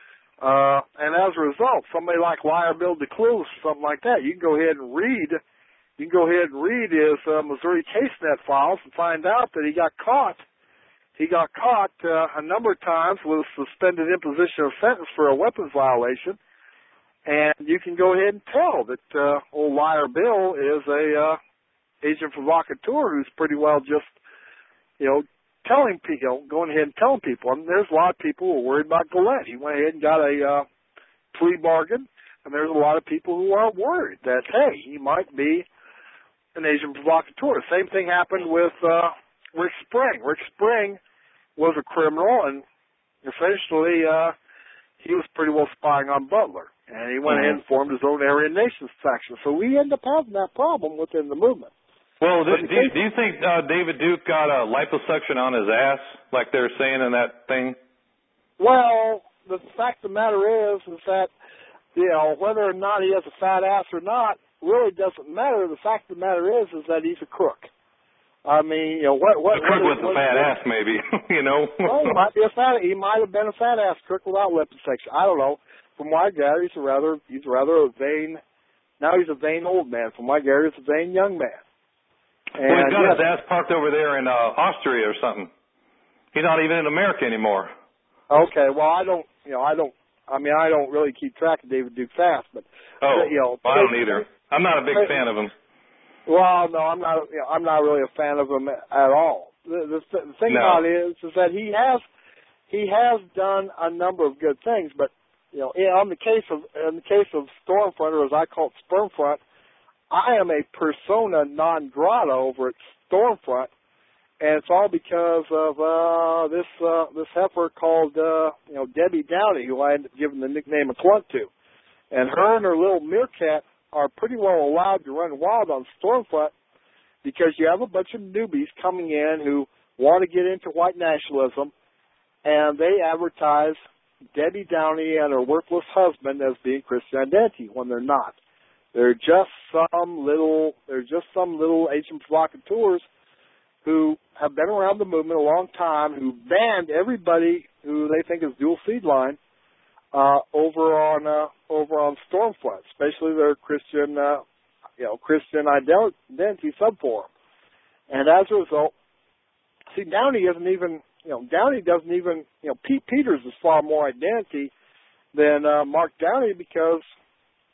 Speaker 3: Uh, and as a result, somebody like Liar Bill DeCluse, something like that, you can go ahead and read, you can go ahead and read his uh, Missouri CaseNet files and find out that he got caught. He got caught uh, a number of times with suspended imposition of sentence for a weapons violation. And you can go ahead and tell that uh, old Liar Bill is a uh, agent provocateur who's pretty well just, you know, telling people, you know, going ahead and telling people. And there's a lot of people who are worried about Gillette. He went ahead and got a uh, plea bargain, and there's a lot of people who are worried that, hey, he might be an agent provocateur. Same thing happened with uh, Rick Spring. Rick Spring was a criminal, and essentially uh, he was pretty well spying on Butler. And he went ahead and formed his own Aryan Nations faction. So we end up having that problem within the movement.
Speaker 1: Well, do, do, you, do you think uh, David Duke got a liposuction on his ass, like they're saying in that thing?
Speaker 3: Well, the fact of the matter is, is that, you know, whether or not he has a fat ass or not really doesn't matter. The fact of the matter is, is that he's a crook. I mean, you know, what... what
Speaker 1: a crook
Speaker 3: what,
Speaker 1: with
Speaker 3: what,
Speaker 1: a fat
Speaker 3: what,
Speaker 1: ass, maybe, you know?
Speaker 3: Well, he might be a fat, he might have been a fat ass crook without liposuction. I don't know. From what I gather, he's a rather, he's rather a vain, now he's a vain old man. From what I gather, he's a vain young man. And
Speaker 1: well, he's got
Speaker 3: yes,
Speaker 1: his ass parked over there in uh, Austria or something. He's not even in America anymore.
Speaker 3: Okay, well, I don't, you know, I don't, I mean, I don't really keep track of David Duke fast, but,
Speaker 1: oh,
Speaker 3: you know.
Speaker 1: Well, I don't either. I'm not a big fan of him.
Speaker 3: Well, no, I'm not, you know, I'm not really a fan of him at all. The, the, the thing
Speaker 1: no.
Speaker 3: about it is, is that he has, he has done a number of good things, but, you know, in, on the case of, in the case of Stormfront, or as I call it, Spermfront, I am a persona non grata over at Stormfront, and it's all because of uh, this uh, this heifer called uh, you know Debbie Downey, who I ended up giving the nickname of Clunt to, and her and her little meerkat are pretty well allowed to run wild on Stormfront because you have a bunch of newbies coming in who want to get into white nationalism, and they advertise Debbie Downey and her worthless husband as being Christian Identity when they're not. They're just some little, they're just some little agent provocateurs who have been around the movement a long time, who banned everybody who they think is dual seed line uh, over on uh, over on Stormfront, especially their Christian, uh, you know, Christian Identity subforum. And as a result, see, Downey isn't even. You know, Downey doesn't even, you know, Pete Peters is far more identity than uh, Mark Downey because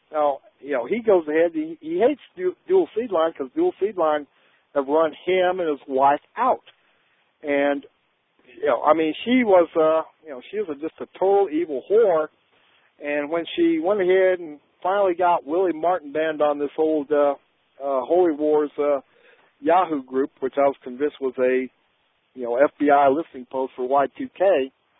Speaker 3: now, you know, he goes ahead. He, he hates du- dual seed line because dual seed line have run him and his wife out. And, you know, I mean, she was, uh, you know, she was a, just a total evil whore. And when she went ahead and finally got Willie Martin banned on this old uh, uh, Holy Wars uh, Yahoo group, which I was convinced was a, you know, F B I listening post for Y two K,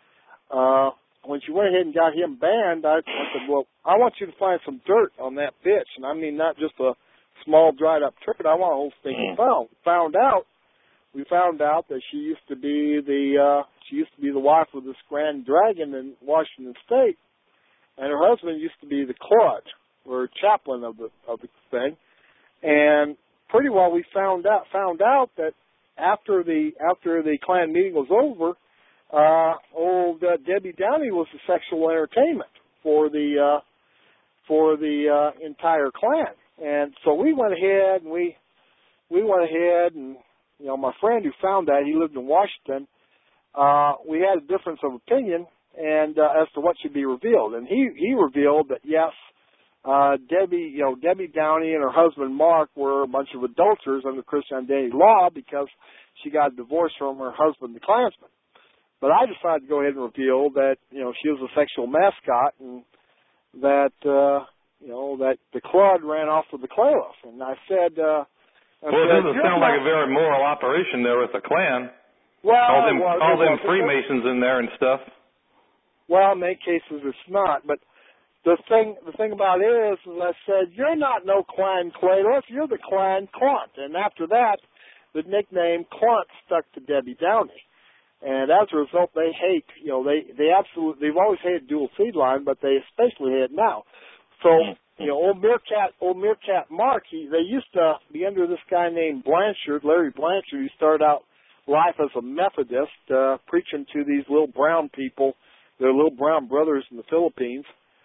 Speaker 3: uh, when she went ahead and got him banned, I, I said, well, I want you to find some dirt on that bitch. And I mean, not just a small dried up turd. I want a whole stinking found. Found out, we found out that she used to be the, uh, she used to be the wife of this Grand Dragon in Washington State. And her husband used to be the clerk or chaplain of the, of the thing. And pretty well we found out, found out that after the, after the Klan meeting was over, Uh, old uh, Debbie Downey was the sexual entertainment for the uh, for the uh, entire Klan, and so we went ahead and we we went ahead and you know my friend who found that, he lived in Washington. Uh, we had a difference of opinion and uh, as to what should be revealed, and he he revealed that yes, uh, Debbie you know Debbie Downey and her husband Mark were a bunch of adulterers under Christian identity law because she got a divorce from her husband, the Klansman. But I decided to go ahead and reveal that, you know, she was a sexual mascot and that, uh, you know, that the Claude ran off with the Clayliff. And I said, uh, I
Speaker 1: well,
Speaker 3: said,
Speaker 1: it doesn't sound like a very moral operation there with the Klan.
Speaker 3: Well,
Speaker 1: all them,
Speaker 3: well,
Speaker 1: all them
Speaker 3: well,
Speaker 1: Freemasons in there and stuff.
Speaker 3: Well, in many cases it's not. But the thing, the thing about it is, is I said, you're not no Klan Clayliff, you're the Klan Clunt. And after that, the nickname Clunt stuck to Debbie Downey. And as a result, they hate, you know, they, they absolutely, they've always hated dual seed line, but they especially hate it now. So, you know, old Meerkat, old Meerkat Mark, he, they used to be under this guy named Blanchard, Larry Blanchard, who started out life as a Methodist, uh, preaching to these little brown people, their little brown brothers in the Philippines.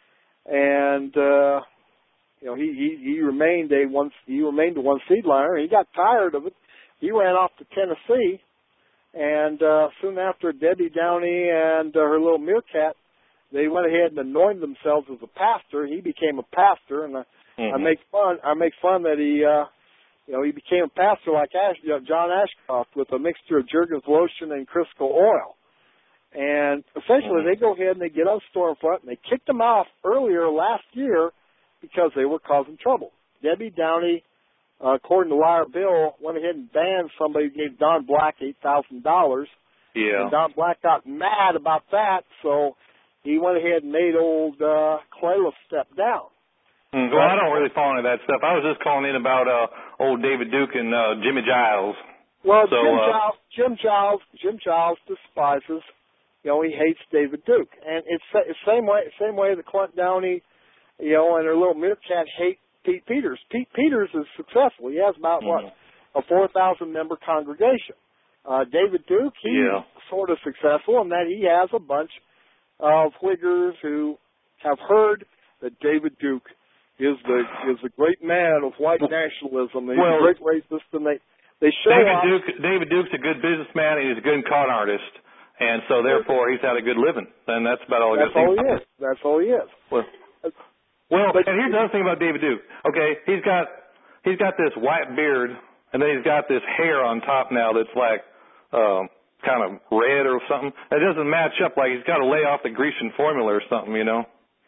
Speaker 3: And, uh, you know, he, he, he remained a one, he remained a one seed liner. He got tired of it. He ran off to Tennessee. And uh, soon after, Debbie Downey and uh, her little Meerkat, they went ahead and anointed themselves as a pastor. He became a pastor, and I, mm-hmm. I make fun. I make fun that he, uh, you know, he became a pastor like Ash, you know, John Ashcroft with a mixture of Jergens lotion and Crisco oil. And essentially, mm-hmm. they go ahead and they get on Stormfront, and they kicked them off earlier last year because they were causing trouble. Debbie Downey, Uh, according to Liar Bill, went ahead and banned somebody who gave Don Black eight thousand dollars.
Speaker 1: Yeah.
Speaker 3: And Don Black got mad about that, so he went ahead and made old uh, Clayliff step down.
Speaker 1: Mm, well, I don't really follow any of that stuff. I was just calling in about uh, old David Duke and uh, Jimmy Giles.
Speaker 3: Well,
Speaker 1: so,
Speaker 3: Jim,
Speaker 1: uh,
Speaker 3: Giles, Jim Giles, Jim Giles despises, you know, he hates David Duke. And it's the same way, same way the Clint Downey, you know, and her little Meerkat hate Pete Peters. Pete Peters is successful. He has about, mm-hmm. what, a four thousand member congregation. Uh, David Duke, he's
Speaker 1: yeah.
Speaker 3: sort of successful in that he has a bunch of Whiggers who have heard that David Duke is the is the great man of white nationalism. He's
Speaker 1: well,
Speaker 3: a great racist, and they, they show
Speaker 1: David
Speaker 3: off.
Speaker 1: Duke, David Duke's a good businessman, and he's a good con artist, and so therefore he's had a good living. And that's about all I got to say.
Speaker 3: That's all he is. That's all he is.
Speaker 1: Well, Well, but, and here's another thing about David Duke. Okay, he's got he's got this white beard, and then he's got this hair on top now that's like um, kind of red or something. It doesn't match up. Like he's got to lay off the Grecian formula or something, you know.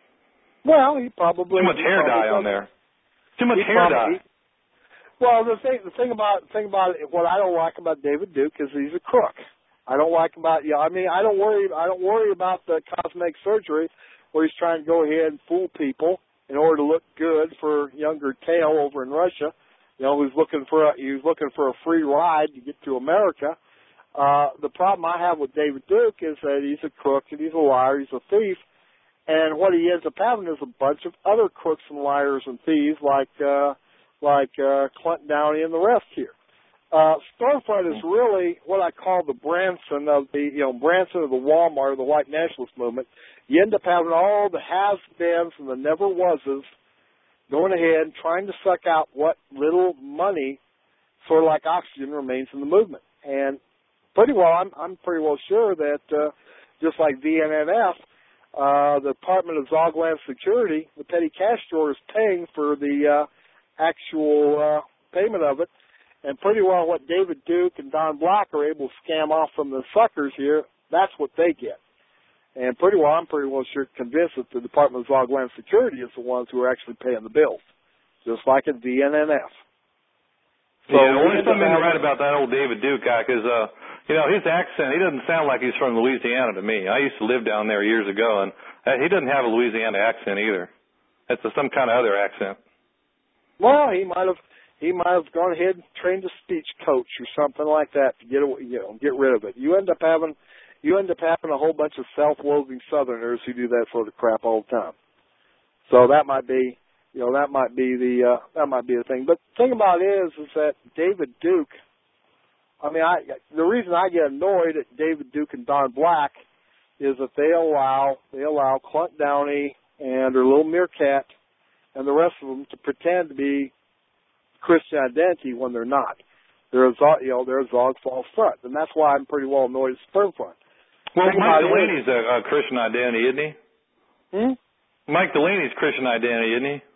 Speaker 3: Well, he probably
Speaker 1: too much hair dye on there. Too much hair
Speaker 3: probably,
Speaker 1: dye.
Speaker 3: Well, the thing the thing about the thing about it, what I don't like about David Duke is he's a crook. I don't like about yeah. I mean, I don't worry. I don't worry about the cosmetic surgery where he's trying to go ahead and fool people in order to look good for younger Tail over in Russia, you know, who's looking for a, he's looking for a free ride to get to America. Uh, the problem I have with David Duke is that he's a crook and he's a liar, he's a thief, and what he ends up having is a bunch of other crooks and liars and thieves like uh, like uh, Clint Downey and the rest here. Uh, Stormfront is really what I call the Branson of the, you know, Branson of the Walmart of the white nationalist movement. You end up having all the has-beens and the never-wases going ahead and trying to suck out what little money, sort of like oxygen, remains in the movement. And pretty well, I'm, I'm pretty well sure that uh, just like V N N F, uh, the Department of Zogland Security, the petty cash drawer, is paying for the uh, actual uh, payment of it. And pretty well what David Duke and Don Black are able to scam off from the suckers here, that's what they get. And pretty well, I'm pretty well sure convinced that the Department of Zogland Security is the ones who are actually paying the bills, just like at D N N F.
Speaker 1: So yeah, well, there's something right about that old David Duke guy, because, uh, you know, his accent, he doesn't sound like he's from Louisiana to me. I used to live down there years ago, and uh, he doesn't have a Louisiana accent either. It's a, some kind of other accent.
Speaker 3: Well, he might have he might have gone ahead and trained a speech coach or something like that to get away, you know, get rid of it. You end up having you end up having a whole bunch of self-loathing Southerners who do that sort of crap all the time. So that might be. You know, that might be the uh, that might be the thing. But the thing about it is, is that David Duke. I mean, I the reason I get annoyed at David Duke and Don Black is that they allow they allow Clint Downey and their little meerkat and the rest of them to pretend to be Christian Identity when they're not. They're a you know they're a Zog false front, and that's why I'm pretty well annoyed at Sperm Front.
Speaker 1: Well, Mike Delaney's a, a Christian Identity, isn't he?
Speaker 3: Hmm.
Speaker 1: Mike Delaney's Christian Identity, isn't he?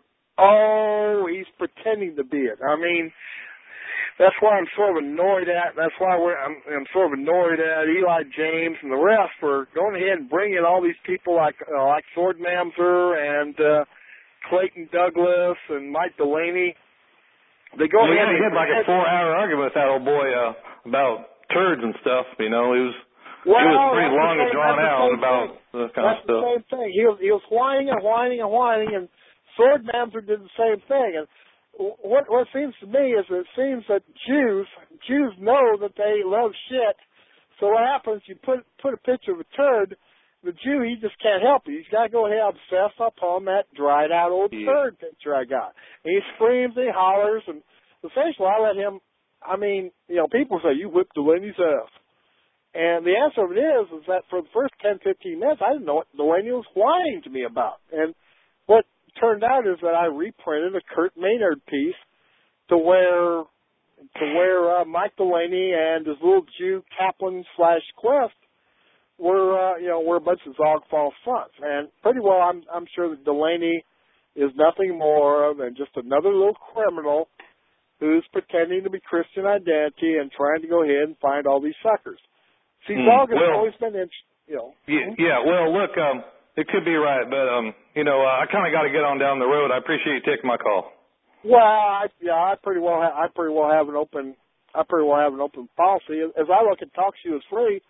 Speaker 3: Oh, he's pretending to be it. I mean, that's why I'm sort of annoyed at. That's why we're, I'm, I'm sort of annoyed at Eli James and the rest for going ahead and bringing all these people like uh, like Sword Mamser and uh, Clayton Douglas and Mike Delaney. They go
Speaker 1: well,
Speaker 3: ahead.
Speaker 1: Yeah, he had like a four-hour argument with that old boy uh, about turds and stuff. You know, he was.
Speaker 3: Well,
Speaker 1: it was pretty long
Speaker 3: same,
Speaker 1: and drawn out about
Speaker 3: thing.
Speaker 1: this kind
Speaker 3: that's
Speaker 1: of stuff.
Speaker 3: That's the same thing. He was he was whining and whining and whining and. Sword Mamser did the same thing, and what what seems to me is it seems that Jews Jews know that they love shit. So what happens? You put put a picture of a turd. The Jew, he just can't help it. He's got to go ahead and obsess upon that dried out old
Speaker 1: yeah.
Speaker 3: turd picture I got. And he screams, and he hollers, and essentially I let him. I mean, you know, people say you whipped Delaney's ass, and the answer of it is is that for the first ten, fifteen minutes, I didn't know what Delaney was whining to me about, and what turned out is that I reprinted a Kurt Maynard piece to where to where uh, Mike Delaney and his little Jew Kaplan slash Quest were uh, you know were a bunch of Zog false fronts, and pretty well I'm I'm sure that Delaney is nothing more than just another little criminal who's pretending to be Christian Identity and trying to go ahead and find all these suckers. See, mm, Zog has
Speaker 1: well,
Speaker 3: always been interested, you know.
Speaker 1: Yeah, yeah. Well, look. Um, It could be right, but, um, you know, uh, I kind of got to get on down the road. I appreciate you taking my call.
Speaker 3: Well, I, yeah, I pretty well, ha- I pretty well have an open, I pretty well have an open policy. As I look at Talk Shoe is free,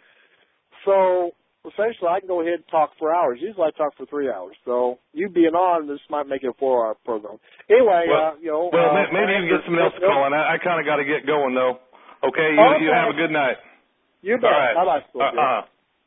Speaker 3: so essentially I can go ahead and talk for hours. Usually I talk for three hours. So you being on, this might make it a four-hour program. Anyway,
Speaker 1: well,
Speaker 3: uh, you know.
Speaker 1: Well,
Speaker 3: uh,
Speaker 1: maybe you can get someone else to call in. I, I kind of got to get going, though. Okay? You,
Speaker 3: okay.
Speaker 1: you have a good night.
Speaker 3: You bet.
Speaker 1: All right.
Speaker 3: Bye-bye.
Speaker 1: Uh-uh.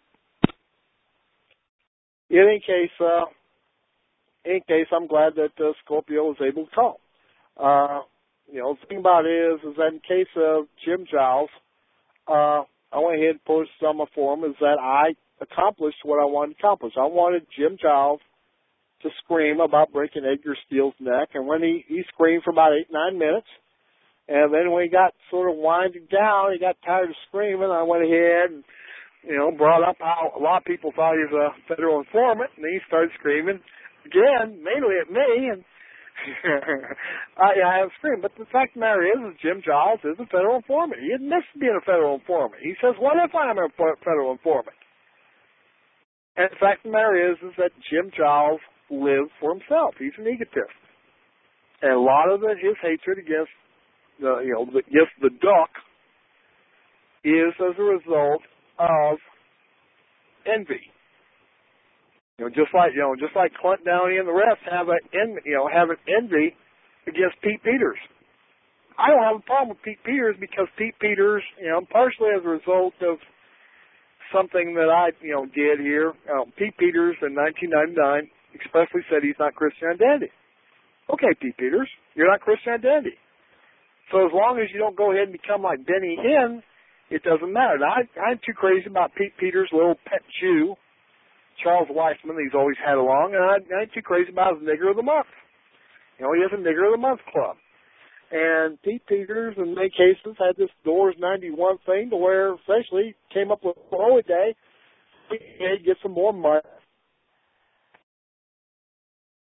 Speaker 3: In any case, uh, in any case, I'm glad that uh, Scorpio was able to call. Uh, you know, the thing about it is, is that in case of Jim Giles, uh, I went ahead and posted on my forum is that I accomplished what I wanted to accomplish. I wanted Jim Giles to scream about breaking Edgar Steele's neck, and when he, he screamed for about eight, nine minutes, and then when he got sort of winding down, he got tired of screaming, I went ahead and you know, brought up how a lot of people thought he was a federal informant, and then he started screaming again, mainly at me, and I, I have screamed. But the fact of the matter is, is Jim Giles is a federal informant. He admits to being a federal informant. He says, what if I'm a federal informant? And the fact of the matter is, is that Jim Giles lives for himself. He's an egotist. And a lot of the, his hatred against the, you know, the, against the duck is as a result of envy. You know, just like you know, just like Clint Downey and the rest have an en, you know have an envy against Pete Peters. I don't have a problem with Pete Peters because Pete Peters, you know, partially as a result of something that I you know did here. Um, Pete Peters in nineteen ninety-nine expressly said he's not Christian Identity. Okay, Pete Peters, you're not Christian Identity. So as long as you don't go ahead and become like Benny Hinn, it doesn't matter. Now, I, I'm too crazy about Pete Peters' little pet Jew, Charles Weissman, that he's always had along, and I, I'm too crazy about his Nigger of the Month. You know, he has a Nigger of the Month club. And Pete Peters, in many cases, had this Doors ninety-one thing to where, essentially, came up with a holy day, he'd get some more money,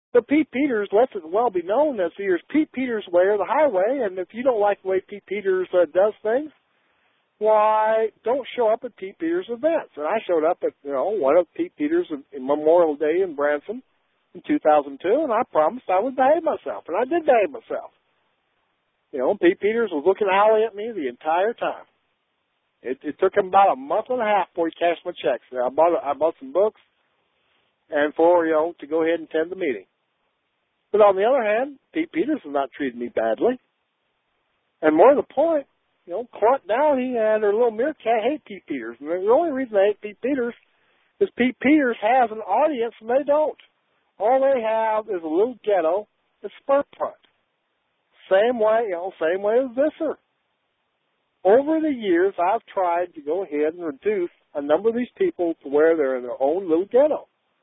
Speaker 3: But Pete Peters lets it well be known that there's Pete Peters' way or the highway, and if you don't like the way Pete Peters uh, does things, why, don't show up at Pete Peters' events. And I showed up at, you know, one of Pete Peters' in Memorial Day in Branson in two thousand two, and I promised I would behave myself, and I did behave myself. You know, Pete Peters was looking alley at me the entire time. It, it took him about a month and a half before he cashed my checks. Now, I bought I bought some books, and for you know to go ahead and attend the meeting. But on the other hand, Pete Peters has not treated me badly. And more to the point, you know, Clint Downey and her little meerkat hate Pete Peters. And the only reason they hate Pete Peters is Pete Peters has an audience and they don't. All they have is a little ghetto and spur front. Same way, you know, same way as Visser. Over the years, I've tried to go ahead and reduce a number of these people to where they're in their own little ghetto.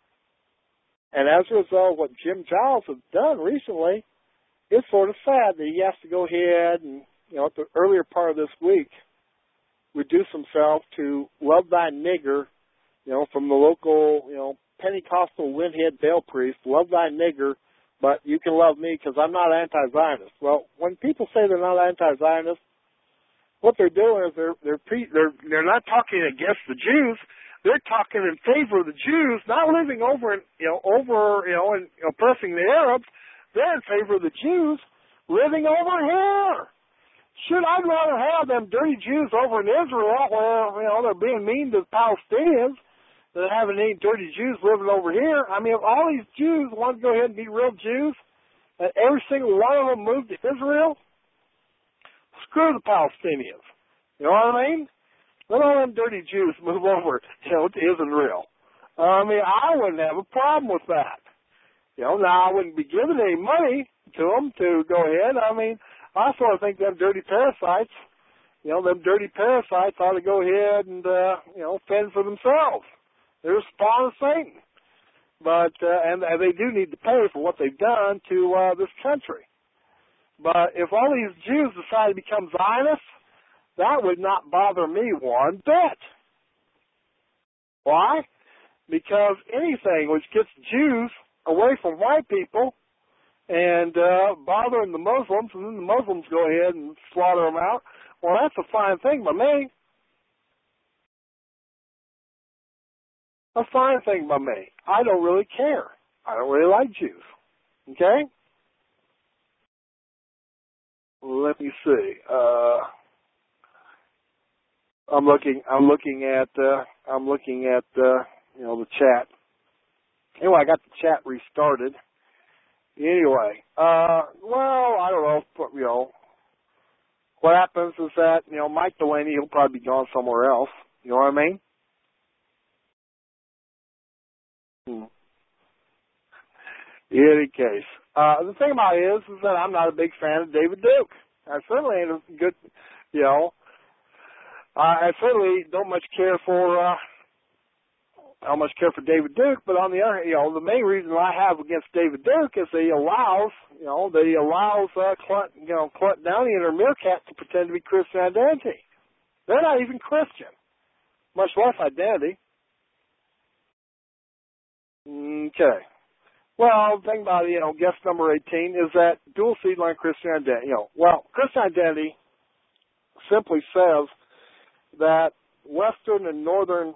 Speaker 3: And as a result of what Jim Giles has done recently, it's sort of sad that he has to go ahead and, you know, at the earlier part of this week, reduce himself to love thy nigger, you know, from the local, you know, Pentecostal Windhead Bale priest, love thy nigger, but you can love me because I'm not anti-Zionist. Well, when people say they're not anti-Zionist, what they're doing is they're they're pre, they're they're not talking against the Jews. They're talking in favor of the Jews, not living over, in, you know, over, you know, and you know, oppressing the Arabs. They're in favor of the Jews living over here. Should I'd rather have them dirty Jews over in Israel where, you know, they're being mean to the Palestinians than having any dirty Jews living over here. I mean, if all these Jews want to go ahead and be real Jews, and every single one of them moved to Israel, screw the Palestinians. You know what I mean? Let all them dirty Jews move over, you know, to Israel. Uh, I mean, I wouldn't have a problem with that. You know, now I wouldn't be giving any money to them to go ahead. I mean, I sort of think them dirty parasites, you know, them dirty parasites ought to go ahead and, uh, you know, fend for themselves. They're a spawn of Satan. But, uh, and, and they do need to pay for what they've done to uh, this country. But if all these Jews decide to become Zionists, that would not bother me one bit. Why? Because anything which gets Jews away from white people and uh, bothering the Muslims, and then the Muslims go ahead and slaughter them out, well, that's a fine thing by me. A fine thing by me. I don't really care. I don't really like Jews. Okay? Let me see. Uh... I'm looking. I'm looking at. Uh, I'm looking at. Uh, you know, the chat. Anyway, I got the chat restarted. Anyway, uh, well, I don't know. You know, what happens is that you know Mike Delaney, he'll probably be gone somewhere else. You know what I mean? Hmm. In any case, uh, the thing about it is, is that I'm not a big fan of David Duke. I certainly ain't a good. You know. I certainly don't much care for, uh, I don't much care for David Duke, but on the other hand, you know, the main reason I have against David Duke is that he allows, you know, that he allows, uh, Clint, you know, Clint Downey and her meerkat to pretend to be Christian identity. They're not even Christian, much less identity. Okay. Well, the thing about, you know, guest number eighteen is that dual seed line Christian identity, you know, well, Christian identity simply says that Western and Northern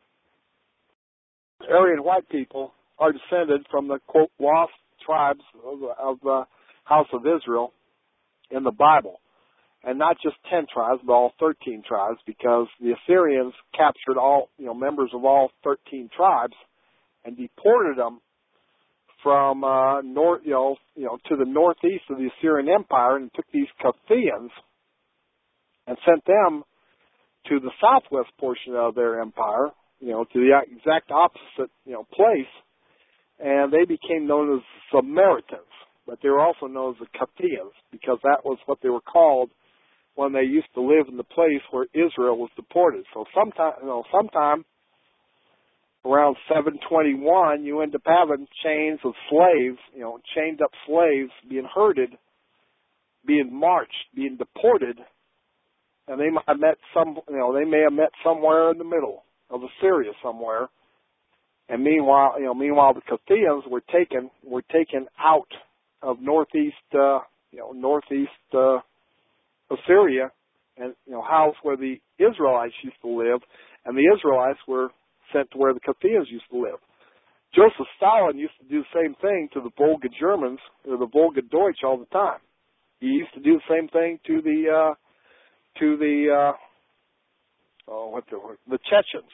Speaker 3: Aryan white people are descended from the, quote, lost tribes of the, of the House of Israel in the Bible. And not just ten tribes, but all thirteen tribes, because the Assyrians captured all, you know, members of all thirteen tribes and deported them from, uh, north, you know, you know, to the northeast of the Assyrian Empire and took these Chaldeans and sent them to the southwest portion of their empire, you know, to the exact opposite, you know, place, and they became known as Samaritans, but they were also known as the Chaldeans because that was what they were called when they used to live in the place where Israel was deported. So sometime, you know, sometime around seven twenty-one, you end up having chains of slaves, you know, chained up slaves being herded, being marched, being deported. And they might have met some, you know, they may have met somewhere in the middle of Assyria somewhere. And meanwhile, you know, meanwhile the Chaldeans were taken were taken out of northeast, uh, you know, northeast uh, Assyria, and you know, housed where the Israelites used to live, and the Israelites were sent to where the Chaldeans used to live. Joseph Stalin used to do the same thing to the Volga Germans or the Volga Deutsch all the time. He used to do the same thing to the uh, to the uh, oh, what the the Chechens.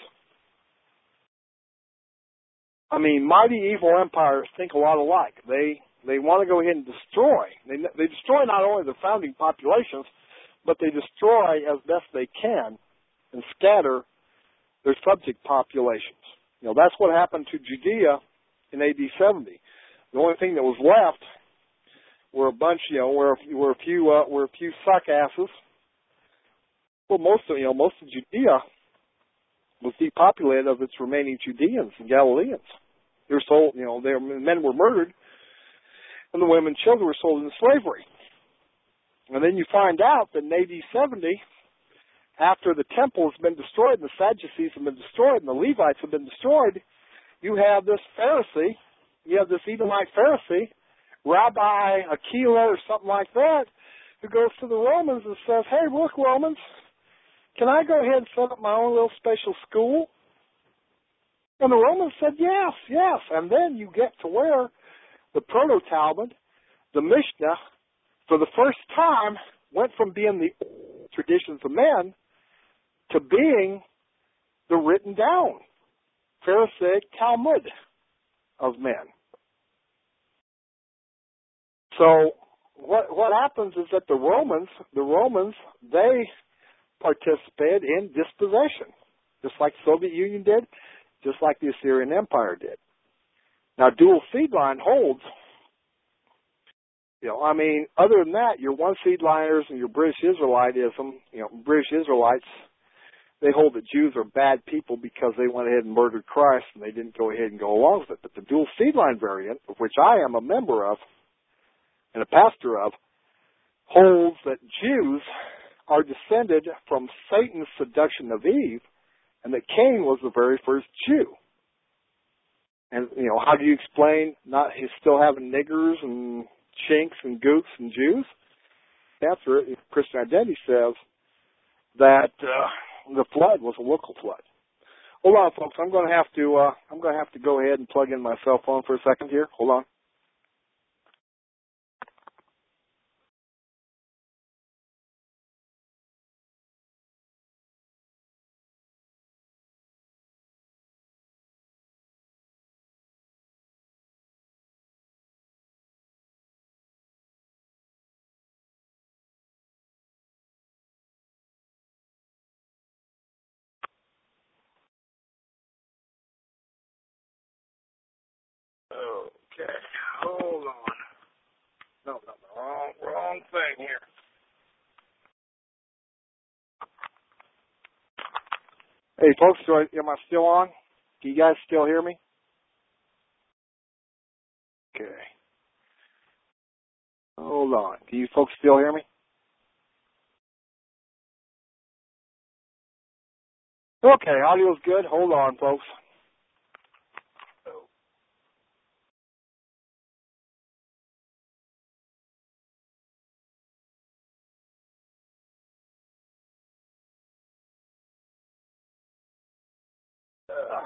Speaker 3: I mean, mighty evil empires think a lot alike. They they want to go ahead and destroy. They they destroy not only the founding populations, but they destroy as best they can and scatter their subject populations. You know, that's what happened to Judea in A D seventy. The only thing that was left were a bunch, you know, were were a few uh, were a few suck asses. Well, most of you know most of Judea was depopulated of its remaining Judeans and Galileans. They were sold, you know, their men were murdered, and the women and children were sold into slavery. And then you find out that in A D seventy, after the temple has been destroyed and the Sadducees have been destroyed and the Levites have been destroyed, you have this Pharisee, you have this Edomite Pharisee, Rabbi Aquila or something like that, who goes to the Romans and says, hey, look, Romans, can I go ahead and set up my own little special school? And the Romans said, yes, yes. And then you get to where the Proto-Talmud, the Mishnah, for the first time went from being the traditions of men to being the written down Pharisaic Talmud of men. So what what happens is that the Romans, the Romans, they participated in dispossession, just like the Soviet Union did, just like the Assyrian Empire did. Now, dual seed line holds. You know, I mean, other than that, your one seed liners and your British Israelitism, you know, British Israelites, they hold that Jews are bad people because they went ahead and murdered Christ and they didn't go ahead and go along with it. But the dual seed line variant, of which I am a member of and a pastor of, holds that Jews are descended from Satan's seduction of Eve, and that Cain was the very first Jew. And, you know, how do you explain not he's still having niggers and chinks and gooks and Jews? The answer, Christian Identity says that uh, the flood was a local flood. Hold on, folks. I'm going to have to. Uh, I'm going to have to go ahead and plug in my cell phone for a second here. Hold on. Okay, hold on. No, no, no, wrong, wrong thing here. Hey, folks, do I, am I still on? Can you guys still hear me? Okay. Hold on. Can you folks still hear me? Okay, audio's good. Hold on, folks. Uh,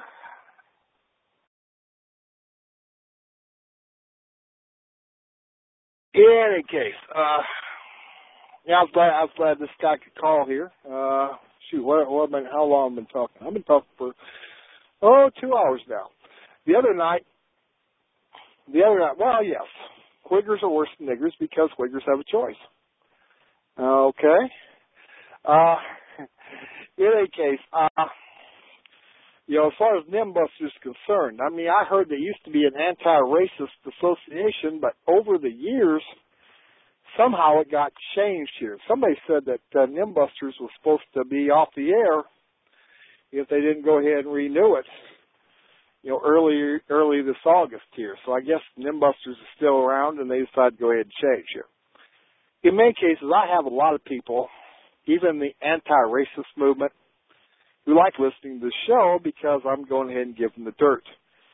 Speaker 3: in any case, uh, yeah, I was glad, I was glad this guy could call here. Uh, shoot, what, what, been, how long have I been talking? I've been talking for, oh, two hours now. The other night, the other night, well, yes, Quiggers are worse than niggers because Quiggers have a choice. Okay. Uh, in any case, uh, you know, as far as Nimbusters is concerned, I mean, I heard there used to be an anti-racist association, but over the years, somehow it got changed here. Somebody said that uh, Nimbusters was supposed to be off the air if they didn't go ahead and renew it, you know, early, early this August here. So I guess Nimbusters is still around, and they decided to go ahead and change here. In many cases, I have a lot of people, even the anti-racist movement, who like listening to the show because I'm going ahead and give them the dirt.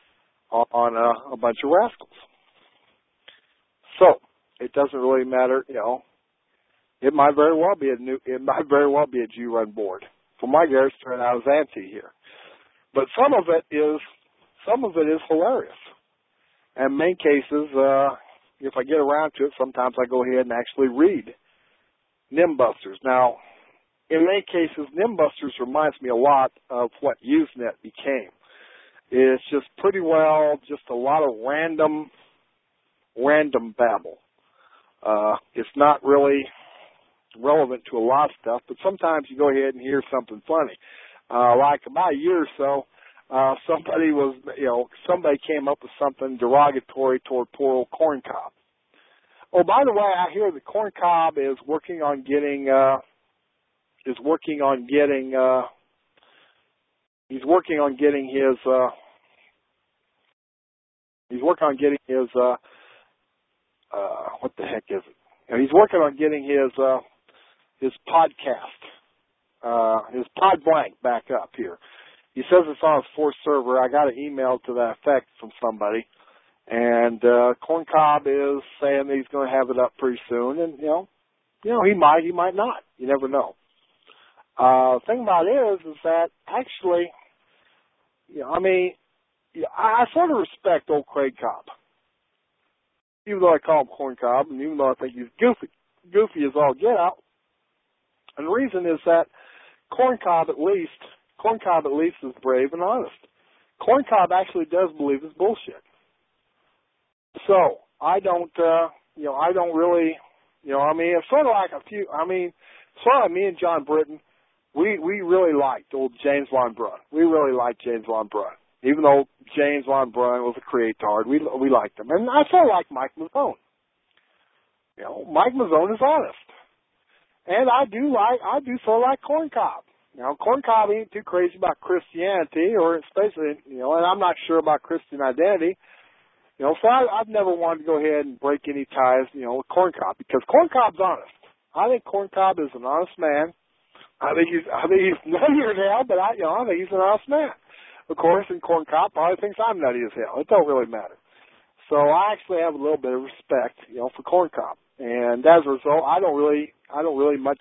Speaker 3: on a, a bunch of rascals. So it doesn't really matter, you know. It might very well be a new, it might very well be a Jew-run board. For my guys, turn out as anti here, but some of it is, some of it is hilarious. And in many cases, uh, if I get around to it, sometimes I go ahead and actually read Nimbusters. Now, in many cases, Nimbusters reminds me a lot of what Usenet became. It's just pretty well just a lot of random, random babble. Uh, it's not really relevant to a lot of stuff, but sometimes you go ahead and hear something funny. Uh, like about a year or so, uh, somebody was, you know, somebody came up with something derogatory toward poor old Corn Cob. Oh, by the way, I hear the Corn Cob is working on getting, uh, is working on getting, uh, he's working on getting his, uh, he's working on getting his, uh, uh, what the heck is it? And he's working on getting his, uh, his podcast, uh, his pod blank back up here. He says it's on his fourth server. I got an email to that effect from somebody. And, uh, Corn Cob is saying that he's going to have it up pretty soon. And, you know, you know, he might, he might not. You never know. Uh, the thing about it is, is that actually, you know, I mean, I, I sort of respect old Craig Cobb. Even though I call him Corn Cob, and even though I think he's goofy, goofy as all get out. And the reason is that Corn Cob at least, Corn Cob at least is brave and honest. Corn Cob actually does believe it's bullshit. So, I don't, uh, you know, I don't really, you know, I mean, it's sort of like a few, I mean, sort of like me and John Britton, we, we really liked old James Von Brunn. We really liked James Von Brunn. Even though James Von Brunn was a creator, we, we liked him. And I sort of like Mike Mazzone. You know, Mike Mazzone is honest. And I do like, I do sort of like Corn Cob. You know, Corn Cob ain't too crazy about Christianity, or especially, you know, and I'm not sure about Christian identity. You know, so I, I've never wanted to go ahead and break any ties, you know, with Corn Cob, because Corn Cob's honest. I think Corn Cob is an honest man. I think he's, I think he's nuttier than hell, but I, you know, I think he's an honest man. Of course, and Corn Cob probably thinks I'm nutty as hell. It don't really matter. So I actually have a little bit of respect, you know, for Corn Cob. And as a result, I don't really, I don't really much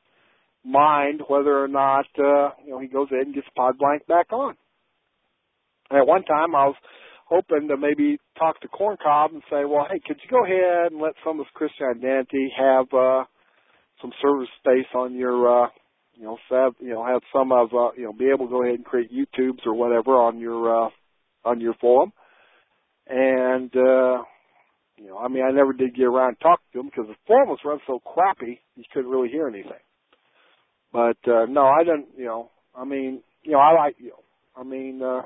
Speaker 3: mind whether or not, uh, you know, he goes ahead and gets Pod Blank back on. And at one time, I was hoping to maybe talk to Corn Cob and say, well, hey, could you go ahead and let some of this Christian Identity have uh, some server space on your, uh, you know, have, you know, have some of, uh, you know, be able to go ahead and create YouTubes or whatever on your, uh, on your forum. And, uh, you know, I mean, I never did get around to talking to him because the forum was run so crappy, you couldn't really hear anything. But, uh, no, I didn't, you know, I mean, you know, I like, you know, I mean, uh,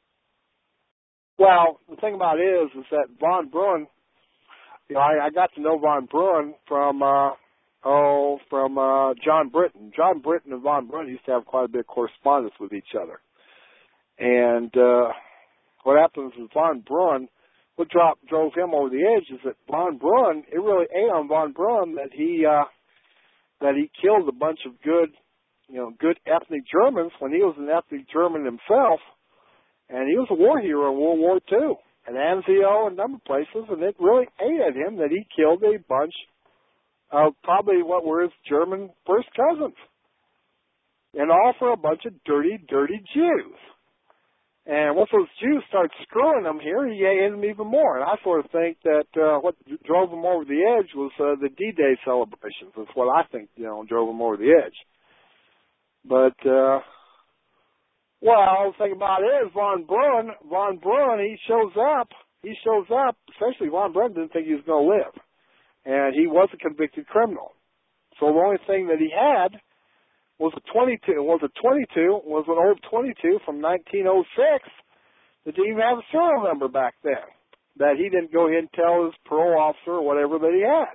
Speaker 3: well, the thing about it is, is that Von Brunn, you know, I, I got to know Von Brunn from, uh, oh, from, uh, John Britton. John Britton and Von Brunn used to have quite a bit of correspondence with each other. And, uh, what happens is Von Brunn, what drop, drove him over the edge is that Von Brunn, it really ate on Von Brunn that he, uh, that he killed a bunch of good, you know, good ethnic Germans when he was an ethnic German himself. And he was a war hero in World War Two at Anzio and a number of places, and it really ate at him that he killed a bunch of probably what were his German first cousins. And all for a bunch of dirty, dirty Jews. And once those Jews started screwing him here, he hated them even more. And I sort of think that uh, what drove him over the edge was uh, the D-Day celebrations. That's what I think, you know, drove him over the edge. But, uh, well, the thing about it is Von Brunn, Von Brunn, he shows up, he shows up, especially Von Brunn didn't think he was going to live. And he was a convicted criminal. So the only thing that he had was a twenty-two, was a twenty-two, was an old twenty-two from nineteen oh six that didn't even have a serial number back then, that he didn't go ahead and tell his parole officer or whatever that he had.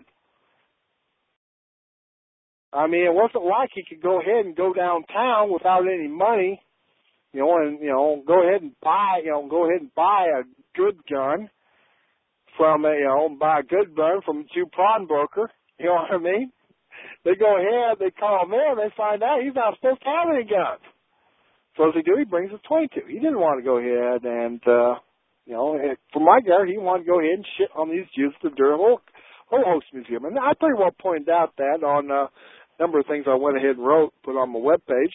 Speaker 3: I mean, it wasn't like he could go ahead and go downtown without any money, you know, and, you know, go ahead and buy, you know, go ahead and buy a good gun from a, you know, buy a good gun from a Jew pawnbroker, you know what I mean? They go ahead, they call him in, they find out he's not supposed to have any guns. So what does he do? He brings a twenty-two. He didn't want to go ahead and, uh, You know, for my guy, he wanted to go ahead and shit on these Jews at the Durham Holocaust Museum. And I pretty well pointed out that on uh, a number of things I went ahead and wrote, put on my webpage.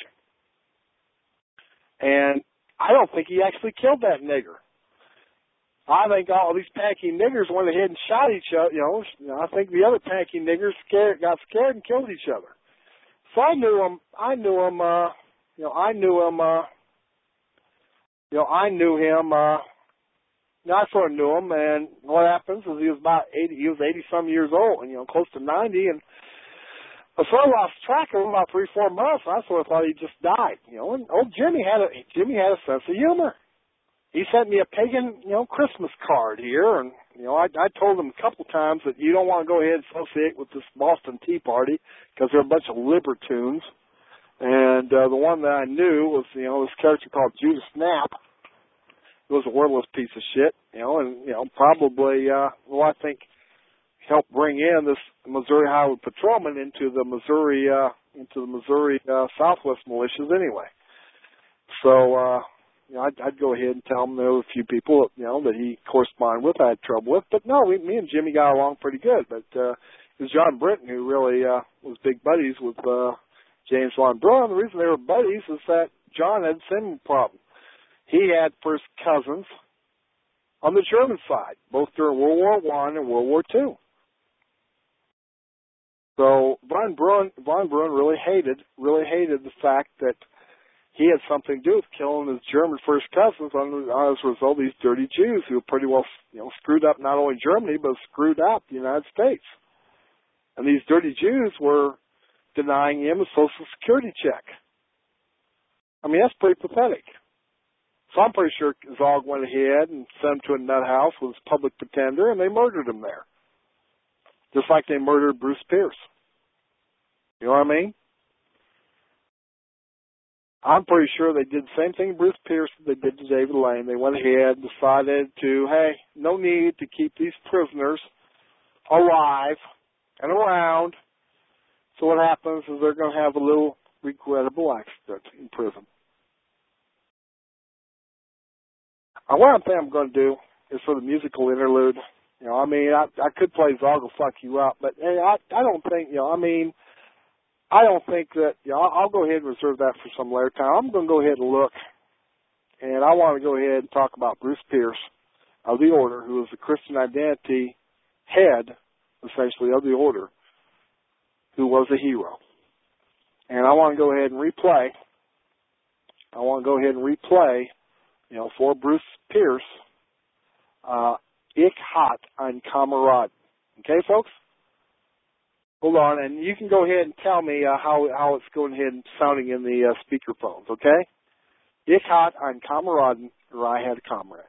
Speaker 3: And I don't think he actually killed that nigger. I think all these panky niggers went ahead and shot each other. You know, I think the other panky niggers scared, got scared and killed each other. So I knew him. I knew him. Uh, you know, I knew him. Uh, you know, I knew him. Uh, you know, I sort of knew him. And what happens is he was about eighty. He was eighty some years old, and you know, close to ninety. And I sort of lost track of him about three, four months. And I sort of thought he just died. You know, and old Jimmy had a Jimmy had a sense of humor. He sent me a pagan, you know, Christmas card here, and you know, I, I told him a couple times that you don't want to go ahead and associate with this Boston Tea Party because they're a bunch of libertoons. And uh, the one that I knew was, you know, this character called Judas Knapp. He was a worthless piece of shit, you know, and you know, probably, uh, well, I think helped bring in this Missouri Highway Patrolman into the Missouri, uh, into the Missouri uh, Southwest militias anyway. So. uh You know, I'd, I'd go ahead and tell him there were a few people, you know, that he corresponded with, I had trouble with. But no, we, me and Jimmy got along pretty good. But uh, it was John Britton who really uh, was big buddies with uh, James Von Brunn. The reason they were buddies is that John had the same problem. He had first cousins on the German side, both during World War One and World War Two. So Von Brunn, Von Brunn really hated, really hated the fact that he had something to do with killing his German first cousins on, as a result of these dirty Jews who pretty well, you know, screwed up not only Germany, but screwed up the United States. And these dirty Jews were denying him a Social Security check. I mean, that's pretty pathetic. So I'm pretty sure Zog went ahead and sent him to a nut house with his public pretender, and they murdered him there. Just like they murdered Bruce Pierce. You know what I mean? I'm pretty sure they did the same thing to Bruce Pierce that they did to David Lane. They went ahead and decided to, hey, no need to keep these prisoners alive and around. So what happens is they're going to have a little regrettable accident in prison. And what I think I'm going to do is for the musical interlude. You know, I mean, I, I could play Zog will fuck you up, but hey, I, I don't think, you know, I mean, I don't think that, you know, I'll, I'll go ahead and reserve that for some later time. I'm going to go ahead and look, and I want to go ahead and talk about Bruce Pierce of the Order, who was the Christian Identity head, essentially, of the Order, who was a hero. And I want to go ahead and replay, I want to go ahead and replay, you know, for Bruce Pierce, uh, Ich hat ein Kamerad. Okay, folks? Hold on, and you can go ahead and tell me uh, how how it's going ahead and sounding in the uh, speaker phones, okay? Ich hat ein Kameraden, or I had a comrade.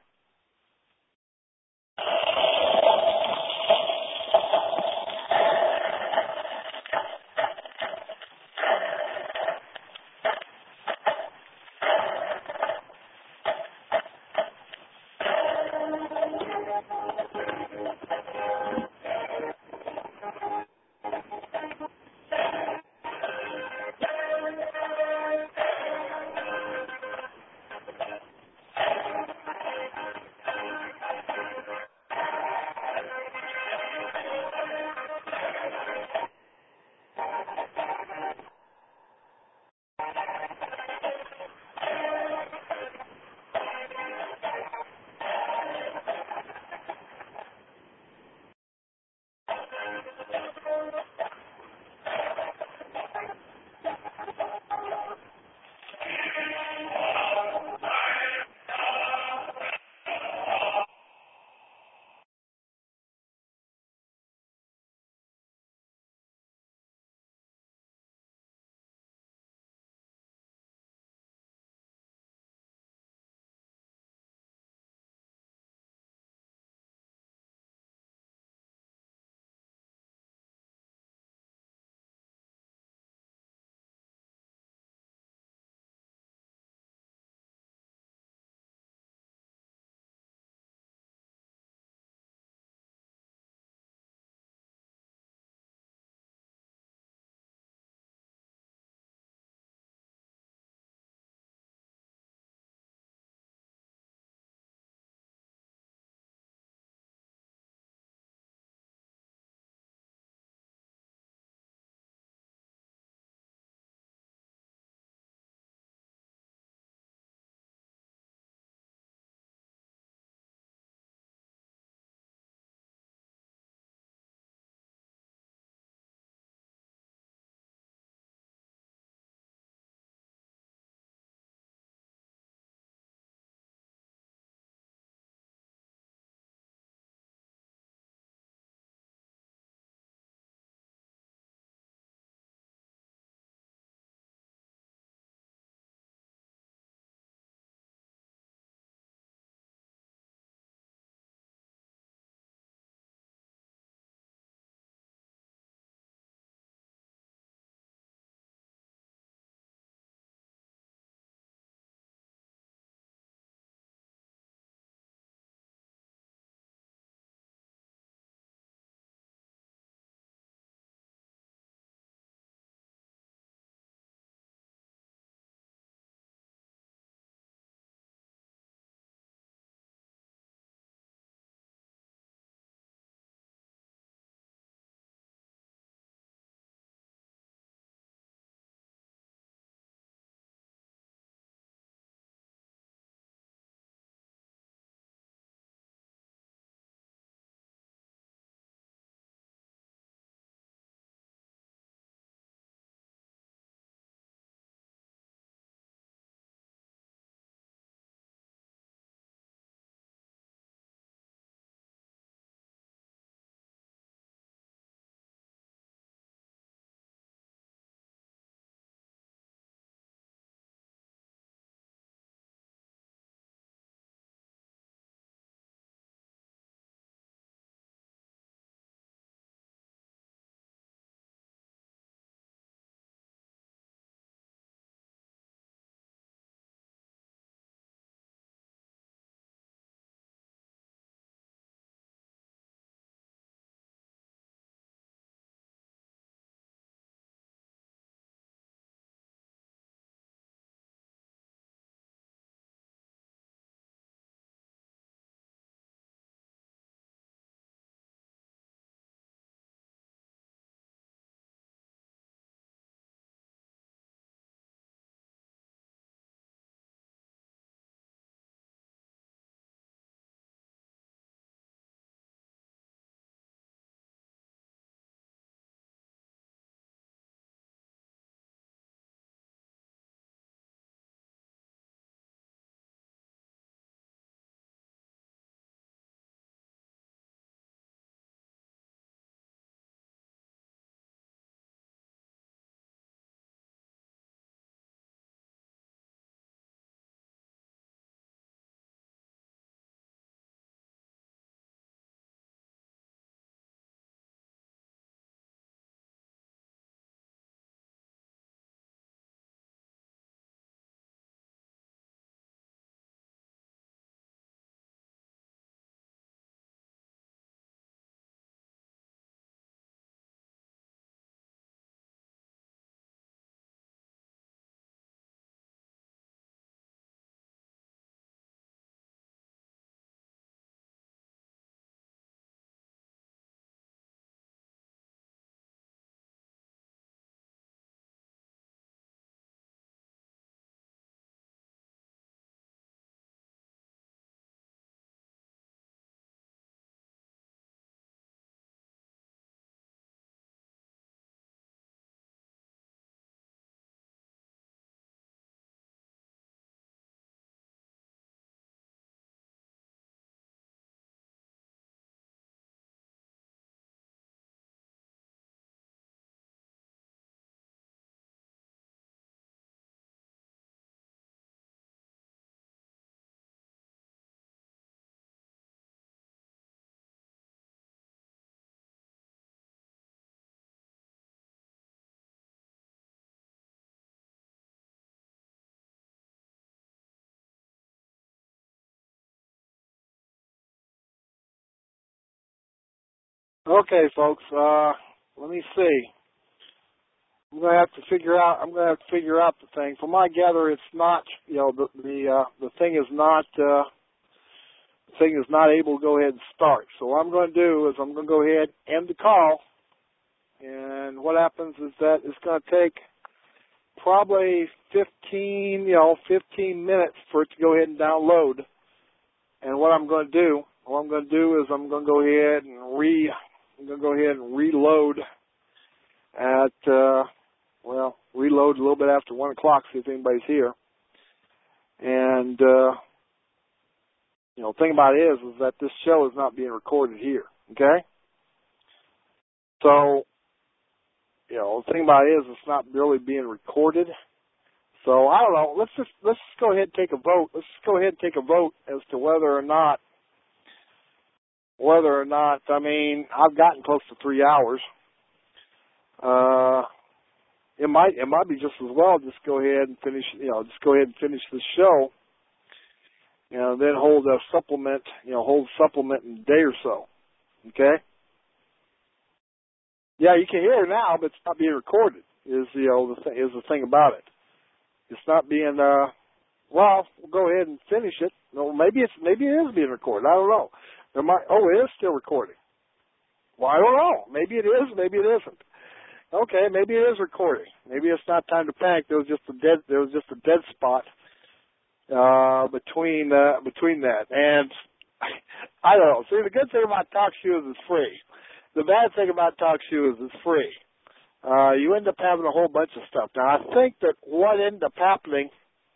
Speaker 3: Okay, folks. Uh, let me see. I'm gonna have to figure out. I'm gonna have to figure out the thing. From my gather, it's not. You know, the the uh, the thing is not. Uh, the thing is not able to go ahead and start. So what I'm going to do is I'm going to go ahead and end the call. And what happens is that it's going to take probably fifteen, you know, fifteen minutes for it to go ahead and download. And what I'm going to do, what I'm going to do is I'm going to go ahead and re, I'm going to go ahead and reload at, uh, well, reload a little bit after one o'clock, see if anybody's here. And, uh, you know, the thing about it is, is that this show is not being recorded here, okay? So, you know, the thing about it is it's not really being recorded. So, I don't know, let's just, let's just go ahead and take a vote. Let's just go ahead and take a vote as to whether or not, whether or not, I mean, I've gotten close to three hours. Uh, it might, it might be just as well just go ahead and finish, you know, just go ahead and finish the show. You know, then hold a supplement, you know, hold supplement in a day or so. Okay? Yeah, you can hear it now, but it's not being recorded, is, you know, the th- is the thing about it. It's not being, uh, well, we'll go ahead and finish it. No, maybe it's, maybe it is being recorded. I don't know. There might, oh, it is still recording. Well, I don't know. Maybe it is, maybe it isn't. Okay, maybe it is recording. Maybe it's not time to panic. There was just a dead, there was just a dead spot. Uh, between, uh, between that. And I don't know. See, the good thing about TalkShoe is it's free. The bad thing about TalkShoe is it's free. Uh, you end up having a whole bunch of stuff. Now, I think that what ended up happening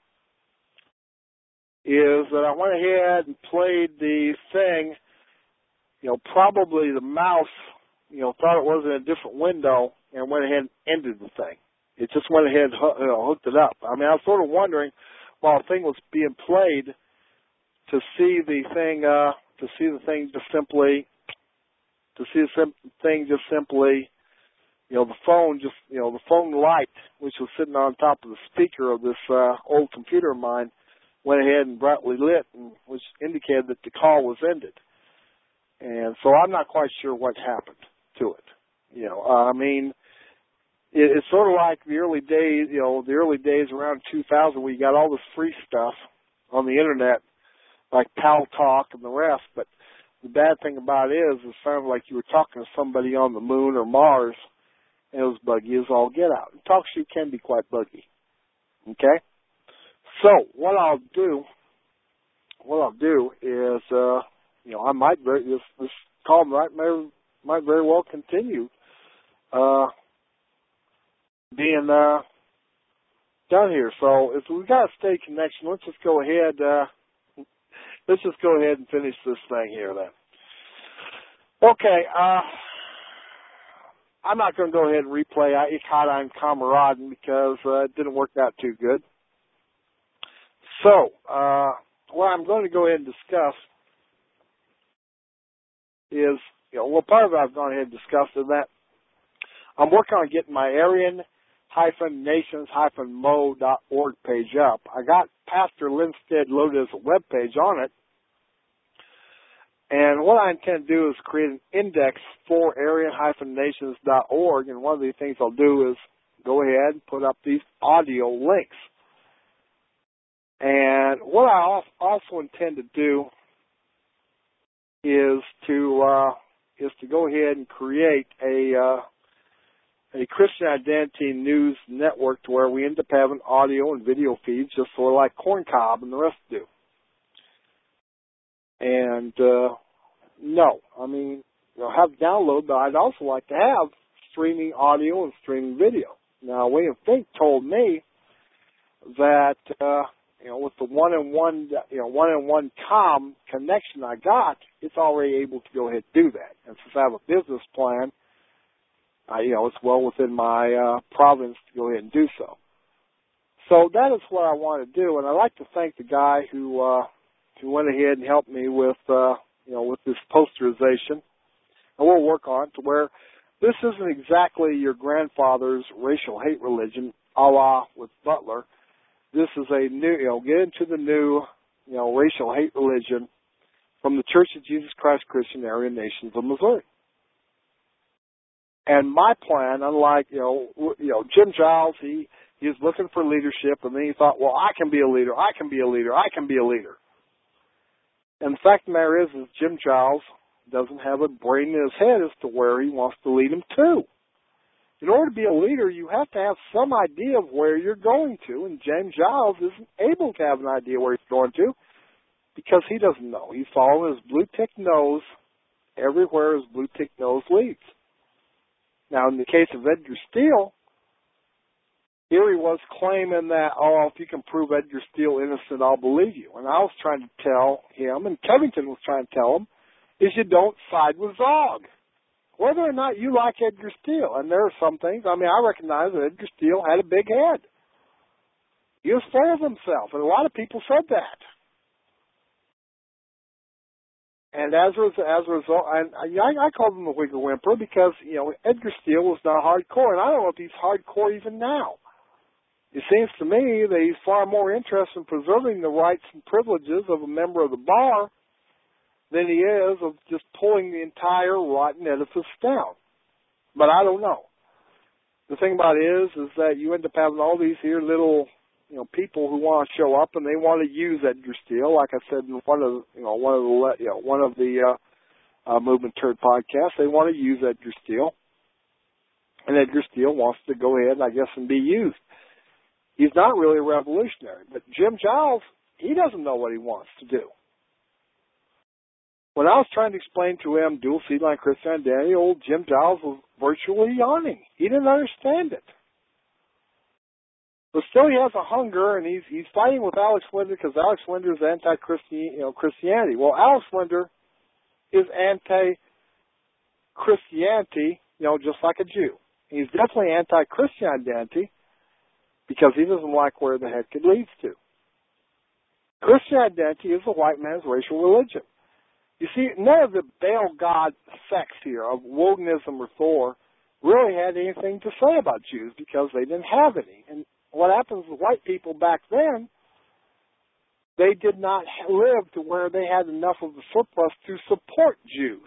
Speaker 3: is that I went ahead and played the thing, you know, probably the mouse, you know, thought it was in a different window and went ahead and ended the thing. It just went ahead and you know, hooked it up. I mean, I was sort of wondering, while the thing was being played, to see the thing, uh, to see the thing just simply, to see the sim- thing just simply, you know, the phone just, you know, the phone light, which was sitting on top of the speaker of this uh, old computer of mine, went ahead and brightly lit, and which indicated that the call was ended. And so I'm not quite sure what happened to it. You know, uh, I mean. It's sort of like the early days, you know, the early days around two thousand where you got all this free stuff on the internet, like Pal Talk and the rest. But the bad thing about it is it sounded like you were talking to somebody on the moon or Mars, and it was buggy as all get out. And TalkShoe can be quite buggy. Okay? So what I'll do, what I'll do is, uh, you know, I might, very, this, this call might, may, might very well continue, uh, being uh, done here. So if we've got a steady connection, let's just go ahead. Uh, let's just go ahead and finish this thing here then. Okay. Uh, I'm not going to go ahead and replay Ich hatte einen Kameraden because uh, it didn't work out too good. So uh, what I'm going to go ahead and discuss is, you know, well, part of it I've gone ahead and discussed is that I'm working on getting my Aryan nations mo dot org page up. I got Pastor Linstead loaded as a web page on it. And what I intend to do is create an index for Aryan nations dot org. And one of the things I'll do is go ahead and put up these audio links. And what I also intend to do is to uh, is to go ahead and create a uh, a Christian Identity News network to where we end up having audio and video feeds just sort of like Corncob and the rest do. And, uh, no, I mean, you know, have download, but I'd also like to have streaming audio and streaming video. Now, William Fink told me that, uh, you know, with the one-in-one, you know, one-in-one com connection I got, it's already able to go ahead and do that. And since I have a business plan, Uh, you know, it's well within my uh, province to go ahead and do so. So that is what I want to do, and I'd like to thank the guy who uh, who went ahead and helped me with uh, you know with this posterization. And we'll work on it to where this isn't exactly your grandfather's racial hate religion, a la with Butler. This is a new, you know, get into the new, you know, racial hate religion from the Church of Jesus Christ Christian Aryan Nations of Missouri. And my plan, unlike, you know, you know, Jim Giles, he, he was looking for leadership, and then he thought, well, I can be a leader, I can be a leader, I can be a leader. And the fact of the matter is, is Jim Giles doesn't have a brain in his head as to where he wants to lead him to. In order to be a leader, you have to have some idea of where you're going to, and James Giles isn't able to have an idea where he's going to because he doesn't know. He's following his blue-tick nose everywhere his blue-tick nose leads. Now, in the case of Edgar Steele, here he was claiming that, oh, if you can prove Edgar Steele innocent, I'll believe you. And I was trying to tell him, and Covington was trying to tell him, is you don't side with Zog. Whether or not you like Edgar Steele, and there are some things, I mean, I recognize that Edgar Steele had a big head. He was full of himself, and a lot of people said that. And as a, as a result, and I, I called him the Wigger Whimper because, you know, Edgar Steele was not hardcore, and I don't know if he's hardcore even now. It seems to me that he's far more interested in preserving the rights and privileges of a member of the bar than he is of just pulling the entire rotten edifice down. But I don't know. The thing about it is, is that you end up having all these here little, you know, people who want to show up and they want to use Edgar Steele. Like I said in one of, you know, one of the, you know, one of the uh, uh, Movement Turd podcasts, they want to use Edgar Steele, and Edgar Steele wants to go ahead, I guess, and be used. He's not really a revolutionary, but Jim Giles, he doesn't know what he wants to do. When I was trying to explain to him dual seed line Christian identity, old Jim Giles was virtually yawning. He didn't understand it. But still, he has a hunger, and he's he's fighting with Alex Linder because Alex Linder is anti-Christian, you know, Christianity. Well, Alex Linder is anti-Christianity, you know, just like a Jew. He's definitely anti-Christian identity because he doesn't like where the heck it leads to. Christian identity is a white man's racial religion. You see, none of the Baal God sects here of Wodenism or Thor really had anything to say about Jews because they didn't have any. And what happens with white people back then, they did not live to where they had enough of the surplus to support Jews.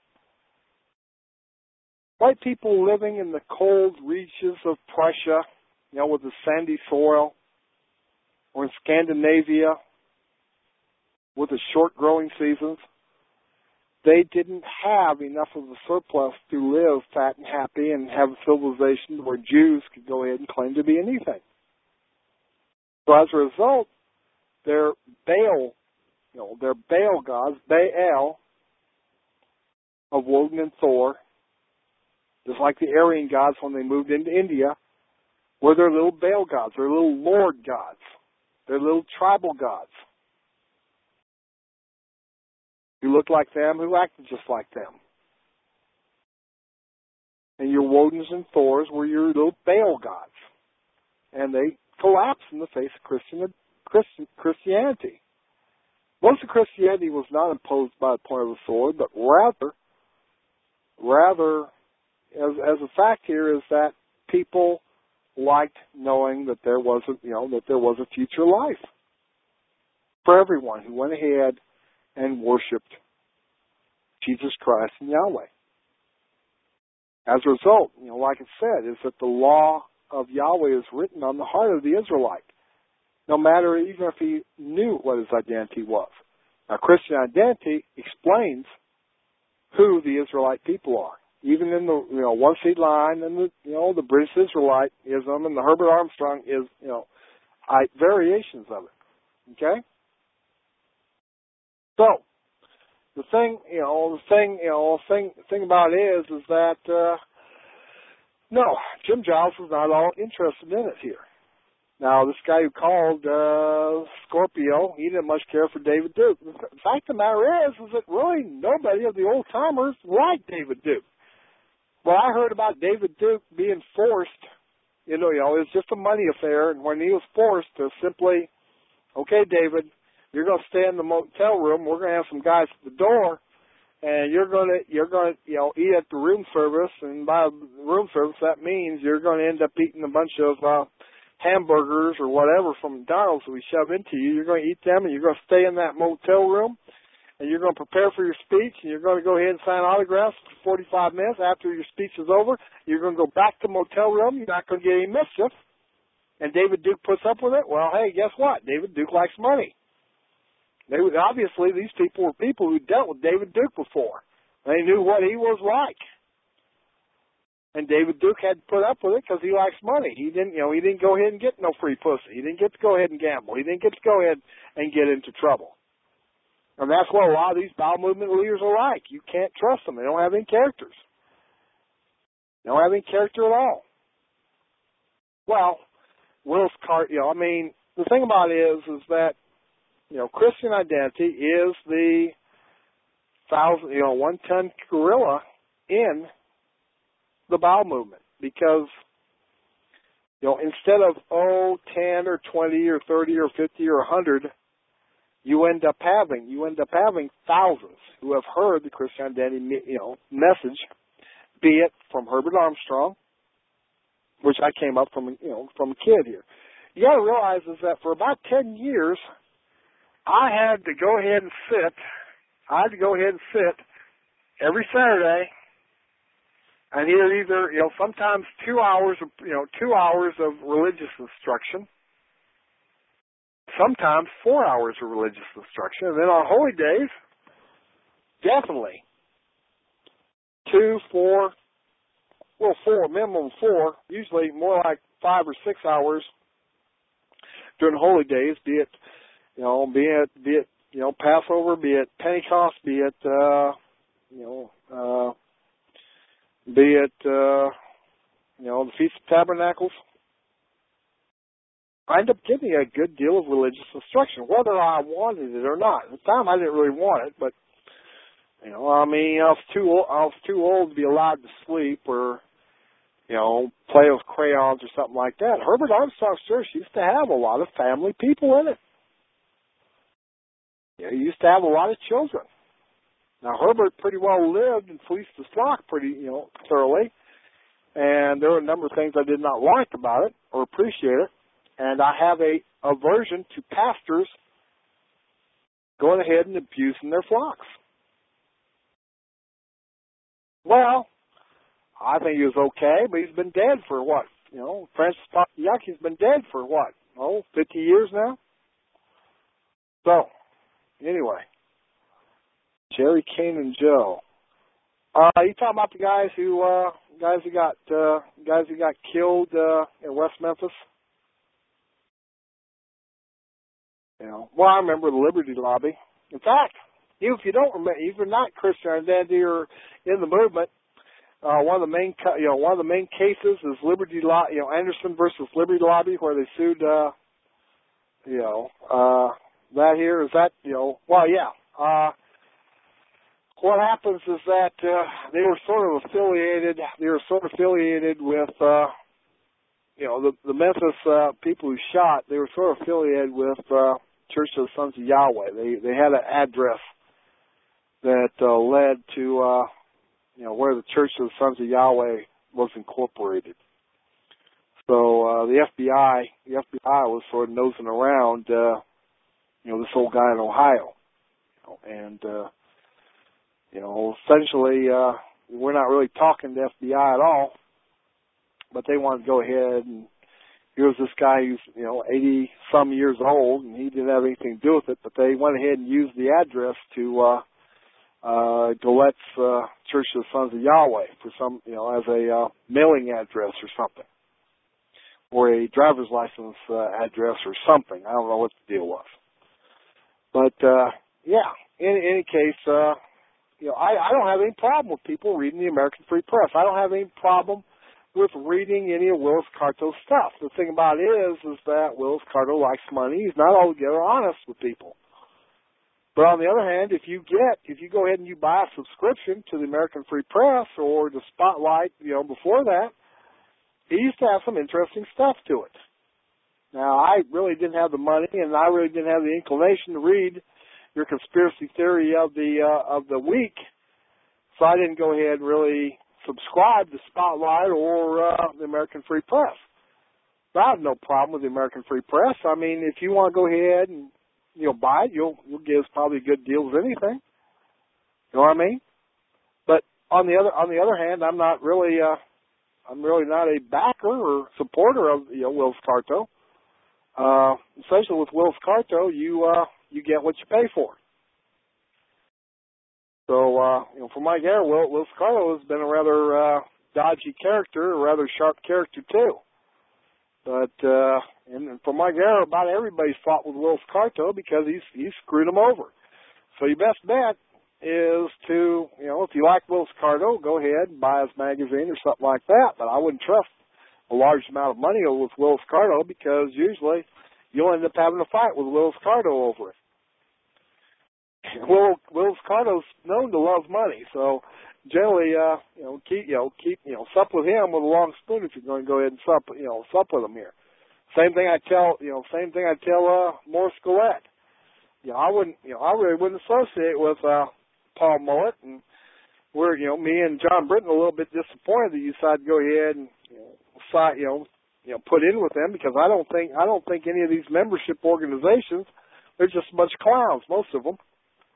Speaker 3: White people living in the cold reaches of Prussia, you know, with the sandy soil, or in Scandinavia with the short growing seasons, they didn't have enough of the surplus to live fat and happy and have a civilization where Jews could go ahead and claim to be anything. So as a result, their Baal, you know, their Baal gods, Baal of Woden and Thor, just like the Aryan gods when they moved into India, were their little Baal gods, their little lord gods, their little tribal gods. Who looked like them, who acted just like them. And your Wodens and Thors were your little Baal gods. And they collapsed in the face of Christian, Christian, Christianity. Most of Christianity was not imposed by the point of the sword, but rather, rather, as, as a fact here is that people liked knowing that there was a, you know, that there was a future life for everyone who went ahead and worshipped Jesus Christ and Yahweh. As a result, you know, like it said, is that the law of Yahweh is written on the heart of the Israelite, no matter even if he knew what his identity was. Now, Christian identity explains who the Israelite people are, even in the you know one seed line and the you know the British Israelitism and the Herbert Armstrong is you know I, variations of it. Okay. So, the thing, you know, the thing, you know, thing, thing about it is, is that, uh, no, Jim Giles was not all interested in it here. Now, this guy who called, uh, Scorpio, he didn't much care for David Duke. The fact of the matter is, is that really nobody of the old timers liked David Duke. Well, I heard about David Duke being forced, you know, you know, it was just a money affair, and when he was forced to simply, okay, David, you're going to stay in the motel room. We're going to have some guys at the door, and you're going to you're going to you know eat at the room service. And by room service, that means you're going to end up eating a bunch of uh, hamburgers or whatever from McDonald's that we shove into you. You're going to eat them, and you're going to stay in that motel room, and you're going to prepare for your speech, and you're going to go ahead and sign autographs for forty-five minutes. After your speech is over, you're going to go back to the motel room. You're not going to get any mischief. And David Duke puts up with it. Well, hey, guess what? David Duke likes money. They would, obviously, these people were people who dealt with David Duke before. They knew what he was like. And David Duke had to put up with it because he likes money. He didn't, you know, he didn't go ahead and get no free pussy. He didn't get to go ahead and gamble. He didn't get to go ahead and get into trouble. And that's what a lot of these bowel movement leaders are like. You can't trust them. They don't have any characters. They don't have any character at all. Well, Willis Cart, you know, I mean, the thing about it is, is that, you know, Christian Identity is the thousand, you know, one-ton gorilla in the bowel movement, because, you know, instead of, oh, ten or twenty or thirty or fifty or one hundred, you end up having, you end up having thousands who have heard the Christian Identity, you know, message, be it from Herbert Armstrong, which I came up from, you know, from a kid here. You got to realize is that for about ten years, I had to go ahead and sit, I had to go ahead and sit every Saturday and hear either, you know, sometimes two hours of, you know, two hours of religious instruction, sometimes four hours of religious instruction, and then on holy days, definitely two, four, well, four, minimum four, usually more like five or six hours during holy days, be it, you know, be it, be it, you know, Passover, be it Pentecost, be it, uh, you know, uh, be it, uh, you know, the Feast of Tabernacles. I ended up getting a good deal of religious instruction, whether I wanted it or not. At the time, I didn't really want it, but, you know, I mean, I was too old, I was too old to be allowed to sleep or, you know, play with crayons or something like that. Herbert Armstrong's church used to have a lot of family people in it. You know, he used to have a lot of children. Now, Herbert pretty well lived and fleeced his flock pretty, you know, thoroughly. And there were a number of things I did not like about it or appreciate it. And I have a aversion to pastors going ahead and abusing their flocks. Well, I think he was okay, but he's been dead for what? You know, Francis Paciaki's been dead for what? Oh, fifty years now? So, anyway, Jerry Kane and Joe. Uh, you talking about the guys who, uh, guys who got, uh, guys who got killed, uh, in West Memphis? You know, well, I remember the Liberty Lobby. In fact, even if you don't remember, if you're not Christian Identity or in the movement, uh, one of the main, you know, one of the main cases is Liberty Lobby, you know, Anderson versus Liberty Lobby, where they sued, uh, you know, uh, that here is that, you know, well, yeah. Uh, what happens is that uh, they were sort of affiliated. They were sort of affiliated with, uh, you know, the, the Memphis uh, people who shot. They were sort of affiliated with uh, Church of the Sons of Yahweh. They they had an address that uh, led to, uh, you know, where the Church of the Sons of Yahweh was incorporated. So uh, the F B I, the F B I was sort of nosing around, uh, you know, this old guy in Ohio, you know, and uh, you know, essentially, uh, we're not really talking to F B I at all, but they wanted to go ahead and here's this guy who's, you know, eighty some years old, and he didn't have anything to do with it, but they went ahead and used the address to uh, uh, Galette's uh, Church of the Sons of Yahweh for some, you know, as a uh, mailing address or something, or a driver's license uh, address or something. I don't know what the deal was, but uh, yeah. In, in any case. Uh, You know, I, I don't have any problem with people reading the American Free Press. I don't have any problem with reading any of Willis Carto's stuff. The thing about it is, is that Willis Carto likes money. He's not altogether honest with people. But on the other hand, if you get, if you go ahead and you buy a subscription to the American Free Press or the Spotlight, you know, before that, he used to have some interesting stuff to it. Now, I really didn't have the money, and I really didn't have the inclination to read your conspiracy theory of the uh, of the week, so I didn't go ahead and really subscribe to Spotlight or uh, the American Free Press. But I have no problem with the American Free Press. I mean, if you want to go ahead and, you know, buy it, you'll you'll get us probably a good deal as anything. You know what I mean? But on the other on the other hand, I'm not really uh, I'm really not a backer or supporter of you know Willis Carto. Uh, especially with Willis Carto, you uh, you get what you pay for. So uh, you know, for Mike Guerra, Will, Willis Carto has been a rather uh, dodgy character, a rather sharp character too. But uh, and for Mike Guerra, about everybody's fought with Willis Carto because he's he's screwed them over. So your best bet is to, you know, if you like Willis Carto, go ahead and buy his magazine or something like that. But I wouldn't trust a large amount of money with Willis Carto because usually you'll end up having a fight with Willis Carto over it. Will Willis Carto's known to love money, so generally, uh, you know, keep you know keep you know sup with him with a long spoon if you're going to go ahead and sup you know sup with him here. Same thing I tell you know same thing I tell uh, Morris Gillette. You know, I wouldn't you know I really wouldn't associate with uh, Paul Mullet, and we're you know me and John Britton a little bit disappointed that you decided to go ahead and you know side, you know you know put in with them because I don't think I don't think any of these membership organizations, they're just a bunch of clowns, most of them.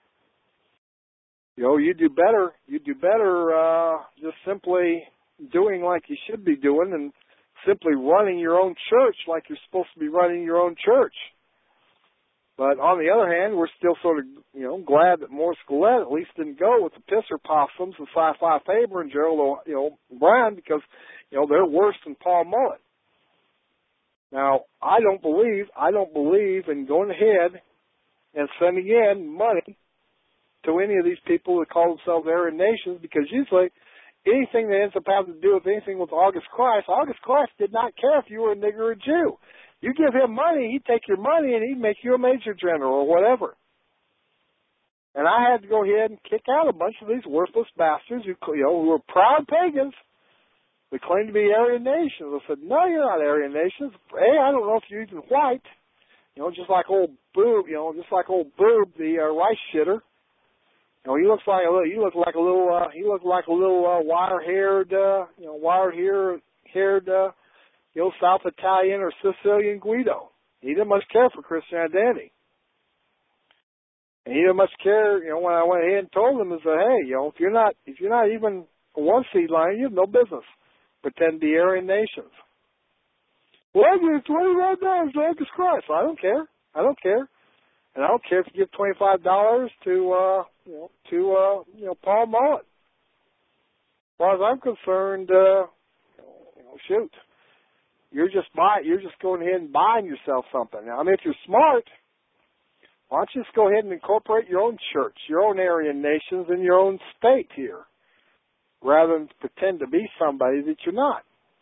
Speaker 3: You know, you do better. You do better uh, just simply doing like you should be doing, and simply running your own church like you're supposed to be running your own church. But on the other hand, we're still sort of, you know, glad that Morris Gillette at least didn't go with the Pisser Possums and Sci-Fi Faber and Gerald, you know, Brown because, you know, they're worse than Paul Mullet. Now, I don't believe, I don't believe in going ahead and sending in money to any of these people that call themselves Aryan nations, because usually anything that ends up having to do with anything with August Christ, August Christ did not care if you were a nigger or a Jew. You give him money, he'd take your money and he'd make you a major general or whatever. And I had to go ahead and kick out a bunch of these worthless bastards who, you know, who were proud pagans. They claimed to be Aryan nations. I said, no, you're not Aryan nations. Hey, I don't know if you're even white. You know, just like old Boob, you know, just like old Boob, the uh, rice shitter. You know, he looks like a little, he looks like a little, uh, he looks like a little uh, wire-haired, uh, you know, wire-haired, haired, uh, you know, South Italian or Sicilian Guido. He didn't much care for Christian identity. And he didn't much care, you know, when I went ahead and told him, is that, hey, you know, if you're not, if you're not even a one seed line, you have no business pretend to be Aryan nations. Well, I give twenty-five dollars to August Christ. I don't care. I don't care. And I don't care if you give twenty-five dollars to, uh, you know, to, uh, you know, Paul Mullet. As far as I'm concerned, uh, you know, shoot, you're just buy, you're just going ahead and buying yourself something. Now, I mean, if you're smart, why don't you just go ahead and incorporate your own church, your own Aryan nations in your own state here, rather than pretend to be somebody that you're not.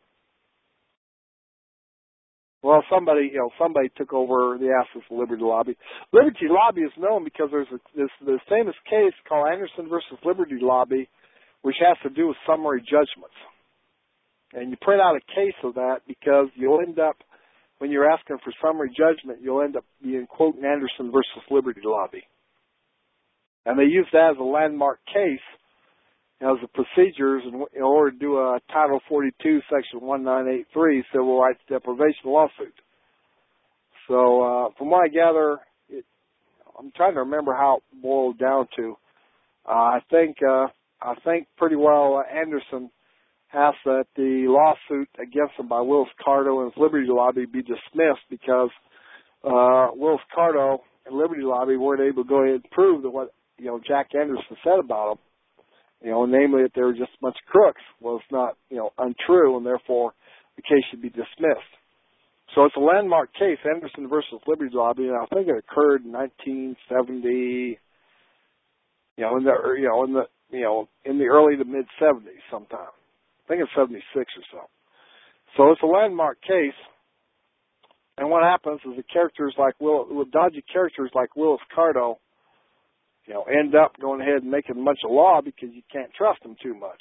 Speaker 3: Well, somebody, you know, somebody took over the assets of Liberty Lobby. Liberty Lobby is known because there's a, this, this famous case called Anderson versus Liberty Lobby, which has to do with summary judgments. And you print out a case of that because you'll end up, when you're asking for summary judgment, you'll end up being quoting Anderson versus Liberty Lobby. And they use that as a landmark case as the procedures in, in order to do a Title forty-two, Section nineteen eighty-three civil rights deprivation lawsuit. So uh, from what I gather, it, I'm trying to remember how it boiled down to. Uh, I think uh, I think pretty well uh, Anderson asked that the lawsuit against him by Willis Carto and his Liberty Lobby be dismissed because uh, Willis Carto and Liberty Lobby weren't able to go ahead and prove that what you know Jack Anderson said about them. You know, namely that they were just a bunch of crooks, was not, you know, untrue, and therefore the case should be dismissed. So it's a landmark case, Anderson versus Liberty Lobby, and I think it occurred in nineteen seventy, you know, in the, you know, in the, you know, in the early to mid seventies sometime. I think it's seventy-six or so. So it's a landmark case, and what happens is the characters like Will, with dodgy characters like Willis Carto, you know, end up going ahead and making much of law because you can't trust them too much.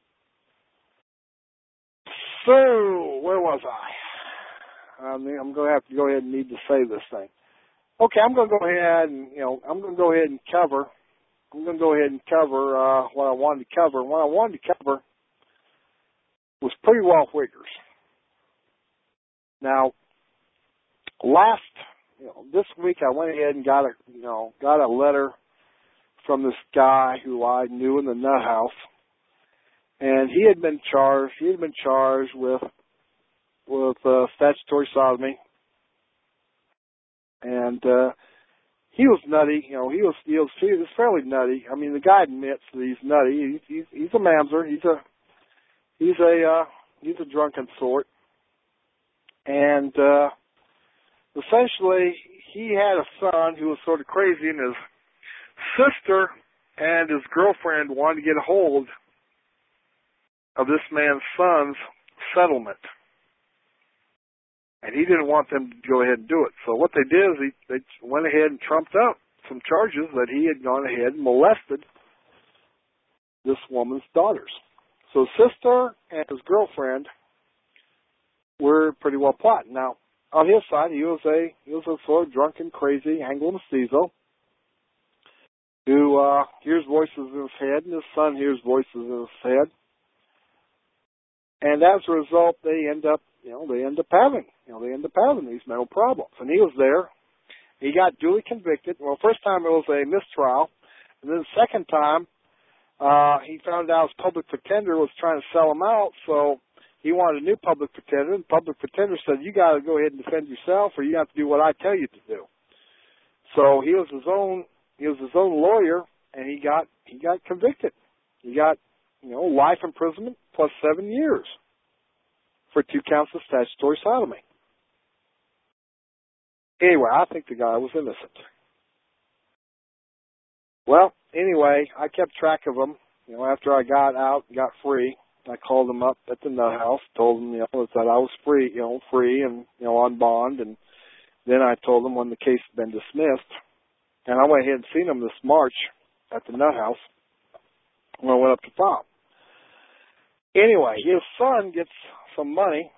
Speaker 3: So, where was I? I mean, I'm going to have to go ahead and need to say this thing. Okay, I'm going to go ahead and, you know, I'm going to go ahead and cover, I'm going to go ahead and cover uh, what I wanted to cover. And what I wanted to cover was pretty well Whiggers. Now, last, you know, this week I went ahead and got a, you know, got a letter from this guy who I knew in the nut house, and he had been charged. He had been charged with with uh, statutory sodomy, and uh, he was nutty. You know, he was he was he was fairly nutty. I mean, the guy admits that he's nutty. He's he's, he's a mamzer. He's a he's a uh, he's a drunken sort, and uh, essentially he had a son who was sort of crazy, and his sister and his girlfriend wanted to get a hold of this man's son's settlement. And he didn't want them to go ahead and do it. So what they did is he, they went ahead and trumped up some charges that he had gone ahead and molested this woman's daughters. So his sister and his girlfriend were pretty well plotting. Now, on his side, he was a he was a sort of drunken, crazy Anglo-Mestizo who uh, hears voices in his head, and his son hears voices in his head. And as a result, they end up, you know, they end up having, you know, they end up having these mental problems. And he was there. He got duly convicted. Well, first time it was a mistrial, and then the second time, uh, he found out his public pretender was trying to sell him out, so he wanted a new public pretender, and the public pretender said, you got to go ahead and defend yourself, or you have to do what I tell you to do. So he was his own, he was his own lawyer, and he got, he got convicted. He got, you know, life imprisonment plus seven years for two counts of statutory sodomy. Anyway, I think the guy was innocent. Well, anyway, I kept track of him. You know, after I got out, got free, I called him up at the nut house, told him, you know, that I was free, you know, free and, you know, on bond, and then I told him when the case had been dismissed. And I went ahead and seen him this March at the nut house when I went up to file. Anyway, his son gets some money.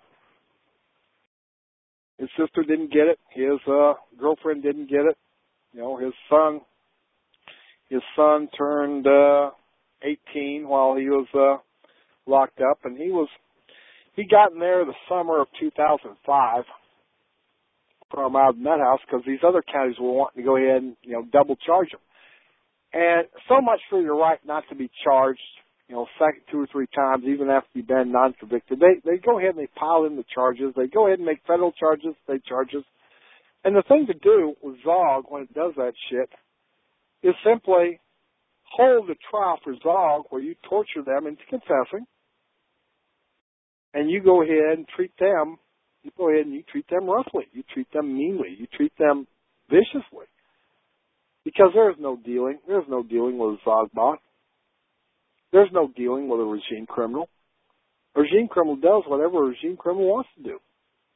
Speaker 3: His sister didn't get it. His uh, girlfriend didn't get it. You know, his son, his son turned uh, eighteen while he was uh, locked up, and he was he got in there the summer of two thousand five from out of the nut house because these other counties were wanting to go ahead and, you know, double charge him. And so much for your right not to be charged, you know, second, two or three times, even after you've been non-convicted. They they go ahead and they pile in the charges. They go ahead and make federal charges, state charges. And the thing to do with Zog when it does that shit is simply hold a trial for Zog where you torture them into confessing, and you go ahead and treat them, you go ahead and you treat them roughly. You treat them meanly. You treat them viciously. Because there is no dealing. There is no dealing with a Zogbot. There's no dealing with a regime criminal. A regime criminal does whatever a regime criminal wants to do.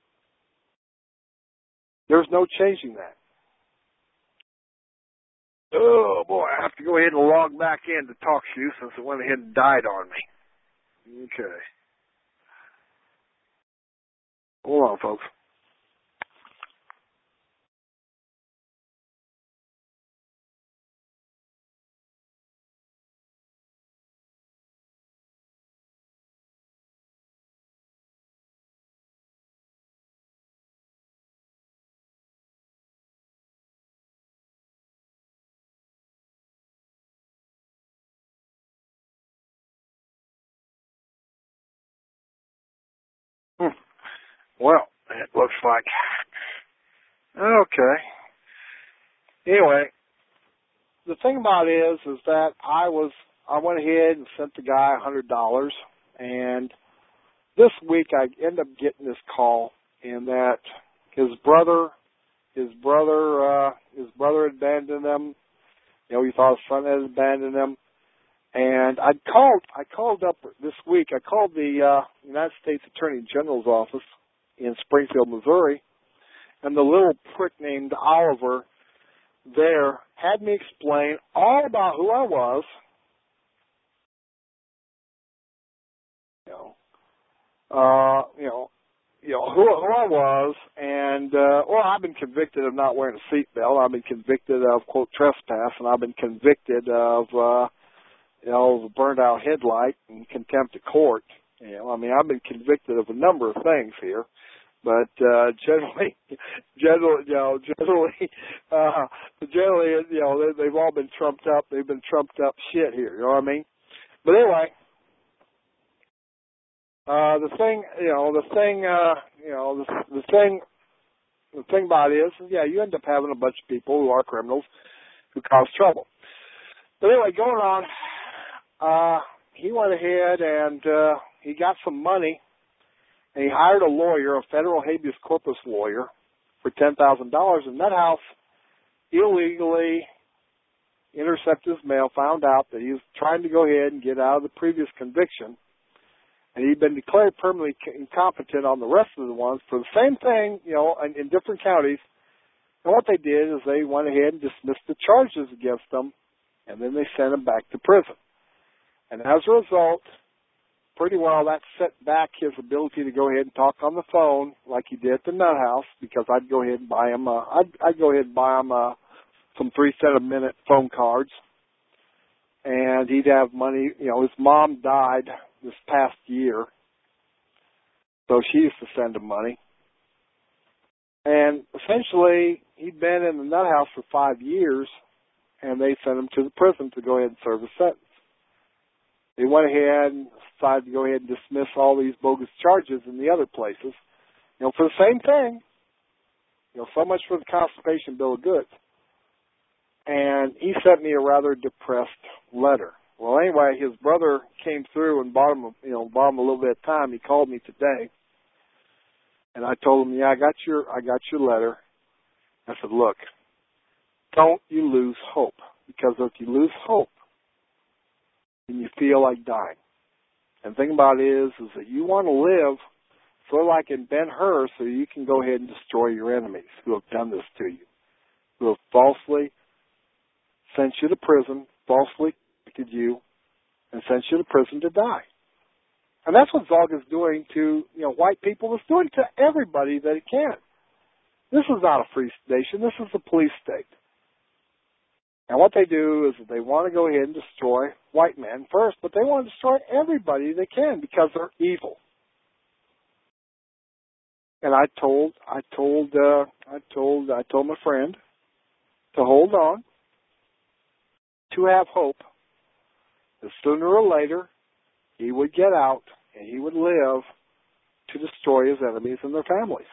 Speaker 3: There's no changing that. Oh, boy, I have to go ahead and log back in to TalkShoe since it went ahead and died on me. Okay. Hold on, folks. Hmm. Well, it looks like... Okay. Anyway, the thing about it is, is that I was, I went ahead and sent the guy a hundred dollars, and this week I ended up getting this call in that his brother, his brother, uh, his brother had abandoned him. You know, he thought his son had abandoned him. And I called, I called up this week, I called the, uh, United States Attorney General's office in Springfield, Missouri, and the little prick named Oliver there had me explain all about who I was, you know, uh, you know, you know who, who I was, and uh, well, I've been convicted of not wearing a seatbelt. I've been convicted of quote trespass, and I've been convicted of uh, you know, of a burned out headlight and contempt of court. You know, I mean, I've been convicted of a number of things here, But uh, generally, generally, you know, generally, uh, generally, you know, they, they've all been trumped up. They've been trumped up shit here. You know what I mean? But anyway, uh, the thing, you know, the thing, uh, you know, the, the thing, the thing about it is, is, yeah, you end up having a bunch of people who are criminals who cause trouble. But anyway, going on, uh, he went ahead and uh, he got some money, and he hired a lawyer, a federal habeas corpus lawyer, for ten thousand dollars. And that house illegally intercepted his mail, found out that he was trying to go ahead and get out of the previous conviction, and he'd been declared permanently incompetent on the rest of the ones for the same thing, you know, in, in different counties. And what they did is they went ahead and dismissed the charges against them, and then they sent him back to prison. And as a result, pretty well that set back his ability to go ahead and talk on the phone like he did at the nut house, because I'd go ahead and buy him, uh, I'd, I'd go ahead and buy him uh, some three cent a minute phone cards, and he'd have money. You know, his mom died this past year, so she used to send him money. And essentially, he'd been in the nut house for five years, and they sent him to the prison to go ahead and serve a sentence. They went ahead and decided to go ahead and dismiss all these bogus charges in the other places, you know, for the same thing. You know, so much for the Constipation Bill of Goods. And he sent me a rather depressed letter. Well, anyway, his brother came through and bought him, you know, bought him a little bit of time. He called me today, and I told him, "Yeah, I got your, I got your letter." I said, "Look, don't you lose hope, because if you lose hope, then you feel like dying. And the thing about it is, is that you want to live sort of like in Ben-Hur, so you can go ahead and destroy your enemies who have done this to you, who have falsely sent you to prison, falsely convicted you, and sent you to prison to die." And that's what Zog is doing to, you know, white people. It's doing to everybody that it can. This is not a free nation. This is a police state. And what they do is they want to go ahead and destroy white men first, but they want to destroy everybody they can because they're evil. And I told, I told, uh, I told, I told my friend to hold on, to have hope, that sooner or later he would get out and he would live to destroy his enemies and their families.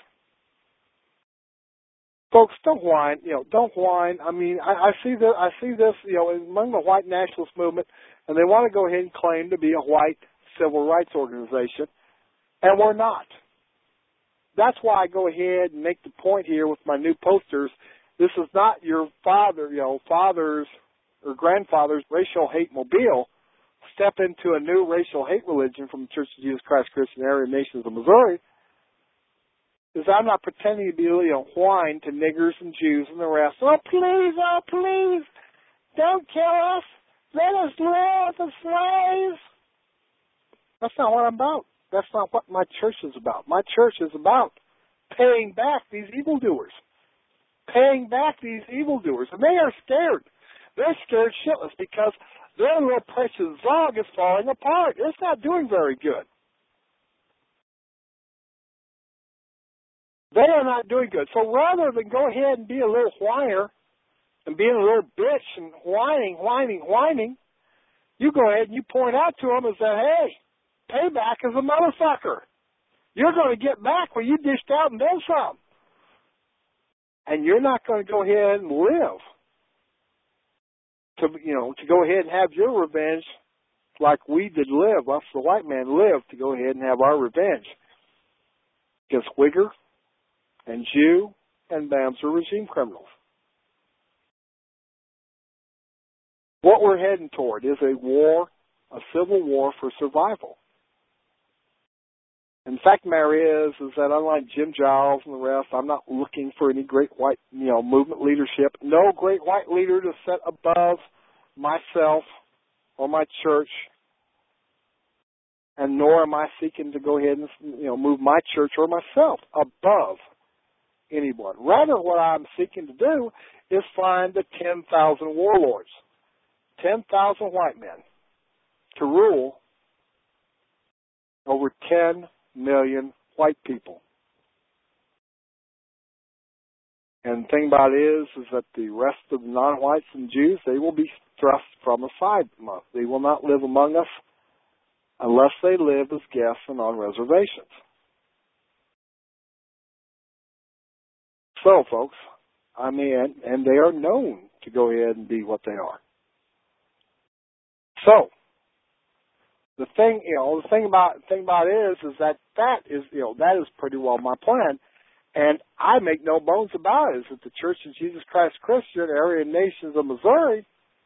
Speaker 3: Folks, don't whine. You know, don't whine. I mean, I, I see this. I see this. You know, among the white nationalist movement, and they want to go ahead and claim to be a white civil rights organization, and we're not. That's why I go ahead and make the point here with my new posters. This is not your father, you know, father's or grandfather's racial hate mobile. Step into a new racial hate religion from the Church of Jesus Christ Christian Aryan Nations of Missouri. Is I'm not pretending to be, you know, whine to niggers and Jews and the rest. Oh, please, oh, please, don't kill us. Let us live as slaves. That's not what I'm about. That's not what my church is about. My church is about paying back these evildoers. Paying back these evildoers. And they are scared. They're scared shitless because their little precious Zog is falling apart. It's not doing very good. They are not doing good. So rather than go ahead and be a little whiner and being a little bitch and whining, whining, whining, you go ahead and you point out to them and say, hey, payback is a motherfucker. You're going to get back when you dished out and then some. And you're not going to go ahead and live to, you know, to go ahead and have your revenge like we did live, us the white man lived to go ahead and have our revenge against Wigger and Jew and Bamser regime criminals. What we're heading toward is a war, a civil war for survival. And the fact of the matter is, is that unlike Jim Giles and the rest, I'm not looking for any great white, you know, movement leadership. No great white leader to set above myself or my church. And nor am I seeking to go ahead and, you know, move my church or myself above anyone. Rather, what I'm seeking to do is find the ten thousand warlords, ten thousand white men to rule over ten million white people. And the thing about it is, is that the rest of the non-whites and Jews, they will be thrust from aside from us. They will not live among us unless they live as guests and on reservations. So, folks, I mean, and they are known to go ahead and be what they are. So, the thing, you know, the thing about the thing about it is, is that that is, you know, that is pretty well my plan, and I make no bones about it. Is that the Church of Jesus Christ Christian Aryan Nations of Missouri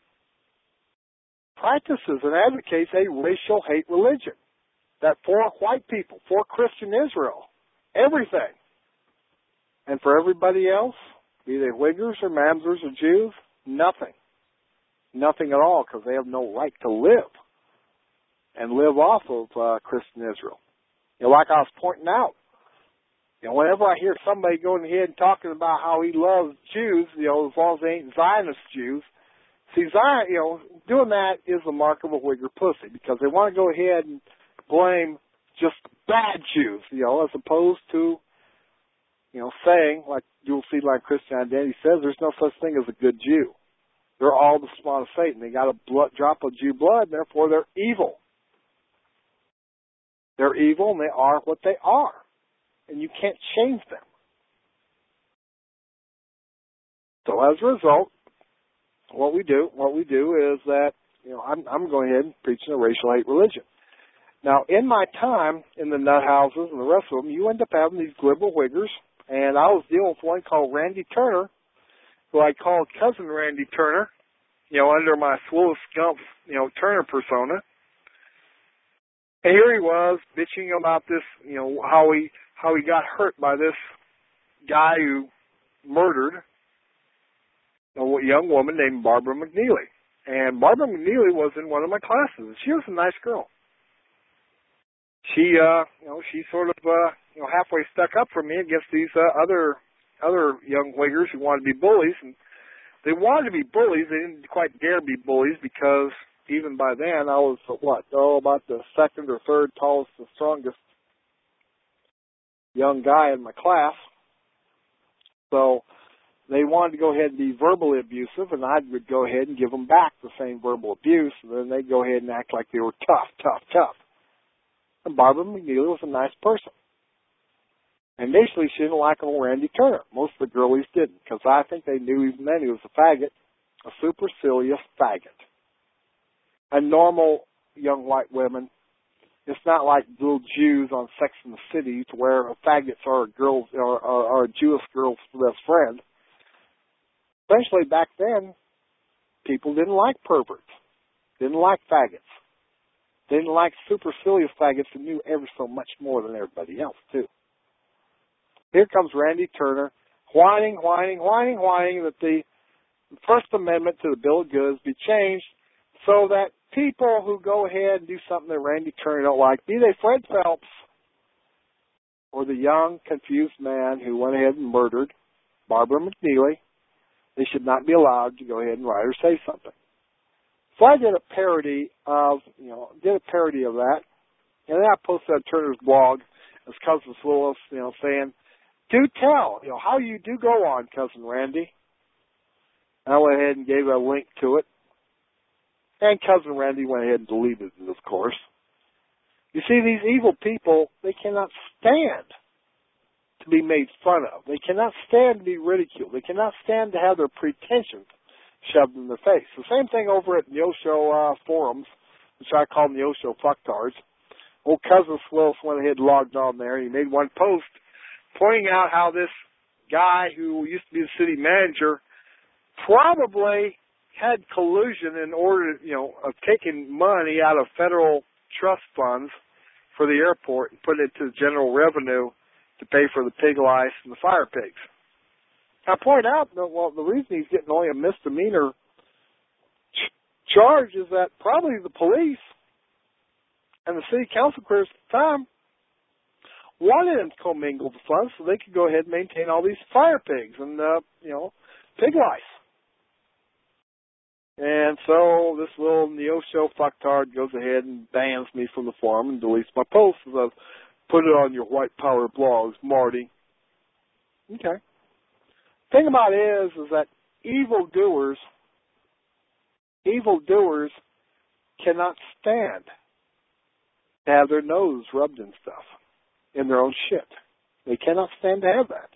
Speaker 3: practices and advocates a racial hate religion that for white people, for Christian Israel, everything, and for everybody else, be they Uyghurs or Mamzers or Jews, nothing, nothing at all, because they have no right to live and live off of uh, Christian Israel. You know, like I was pointing out, you know, whenever I hear somebody going ahead and talking about how he loves Jews, you know, as long as they ain't Zionist Jews, see, Zion, you know, doing that is the mark of a Uyghur pussy, because they want to go ahead and blame just bad Jews, you know, as opposed to, you know, saying, like Dual Seed Line Christian Identity says, there's no such thing as a good Jew. They're all the spawn of Satan. They got a blood, drop of Jew blood, and therefore they're evil. They're evil, and they are what they are. And you can't change them. So as a result, what we do, what we do is that, you know, I'm, I'm going ahead and preaching a racial hate religion. Now, in my time in the nut houses and the rest of them, you end up having these liberal Uyghurs, and I was dealing with one called Randy Turner, who I called Cousin Randy Turner, you know, under my Swillis Gump, you know, Turner persona. And here he was bitching about this, you know, how he how he got hurt by this guy who murdered a young woman named Barbara McNeely. And Barbara McNeely was in one of my classes. She was a nice girl. She, uh, you know, she sort of, uh, you know, halfway stuck up for me against these uh, other other young Uyghurs who wanted to be bullies. And they wanted to be bullies. They didn't quite dare be bullies because even by then I was, what, oh, about the second or third tallest and strongest young guy in my class. So they wanted to go ahead and be verbally abusive, and I would go ahead and give them back the same verbal abuse, and then they'd go ahead and act like they were tough, tough, tough. And Barbara McNeely was a nice person. Initially, she didn't like old Randy Turner. Most of the girlies didn't, because I think they knew even then he was a faggot, a supercilious faggot. And normal young white women, it's not like little Jews on Sex and the City to where faggots are a girl's or, or, or a Jewish girl's best friend. Especially back then, people didn't like perverts, didn't like faggots. They didn't like supercilious faggots who knew ever so much more than everybody else, too. Here comes Randy Turner, whining, whining, whining, whining that the First Amendment to the Bill of Goods be changed so that people who go ahead and do something that Randy Turner don't like, be they Fred Phelps or the young, confused man who went ahead and murdered Barbara McNeely, they should not be allowed to go ahead and write or say something. So I did a parody of, you know, did a parody of that, and then I posted on Turner's blog as Cousin Swillis, you know, saying, do tell, you know, how you do go on, Cousin Randy. And I went ahead and gave a link to it. And Cousin Randy went ahead and deleted it, of course. You see, these evil people, they cannot stand to be made fun of. They cannot stand to be ridiculed. They cannot stand to have their pretensions shoved in their face. The same thing over at Neosho uh, forums, which I call Neosho fucktards. Old Cousin Swillis went ahead and logged on there. He made one post pointing out how this guy who used to be the city manager probably had collusion in order, you know, of taking money out of federal trust funds for the airport and putting it to the general revenue to pay for the pig lice and the fire pigs. I point out that, well, the reason he's getting only a misdemeanor ch- charge is that probably the police and the city council clerks at the time wanted him to commingle the funds so they could go ahead and maintain all these fire pigs and, uh, you know, pig lice. And so this little Neosho fucktard goes ahead and bans me from the forum and deletes my post and says, put it on your white power blogs, Marty. Okay. thing about it is, is that evildoers, evildoers cannot stand to have their nose rubbed in stuff, in their own shit. They cannot stand to have that.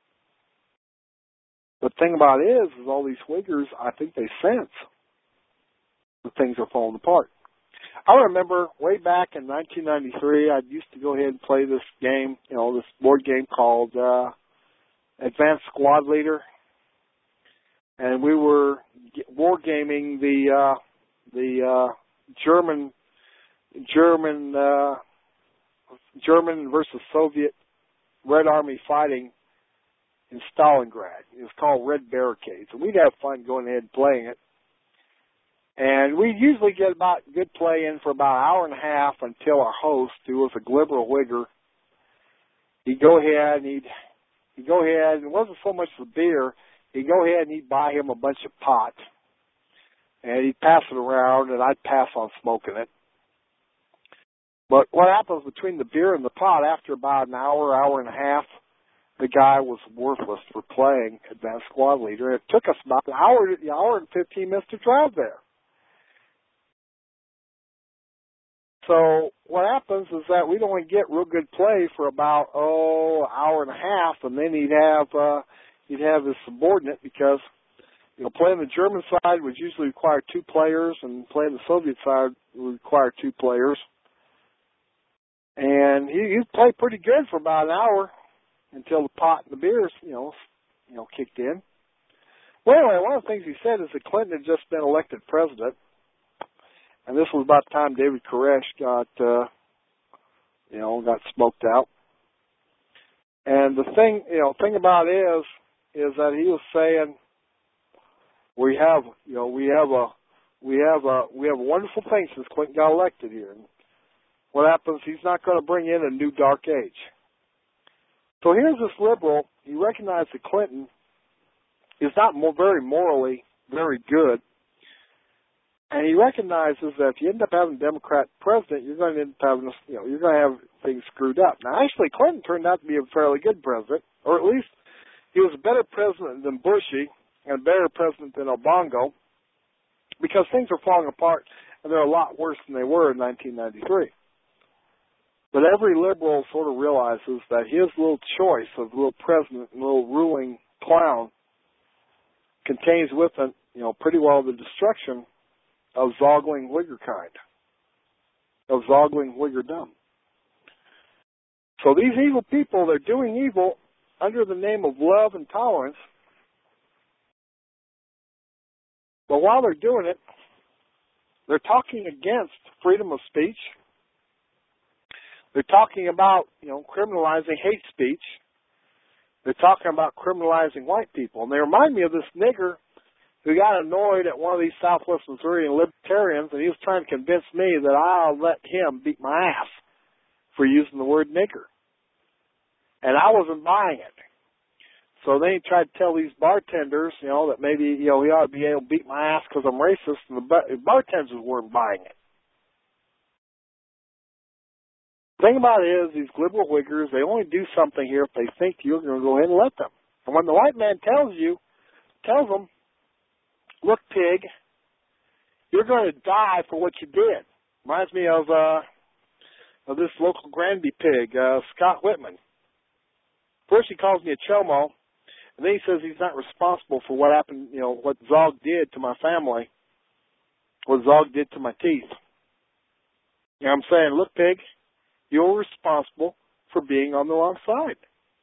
Speaker 3: But the thing about it is, is all these Wiggers, I think they sense that things are falling apart. I remember way back in nineteen ninety-three, I used to go ahead and play this game, you know, this board game called uh, Advanced Squad Leader. And we were wargaming the uh, the uh, German German uh, German versus Soviet Red Army fighting in Stalingrad. It was called Red Barricades, and we'd have fun going ahead and playing it. And we'd usually get about good play in for about an hour and a half until our host, who was a liberal Wigger, he'd go ahead and he'd he'd go ahead and it wasn't so much the beer. He'd go ahead and he'd buy him a bunch of pot, and he'd pass it around, and I'd pass on smoking it. But what happens between the beer and the pot, after about an hour, hour and a half, the guy was worthless for playing Advanced Squad Leader. It took us about an hour, an hour and fifteen minutes to drive there. So what happens is that we'd only get real good play for about, oh, an hour and a half, and then he'd have uh, he'd have his subordinate, because, you know, playing the German side would usually require two players, and playing the Soviet side would require two players. And he, he'd play pretty good for about an hour until the pot and the beers, you know, you know, kicked in. Well, anyway, one of the things he said is that Clinton had just been elected president, and this was about the time David Koresh got, uh, you know, got smoked out. And the thing, you know, thing about it is, is that he was saying, we have, you know, we have a, we have a, we have a wonderful thing since Clinton got elected here. And what happens? He's not going to bring in a new dark age. So here's this liberal. He recognized that Clinton is not more, very morally very good. And he recognizes that if you end up having a Democrat president, you're going to end up having, you know, you're going to have things screwed up. Now, actually, Clinton turned out to be a fairly good president, or at least he was a better president than Bushy and a better president than Obongo, because things are falling apart, and they're a lot worse than they were in nineteen ninety-three. But every liberal sort of realizes that his little choice of little president and little ruling clown contains with it, you know, pretty well the destruction of Zogling Wigger kind, of Zogling Wiggerdom. So these evil people, they're doing evil under the name of love and tolerance. But while they're doing it, they're talking against freedom of speech. They're talking about, you know, criminalizing hate speech. They're talking about criminalizing white people. And they remind me of this nigger who got annoyed at one of these Southwest Missourian libertarians, and he was trying to convince me that I'll let him beat my ass for using the word nigger. And I wasn't buying it. So then he tried to tell these bartenders, you know, that maybe, you know, he ought to be able to beat my ass because I'm racist, and the bartenders weren't buying it. The thing about it is, these liberal Wiggers, they only do something here if they think you're going to go ahead and let them. And when the white man tells you, tells them, look, pig, you're going to die for what you did. Reminds me of uh, of this local Granby pig, uh, Scott Whitman. First he calls me a chomo, and then he says he's not responsible for what happened, you know, what Zog did to my family, what Zog did to my teeth. You know what I'm saying? Look, pig, you're responsible for being on the wrong side.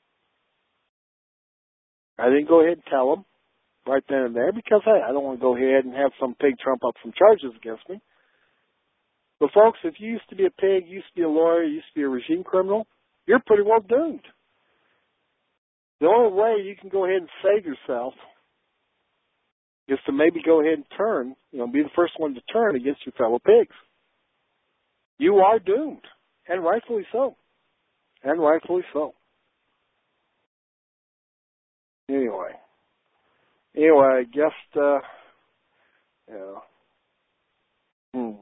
Speaker 3: I didn't go ahead and tell him right then and there because, hey, I don't want to go ahead and have some pig trump up some charges against me. But, folks, if you used to be a pig, you used to be a lawyer, you used to be a regime criminal, you're pretty well doomed. The only way you can go ahead and save yourself is to maybe go ahead and turn, you know, be the first one to turn against your fellow pigs. You are doomed, and rightfully so. And rightfully so. Anyway. Anyway, I guess, uh, yeah. Hmm.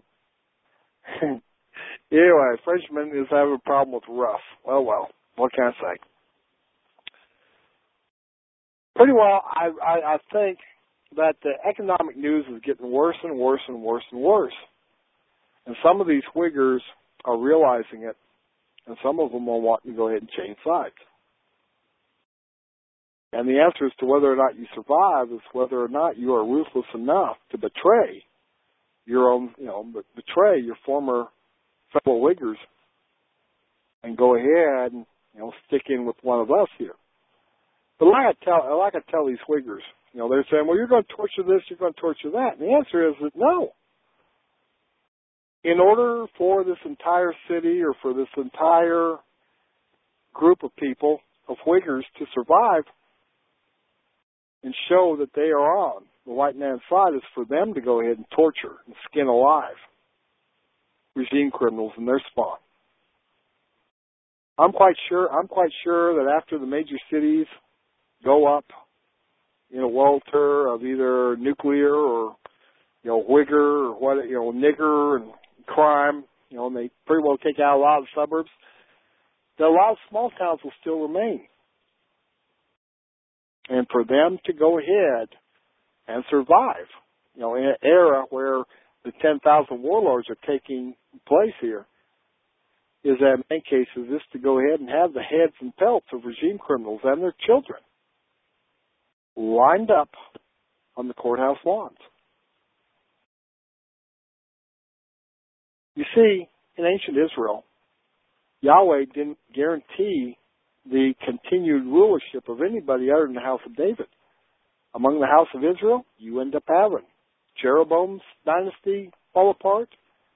Speaker 3: Anyway, Frenchman is having a problem with rough. Well, well, what can I say? pretty well, I, I, I think that the economic news is getting worse and worse and worse and worse. And some of these Whiggers are realizing it, and some of them are wanting to go ahead and change sides. And the answer as to whether or not you survive is whether or not you are ruthless enough to betray your own, you know, betray your former fellow Whiggers and go ahead and, you know, stick in with one of us here. But like I tell, like I tell these Whiggers, you know, they're saying, well, you're going to torture this, you're going to torture that. And the answer is that no. In order for this entire city or for this entire group of people, of Whiggers, to survive and show that they are on the white man's side is for them to go ahead and torture and skin alive regime criminals and their spawn. I'm quite sure, I'm quite sure that after the major cities go up in a welter of either nuclear or, you know, Whigger or what, you know, nigger and crime, you know, and they pretty well take out a lot of the suburbs, that a lot of small towns will still remain. And for them to go ahead and survive, you know, in an era where the ten thousand warlords are taking place here, is that in many cases is to go ahead and have the heads and pelts of regime criminals and their children lined up on the courthouse lawns. You see, in ancient Israel, Yahweh didn't guarantee the continued rulership of anybody other than the house of David. Among the house of Israel, you end up having Jeroboam's dynasty fall apart,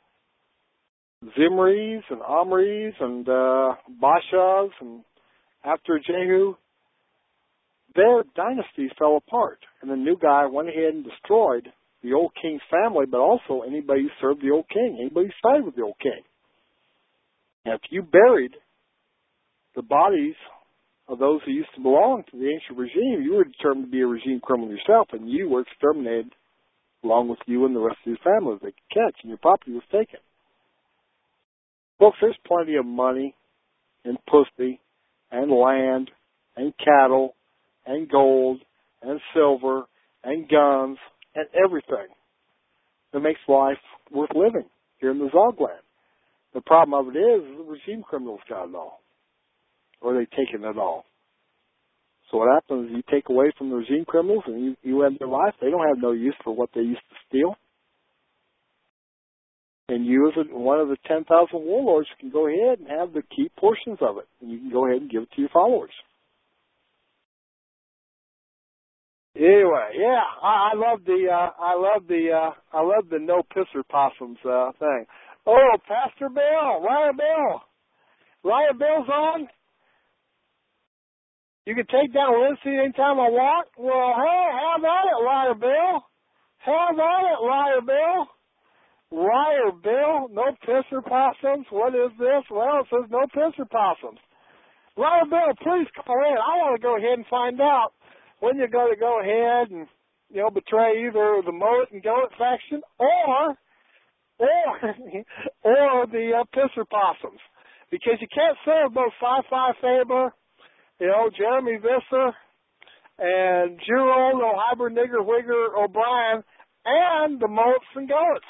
Speaker 3: Zimri's and Omri's and uh, Baasha's, and after Jehu, their dynasties fell apart. And the new guy went ahead and destroyed the old king's family, but also anybody who served the old king, anybody who sided with the old king. And if you buried the bodies of those who used to belong to the ancient regime, you were determined to be a regime criminal yourself, and you were exterminated along with you and the rest of your family they could catch, and your property was taken. Folks, there's plenty of money and pussy and land and cattle and gold and silver and guns and everything that makes life worth living here in the Zogland. The problem of it is the regime criminals got it all, or they've taken it all. So what happens is you take away from the regime criminals and you, you end their life. They don't have no use for what they used to steal. And you, as a, one of the ten thousand warlords, can go ahead and have the key portions of it, and you can go ahead and give it to your followers. Anyway, yeah, I, I love the uh, I love the uh, I love the no pisser possums uh, thing. Oh, Pastor Bill, Liar Bill, Liar Bill's on. You can take down Lindsay anytime I want. Well, hey, how about it, Liar Bill? How about it, Liar Bill? Liar Bill, no pisser possums. What is this? Well, it says no pisser possums. Liar Bill, please call in. I want to go ahead and find out when you're going to go ahead and, you know, betray either the Moet and Goat faction or or or the uh, pisser possums, because you can't serve both Sci-Fi Faber, you know, Jeremy Visser, and Juro, no hybrid nigger wigger O'Brien, and the Moats and Goats.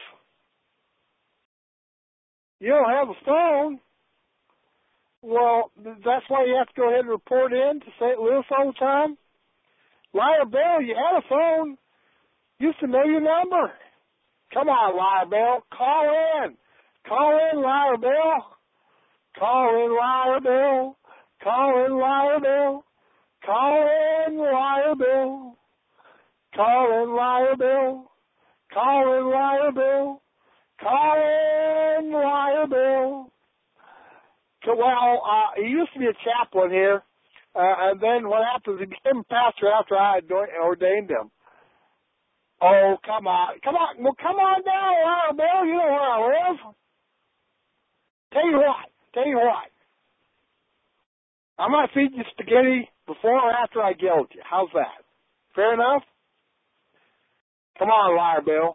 Speaker 3: You don't have a phone. Well, that's why you have to go ahead and report in to Saint Louis all the time. Liar Bill, you had a phone. Used to know your number. Come on, Liar Bill. Call in. Call in, Liar Bill. Call in, Liar Bill. Call in, Liar Bill. Call in, Liar Bill. Call in, Liar Bill. Call in, Liar Bill. Call in, Liar Bill. Well, uh, he used to be a chaplain here, uh, and then what happened is he became a pastor after I had ordained him. Oh, come on. Come on. Well, come on down, Liar Bill. You know where I live. Tell you what. Tell you what. I'm going to feed you spaghetti before or after I gild you. How's that? Fair enough? Come on, Liar Bill.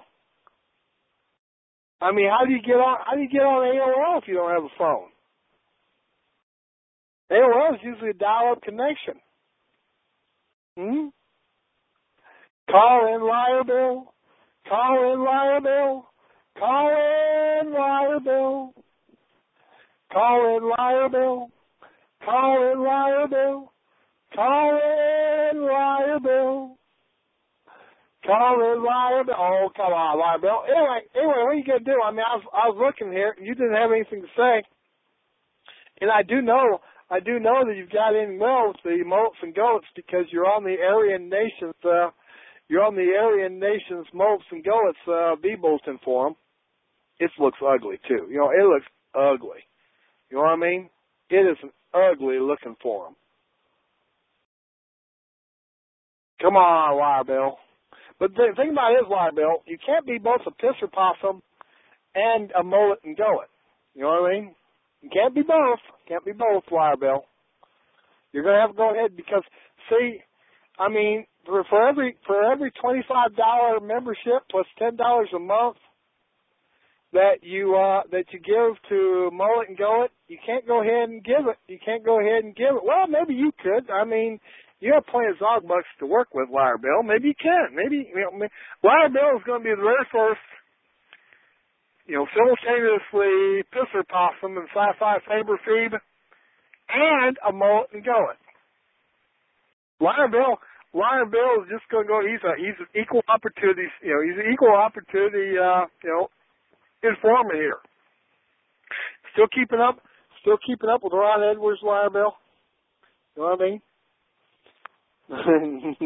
Speaker 3: I mean, how do you get on? How do you get on A O L if you don't have a phone? A O L is usually a dial-up connection. Hmm. Call in Liar Bill. Call in Liar Bill. Call in Liar Bill. Call in Liar Bill. Call in Liar Bill. Call in Liar Bill. Call in Liar Bill. Oh, come on, Liar Bill. Anyway, anyway, what are you going to do? I mean, I was, I was looking here, and you didn't have anything to say. And I do know, I do know that you've got in well with the Mulets and Goats because you're on the Aryan Nations, uh, you're on the Aryan Nations Mulets and Goats uh, B-Bulletin forum. It looks ugly, too. You know, it looks ugly. You know what I mean? It is an ugly looking forum. Come on, Liar Bill. But the thing about it is, Liar Bill, you can't be both a pisser possum and a mullet and goat. You know what I mean? You can't be both. Can't be both, Liar Bill. You're going to have to go ahead because, see, I mean, for, for every for every twenty-five dollars membership plus ten dollars a month that you uh, that you give to Mullet and Goat, you can't go ahead and give it. You can't go ahead and give it. Well, maybe you could. I mean, you have plenty of Zog bucks to work with, Liar Bill. Maybe you can. Maybe you know, Liar Bill is going to be the very first, you know, simultaneously pisser possum and sci-fi saber phoebe and a Mullet and Goat. Liar Bill, Liar Bill is just going to go. He's a he's an equal opportunity. You know, he's an equal opportunity. Uh, you know, informant here. Still keeping up. Still keeping up with Ron Edwards, Liar Bill. You know what I mean? anyway,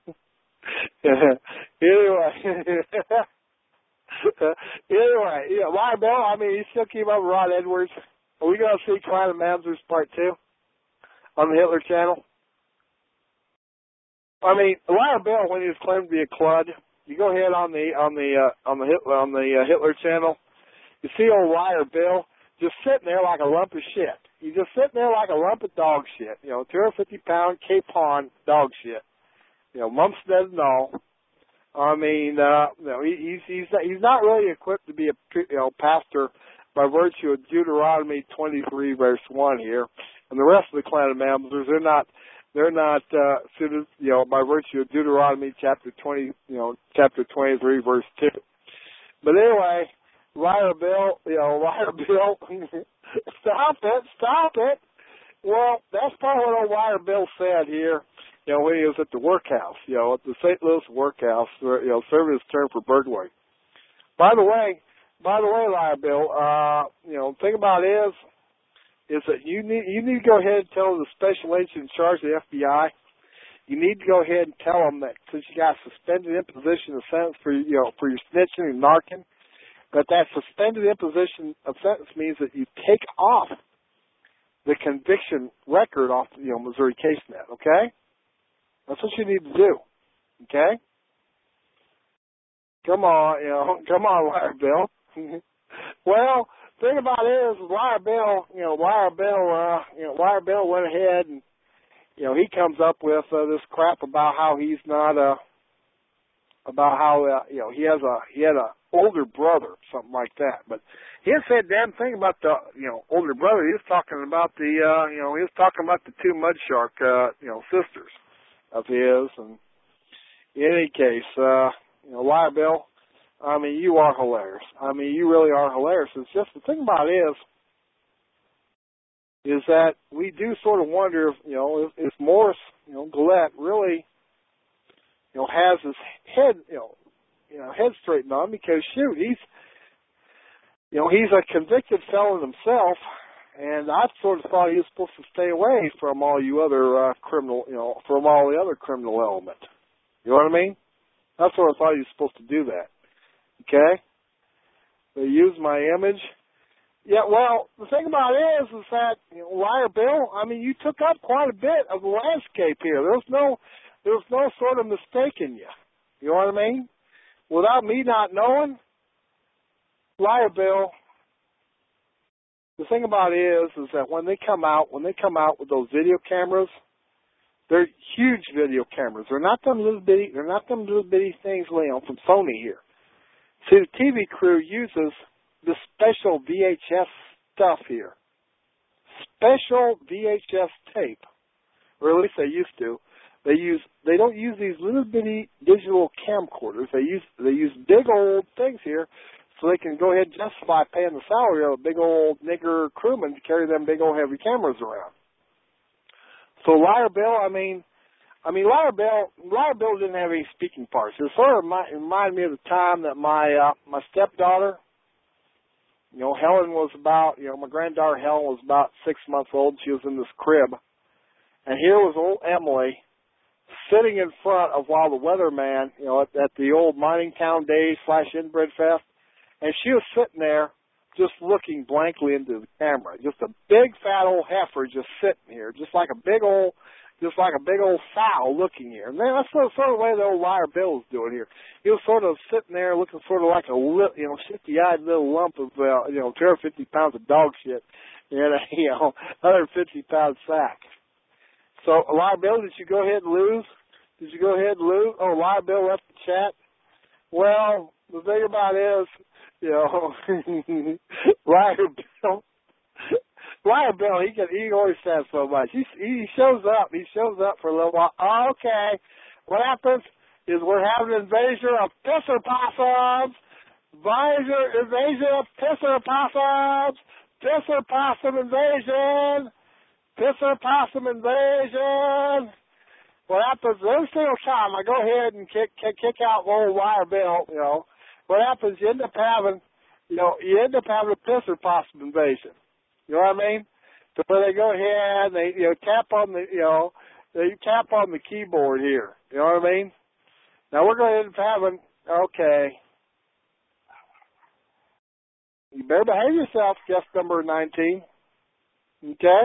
Speaker 3: anyway, yeah, Liar Bill, I mean, you still keep up with Ron Edwards. Are we going to see Clan of Mamzers Part two on the Hitler Channel? I mean, Liar Bill, when he was claimed to be a clud, you go ahead on the on the uh, on the Hitler on the uh, Hitler Channel, you see old Liar Bill just sitting there like a lump of shit. He's just sitting there like a lump of dog shit. You know, two hundred fifty pound Capon dog shit. You know, mumps dead and all. I mean, uh, you know, he, he's he's not, he's not really equipped to be a you know pastor by virtue of Deuteronomy twenty-three verse one here, and the rest of the Clan of Mamzers, they're not they're not uh, suited, you know, by virtue of Deuteronomy chapter twenty, you know, chapter twenty-three verse two. But anyway, Liar Bill, you know, Liar Bill, stop it, stop it. Well, that's probably what old Liar Bill said here, you know, when he was at the workhouse, you know, at the Saint Louis workhouse, you know, serving his term for burglary. By the way, by the way, Liar Bill, uh, you know, the thing about it is, is that you need you need to go ahead and tell the special agent in charge of the F B I. You need to go ahead and tell them that since you got suspended imposition of sentence for you know for your snitching and narking, but that suspended imposition of sentence means that you take off the conviction record off you know Missouri CaseNet. Okay, that's what you need to do. Okay. Come on, you know, come on, Liar Bill. Well, the thing about it is, Liar Bill, you know, Liar Bill, uh, you know, Liar Bill went ahead and, you know, he comes up with uh, this crap about how he's not, uh, about how, uh, you know, he has a, he had a older brother, something like that. But he didn't say a damn thing about the, you know, older brother. He was talking about the, uh, you know, he was talking about the two Mudshark, uh, you know, sisters of his. And in any case, uh, you know, Liar Bill, I mean, you are hilarious. I mean, you really are hilarious. It's just the thing about it is, is that we do sort of wonder if, you know, if, if Morris, you know, Gillette really, you know, has his head, you know, you know, head straightened on because shoot, he's, you know, he's a convicted felon himself, and I sort of thought he was supposed to stay away from all you other uh, criminal, you know, from all the other criminal element. You know what I mean? I sort of thought he was supposed to do that. Okay? They use my image. Yeah, well, the thing about it is, is that, you know, Liar Bill, I mean, you took up quite a bit of the landscape here. There's no, there's no sort of mistaking you. You know what I mean? Without me not knowing, Liar Bill, the thing about it is, is that when they come out, when they come out with those video cameras, they're huge video cameras. They're not them little bitty, they're not them little bitty things, you know, from Sony here. See, the T V crew uses the special V H S stuff here. Special V H S tape, or at least they used to. They use they don't use these little bitty digital camcorders. They use they use big old things here, so they can go ahead and justify paying the salary of a big old nigger crewman to carry them big old heavy cameras around. So Liar Bill, I mean, I mean Liar Bill, Liar Bill didn't have any speaking parts. It sort of remind, reminded me of the time that my uh, my stepdaughter, you know, Helen was about, you know, my granddaughter Helen was about six months old. She was in this crib, and here was old Emily sitting in front of while the weatherman, you know, at, at the old Mining Town Days slash Inbred Fest, and she was sitting there just looking blankly into the camera. Just a big fat old heifer just sitting here, just like a big old, just like a big old sow looking here. And then that's sort of, sort of the way the old Liar Bill was doing here. He was sort of sitting there looking sort of like a, you know, shifty-eyed little lump of, uh, you know, two hundred fifty pounds of dog shit in a, you know, one hundred fifty pound sack. So, Liar Bill, did you go ahead and lose? Did you go ahead and lose? Oh, Liar Bill left the chat. Well, the thing about it is, you know, Liar Bill, Liar Bill, he can, he always says so much. He he shows up. He shows up for a little while. Oh, okay. What happens is we're having an invasion of pisser possums. Invasion, invasion of pisser possums. Pisser possum invasion. Pisser possum invasion. What happens every single time I go ahead and kick kick, kick out old Liar Bill, you know, what happens, you end up having, you know, you end up having a pisser possum invasion. You know what I mean? So where they go ahead and they, you know, tap on the, you know, they tap on the keyboard here. You know what I mean? Now we're going to end up having, okay. You better behave yourself, guest number nineteen. Okay?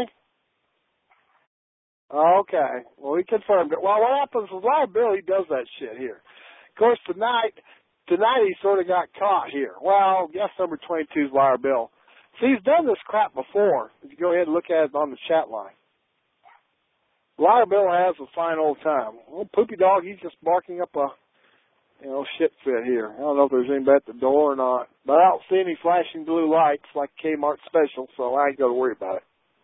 Speaker 3: Okay. Well, he confirmed it. Well, what happens with Liar Bill, he does that shit here. Of course, tonight, tonight he sort of got caught here. Well, guest number twenty-two is Liar Bill. See, he's done this crap before. If you go ahead and look at it on the chat line. Liar Bill has a fine old time. Well, Poopy Dog, he's just barking up a, you know, shit fit here. I don't know if there's anybody at the door or not. But I don't see any flashing blue lights like Kmart special, so I ain't got to worry about it.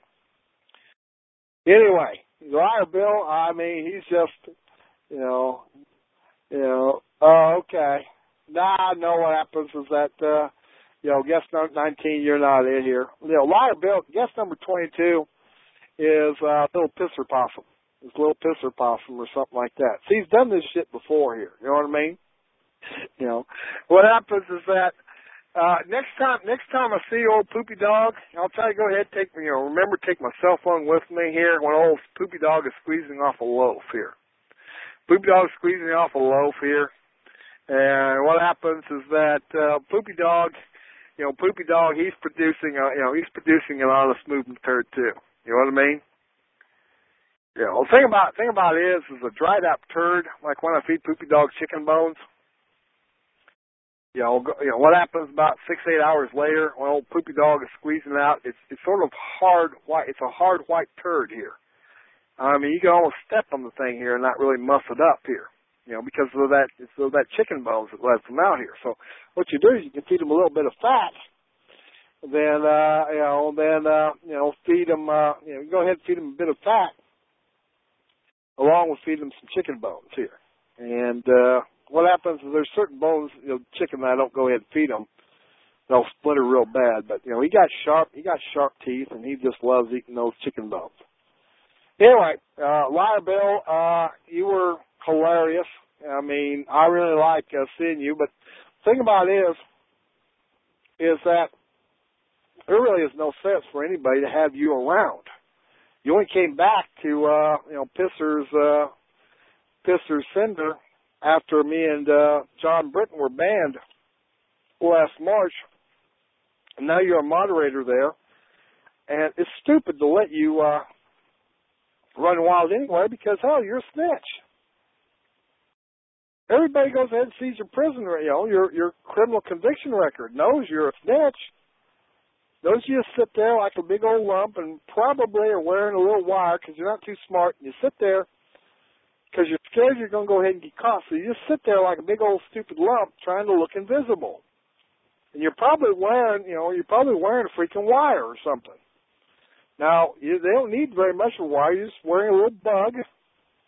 Speaker 3: Anyway, Liar Bill, I mean, he's just, you know, you know, oh, okay. Nah, no, what happens is that, uh, you know, guest number nineteen, you're not in here. You know, Liar Bill, guest number twenty-two is uh, Little Pisser Possum. It's Little Pisser Possum or something like that. See, he's done this shit before here. You know what I mean? You know, what happens is that uh, next time, next time I see old Poopy Dog, I'll try to go ahead and take, you know, remember take my cell phone with me here when old Poopy Dog is squeezing off a loaf here. Poopy Dog is squeezing off a loaf here, and what happens is that uh, Poopy Dog, you know, Poopy Dog, he's producing, a, you know, he's producing an honest movement turd too. You know what I mean? Yeah. Well, the thing about thing about it is, is a dried up turd, like when I feed Poopy Dog chicken bones. You know, you know, what happens about six, eight hours later when old Poopy Dog is squeezing it out, it's it's sort of hard white, it's a hard white turd here. I mean, you can almost step on the thing here and not really muss it up here, you know, because of that, it's of that chicken bones that lets them out here. So what you do is you can feed them a little bit of fat, then, uh, you know, then, uh, you know, feed them, uh, you know, go ahead and feed them a bit of fat along with feeding them some chicken bones here. And, uh, what happens is there's certain bones, you know, chicken that I don't go ahead and feed them. They'll splinter real bad. But, you know, he got sharp, he got sharp teeth, and he just loves eating those chicken bones. Anyway, uh, Liar Bill, uh, you were hilarious. I mean, I really like uh, seeing you. But the thing about it is, is that there really is no sense for anybody to have you around. You only came back to, uh, you know, Pisser's, uh, Pisser's Cinder after me and uh, John Britton were banned last March, and now you're a moderator there, and it's stupid to let you uh, run wild anyway because, hell, you're a snitch. Everybody goes ahead and sees your prison, you know, your, your criminal conviction record, knows you're a snitch. Knows you just sit there like a big old lump and probably are wearing a little wire because you're not too smart, and you sit there because you're scared you're going to go ahead and get caught. So you just sit there like a big old stupid lump trying to look invisible. And you're probably wearing, you know, you're probably wearing a freaking wire or something. Now, you, they don't need very much of a wire. You're just wearing a little bug.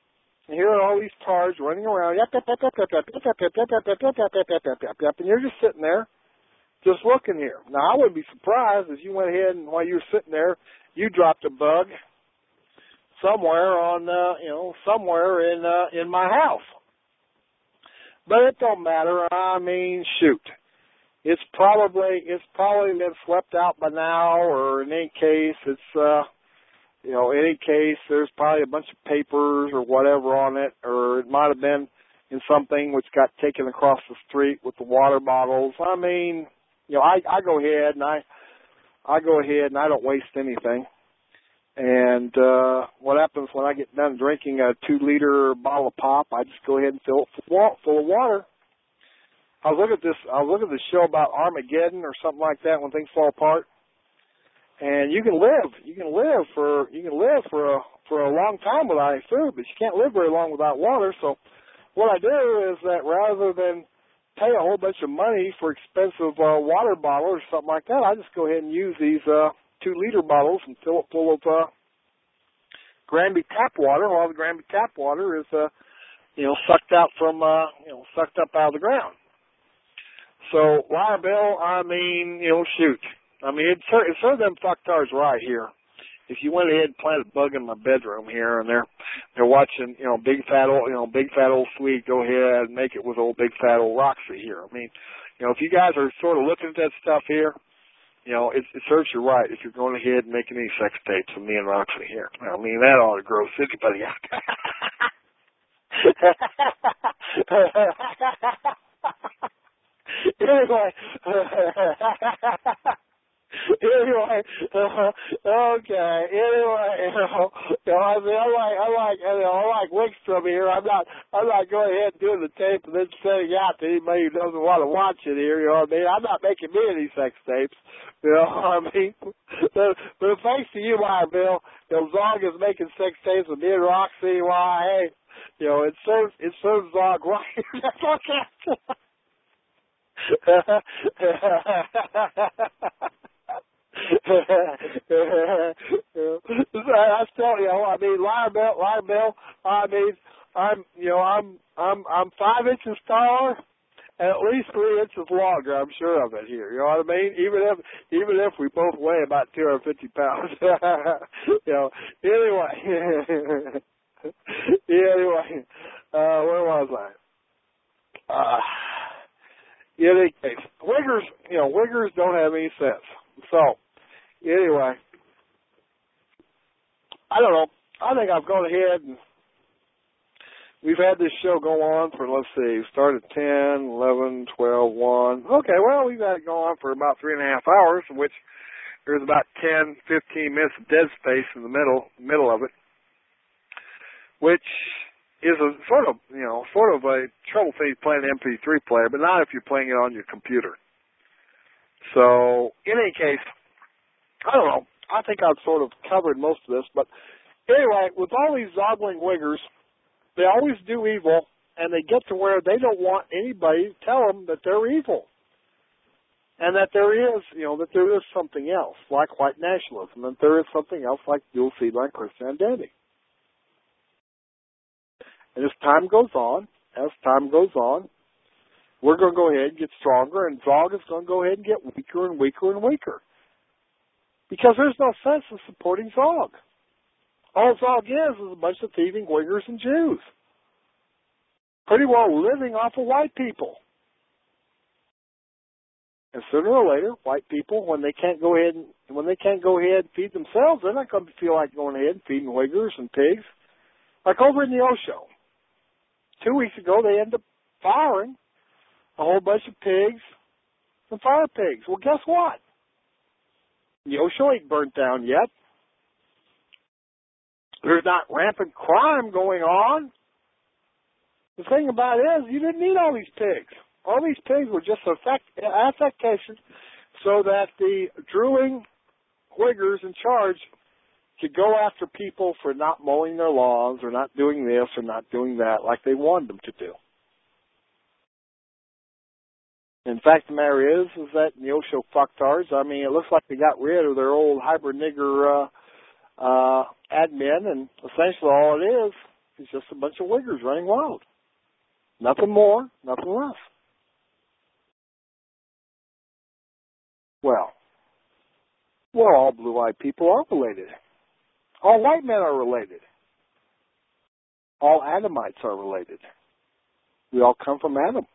Speaker 3: and here are all these cars running around, yep, yep, yep, yep, yep, yep, yep, yep, yep, yep, yep, yep, yep, yep, yep, yep, yep, and you're just sitting there, just looking here. Now, I wouldn't be surprised if you went ahead and while you were sitting there, you dropped a bug somewhere on, uh, you know, somewhere in uh, in my house. But it don't matter. I mean, shoot, it's probably it's probably been swept out by now, or in any case, it's uh, you know, in any case, there's probably a bunch of papers or whatever on it, or it might have been in something which got taken across the street with the water bottles. I mean, you know, I, I go ahead and I I go ahead and I don't waste anything. And uh, what happens when I get done drinking a two-liter bottle of pop, I just go ahead and fill it full of water. I was looking at this. I was looking at this show about Armageddon or something like that when things fall apart. And you can live. You can live for you can live for a for a long time without any food, but you can't live very long without water. So what I do is that rather than pay a whole bunch of money for expensive uh, water bottle or something like that, I just go ahead and use these uh, two-liter bottles and fill it full of uh, Granby tap water. While the Granby tap water is, uh, you know, sucked out from, uh, you know, sucked up out of the ground. So, wire bill, I mean, you know, shoot. I mean, it's it's sort of them fucktars right here. If you went ahead and planted a bug in my bedroom here, and they're they're watching, you know, big fat old, you know, big fat old Swede, go ahead and make it with old big fat old Roxy here. I mean, you know, if you guys are sort of looking at that stuff here, you know, it, it serves you right if you're going ahead and making any sex tapes with me and Roxy here. I mean, that ought to gross anybody out. Anyway. Anyway, uh, okay. Anyway, you know, you know, I mean, I like, I like, you know, I like Wickstrom here. I'm not, I'm not going ahead and doing the tape and then sending out to anybody who doesn't want to watch it here. You know what I mean? I'm not making me any sex tapes. You know what I mean? But, but thanks to you, my Bill, you know, Zog is making sex tapes with me and Roxy. Why, hey, you know, it serves, it serves Zog right. That's okay. I tell you, I mean, Liar Bill, Liar Bill, I mean, I'm, you know, I'm, I'm, I'm five inches taller and at least three inches longer. I'm sure of it here. You know what I mean? Even if, even if we both weigh about two hundred fifty pounds. You know. Anyway, anyway, uh, where was I? Uh, in any case, Wiggers, you know, Wiggers don't have any sense. So, anyway, I don't know. I think I've gone ahead and we've had this show go on for, let's see, started at ten, eleven, twelve, one. Okay, well, we've had it go on for about three and a half hours, in which there's about ten, fifteen minutes of dead space in the middle, middle of it, which is a sort of, you know, sort of a trouble thing playing an M P three player, but not if you're playing it on your computer. So, in any case, I don't know. I think I've sort of covered most of this. But anyway, with all these Zogling Wiggers, they always do evil, and they get to where they don't want anybody to tell them that they're evil. And that there is, you know, that there is something else, like white nationalism, and there is something else like dual seedline Christian identity. And as time goes on, as time goes on, we're going to go ahead and get stronger, and Zog is going to go ahead and get weaker and weaker and weaker. Because there's no sense in supporting Zog. All Zog is is a bunch of thieving Uyghurs and Jews. Pretty well living off of white people. And sooner or later, white people, when they can't go ahead and when they can't go ahead and feed themselves, they're not going to feel like going ahead and feeding Uyghurs and pigs. Like over in the Osho. Two weeks ago, they ended up firing a whole bunch of pigs and fire pigs. Well, guess what? The Osho ain't burnt down yet. There's not rampant crime going on. The thing about it is, you didn't need all these pigs. All these pigs were just affect, affectation so that the drooling Uyghurs in charge could go after people for not mowing their lawns or not doing this or not doing that like they wanted them to do. In fact, the matter is, is that the Osho fucktards, I mean, it looks like they got rid of their old hybrid nigger uh, uh, admin, and essentially all it is, is just a bunch of wiggers running wild. Nothing more, nothing less. Well, well, all blue-eyed people are related. All white men are related. All Adamites are related. We all come from Adam.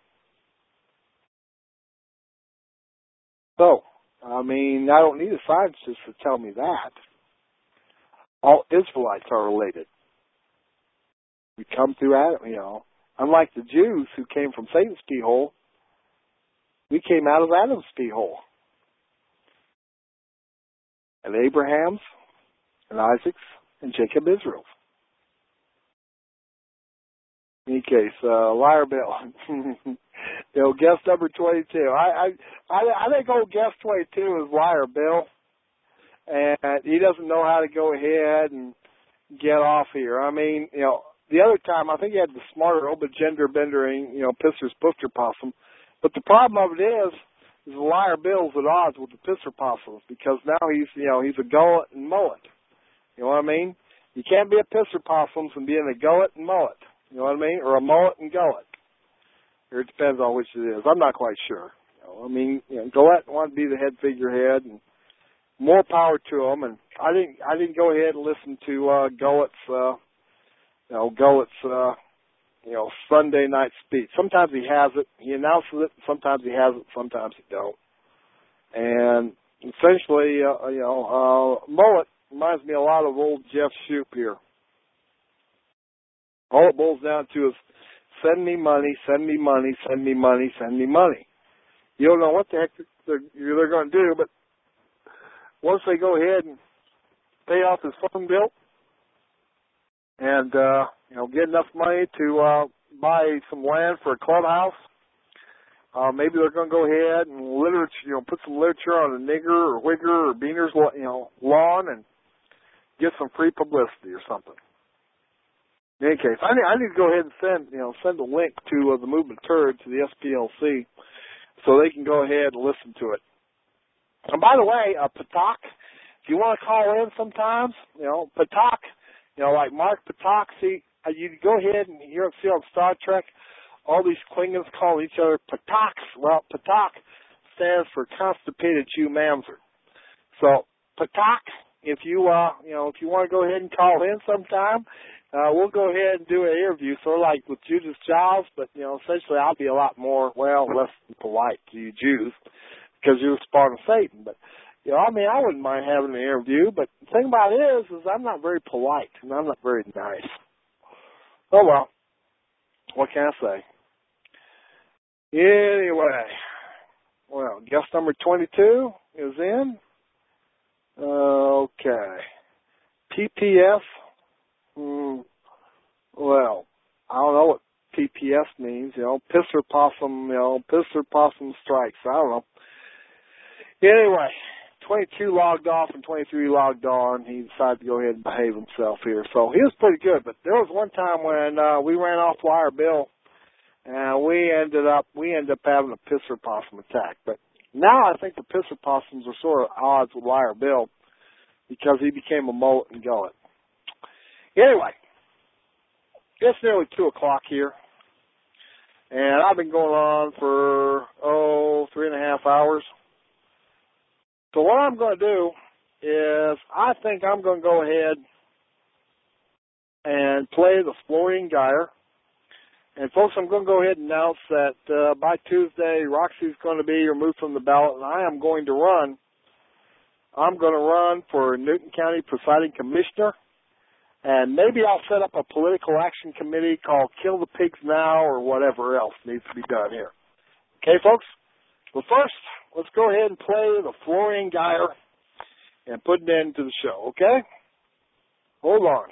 Speaker 3: So, I mean, I don't need a scientist to tell me that. All Israelites are related. We come through Adam, you know. Unlike the Jews who came from Satan's pee hole, we came out of Adam's pee hole. And Abraham's, and Isaac's, and Jacob Israel's. In any case, uh, Liar Bill. you know, guest number twenty-two. I, I, I, I think old guest twenty-two is Liar Bill. And he doesn't know how to go ahead and get off here. I mean, you know, the other time, I think he had the smarter, old gender bendering, you know, Pisser's Booster Possum. But the problem of it is, is the Liar Bill's at odds with the Pisser Possums because now he's, you know, he's a gullet and mullet. You know what I mean? You can't be a Pisser Possum and be in a gullet and mullet. You know what I mean? Or a mullet and gullet. Or it depends on which it is. I'm not quite sure. You know, I mean, you know, Gullet wanted to be the head figurehead, and more power to him. And I didn't, I didn't go ahead and listen to uh, Gullet's, uh, you know, Gullet's, uh, you know, Sunday night speech. Sometimes he has it, he announces it. Sometimes he has it. Sometimes he don't. And essentially, uh, you know, uh, mullet reminds me a lot of old Jeff Shoup here. All it boils down to is send me money, send me money, send me money, send me money. You don't know what the heck they're, they're going to do, but once they go ahead and pay off his phone bill and, uh, you know, get enough money to uh, buy some land for a clubhouse, uh, maybe they're going to go ahead and literature, you know, put some literature on a nigger or wigger or beaner's, you know, lawn and get some free publicity or something. In any case, I need, I need to go ahead and send, you know, send a link to uh, the Movement Turd to the S P L C so they can go ahead and listen to it. And by the way, uh, Patak, if you want to call in sometimes, you know, Patak, you know, like Mark Patak, see, uh, you go ahead and hear see on Star Trek, all these Klingons call each other Pataks. Well, Patak stands for Constipated Jew Mamzer. So, Patak, if you, uh, you know, if you want to go ahead and call in sometime, Uh, we'll go ahead and do an interview, sort of like with Judas Giles, but, you know, essentially I'll be a lot more, well, less polite to you Jews because you're a spawn of Satan. But, you know, I mean, I wouldn't mind having an interview, but the thing about it is, is I'm not very polite and I'm not very nice. Oh, well, what can I say? Anyway, well, guest number twenty-two is in. Uh, okay. P P S. Mm, well, I don't know what P P S means, you know, Pisser Possum, you know, Pisser Possum strikes, I don't know. Anyway, twenty-two logged off and twenty-three logged on. He decided to go ahead and behave himself here. So he was pretty good, but there was one time when uh, we ran off Liar Bill, and we ended up, we ended up having a Pisser Possum attack. But now I think the Pisser Possums are sort of odds with Liar Bill because he became a mullet and gullet. Anyway, it's nearly two o'clock here, and I've been going on for, oh, three and a half hours. So what I'm going to do is I think I'm going to go ahead and play the Florian Geyer. And, folks, I'm going to go ahead and announce that uh, by Tuesday, Roxy's going to be removed from the ballot, and I am going to run. I'm going to run for Newton County Presiding Commissioner. And maybe I'll set up a political action committee called Kill the Pigs Now or whatever else needs to be done here. Okay, folks? Well, first, let's go ahead and play the Florian Geyer and put an end to the show, okay? Hold on.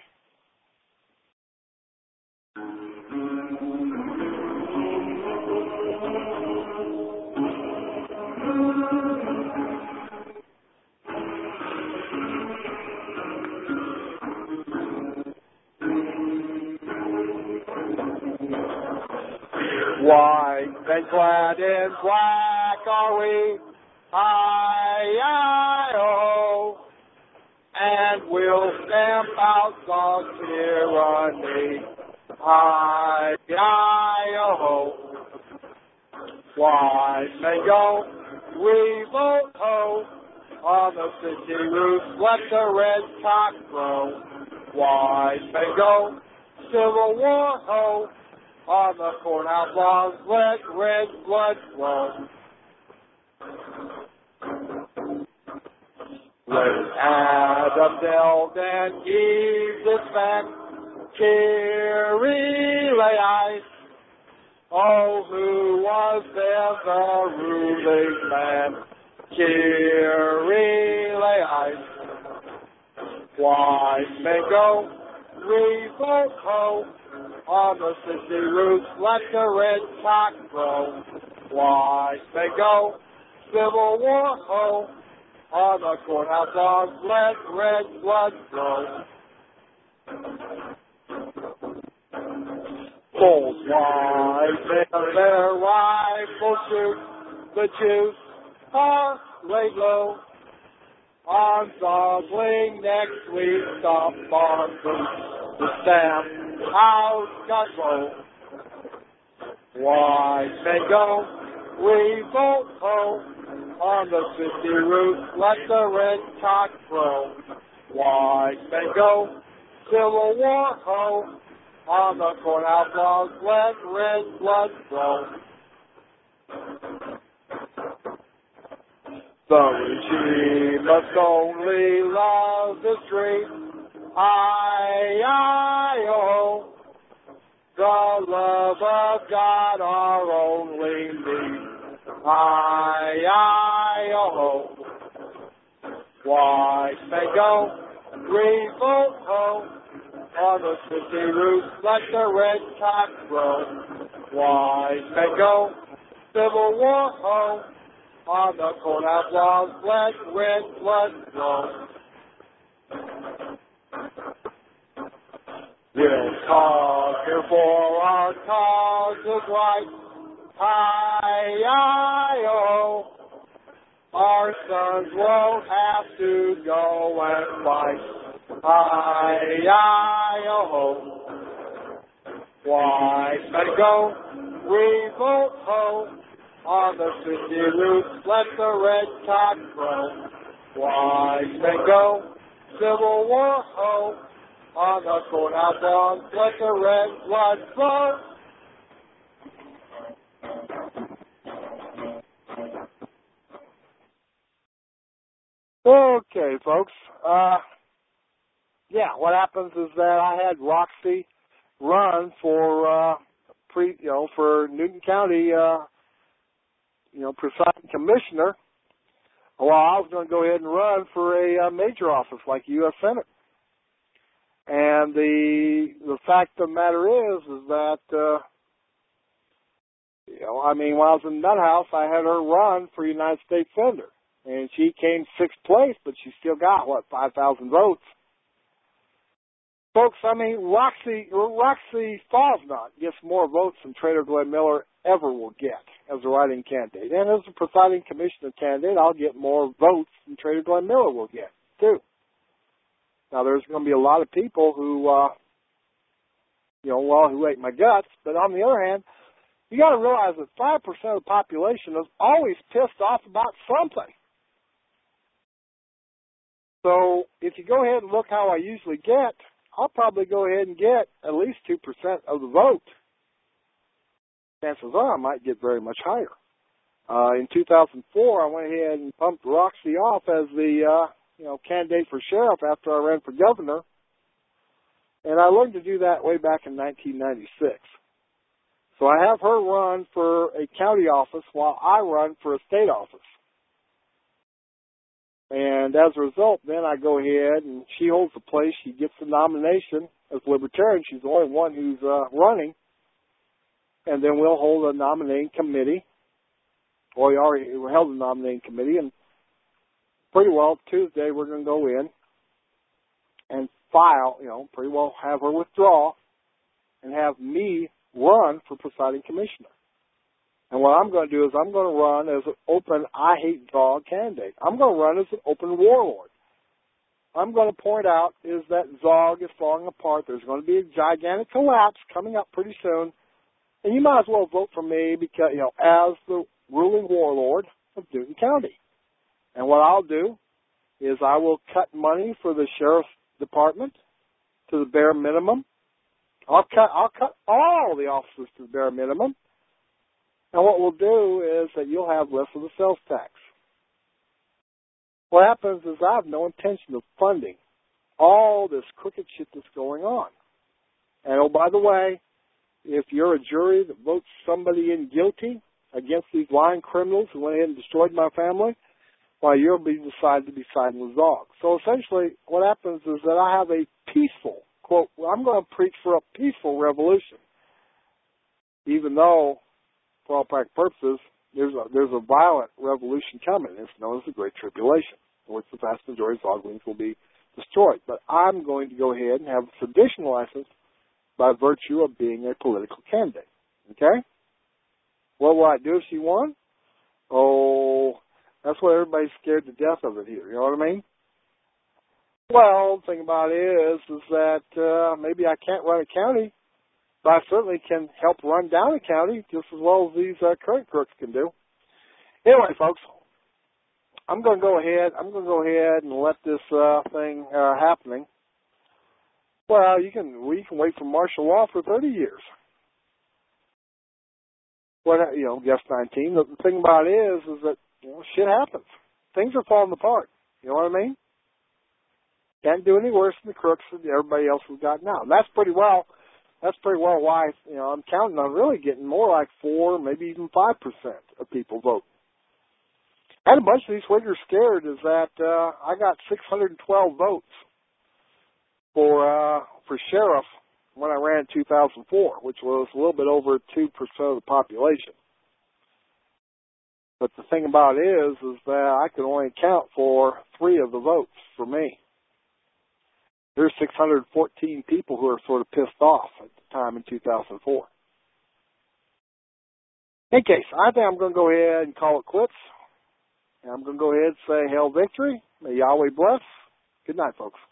Speaker 3: White and clad in black are we, I I O, and we'll stamp out God's tyranny. Hi, hi, oh, wise men go, we vote ho, on the city roof, let the red cock crow. Wise men go, Civil War ho, on the courthouse lawns, let red blood flow. When Adam dealt and Eve this man, Kyrie eyes. Oh, who was there the ruling man? Kyrie eyes. Wise men go, revolt ho, on the city roof, let the red cock crow. Wise men go, Civil War ho, on the courthouse lawns, let red blood flow. Both wise men their rifles shoot, the Jews are laid low. Arms ogling, next we stomp on boots, the stamp out got low. Wise men go, revolt ho, on the city roof, let the red cock crow. Wise men go, Civil War ho, on the courthouse lawns, let red blood flow. The regime must only love the street. I, I, oh, the love of God our only need. I, I, oh, wise men go, revolt ho, on the city roof, let the red cock crow. Wise men go, Civil War ho, on the courthouse lawns, let red blood flow. We'll conquer for our cause is right. Aye, aye, oh. Our sons won't have to go and fight. Aye, aye, oh. Wise men go, revolt ho, on the city roof, let the red cock crow. Wise men go, Civil War ho, on the courthouse lawns, let the red blood flow. Okay, folks. Uh, yeah, what happens is that I had Roxy run for uh, pre, you know, for Newton County, uh, you know, presiding commissioner. Well, I was going to go ahead and run for a uh, major office like U S Senate. And the the fact of the matter is, is that, uh, you know, I mean, when I was in that house, I had her run for United States Senator. And she came sixth place, but she still got, what, five thousand votes. Folks, I mean, Roxy, Roxy Fosnot gets more votes than Trader Glenn Miller ever will get as a writing candidate. And as a presiding commissioner candidate, I'll get more votes than Trader Glenn Miller will get, too. Now, there's going to be a lot of people who, uh, you know, well, who hate my guts. But on the other hand, you got to realize that five percent of the population is always pissed off about something. So if you go ahead and look how I usually get, I'll probably go ahead and get at least two percent of the vote. Chances are I might get very much higher. Uh, in two thousand four, I went ahead and pumped Roxy off as the, uh, you know, candidate for sheriff after I ran for governor. And I learned to do that way back in nineteen ninety-six. So I have her run for a county office while I run for a state office. And as a result, then I go ahead and she holds the place. She gets the nomination as Libertarian. She's the only one who's uh, running. And then we'll hold a nominating committee. Well, we already we held a nominating committee, and pretty well Tuesday we're going to go in and file, you know, pretty well have her withdraw and have me run for presiding commissioner. And what I'm going to do is I'm going to run as an open I hate dog candidate. I'm going to run as an open warlord. I'm going to point out is that Zog is falling apart. There's going to be a gigantic collapse coming up pretty soon. And you might as well vote for me because, you know, as the ruling warlord of Newton County. And what I'll do is I will cut money for the sheriff's department to the bare minimum. I'll cut I'll cut all the officers to the bare minimum. And what we'll do is that you'll have less of the sales tax. What happens is I have no intention of funding all this crooked shit that's going on. And oh, by the way, if you're a jury that votes somebody in guilty against these lying criminals who went ahead and destroyed my family, why, you'll be decided to be siding with Zog. So essentially, what happens is that I have a peaceful, quote, well, I'm going to preach for a peaceful revolution, even though, for all practical purposes, there's a, there's a violent revolution coming. It's known as the Great Tribulation, in which the vast majority of Zoglings will be destroyed. But I'm going to go ahead and have a sedition license by virtue of being a political candidate. Okay? What will I do if she won? Oh, that's why everybody's scared to death of it here. You know what I mean? Well, the thing about it is, is that uh, maybe I can't run a county, but I certainly can help run down a county just as well as these uh, current crooks can do. Anyway, folks, I'm going to go ahead. I'm going to go ahead and let this uh, thing uh, happening. Well, you can we can wait for martial law for thirty years. What you know, guess nineteen. The thing about it is, is that you know, shit happens. Things are falling apart. You know what I mean? Can't do any worse than the crooks that everybody else has got now. And that's pretty well. That's pretty well why you know I'm counting on really getting more like four, maybe even five percent of people vote. And a bunch of these Whiggers scared is that uh, I got six hundred twelve votes for uh, for sheriff when I ran in two thousand four, which was a little bit over two percent of the population. But the thing about it is, is that I could only account for three of the votes for me. There's six hundred fourteen people who are sort of pissed off at the time in two thousand four. In any case, I think I'm going to go ahead and call it quits. And I'm going to go ahead and say, hail victory. May Yahweh bless. Good night, folks.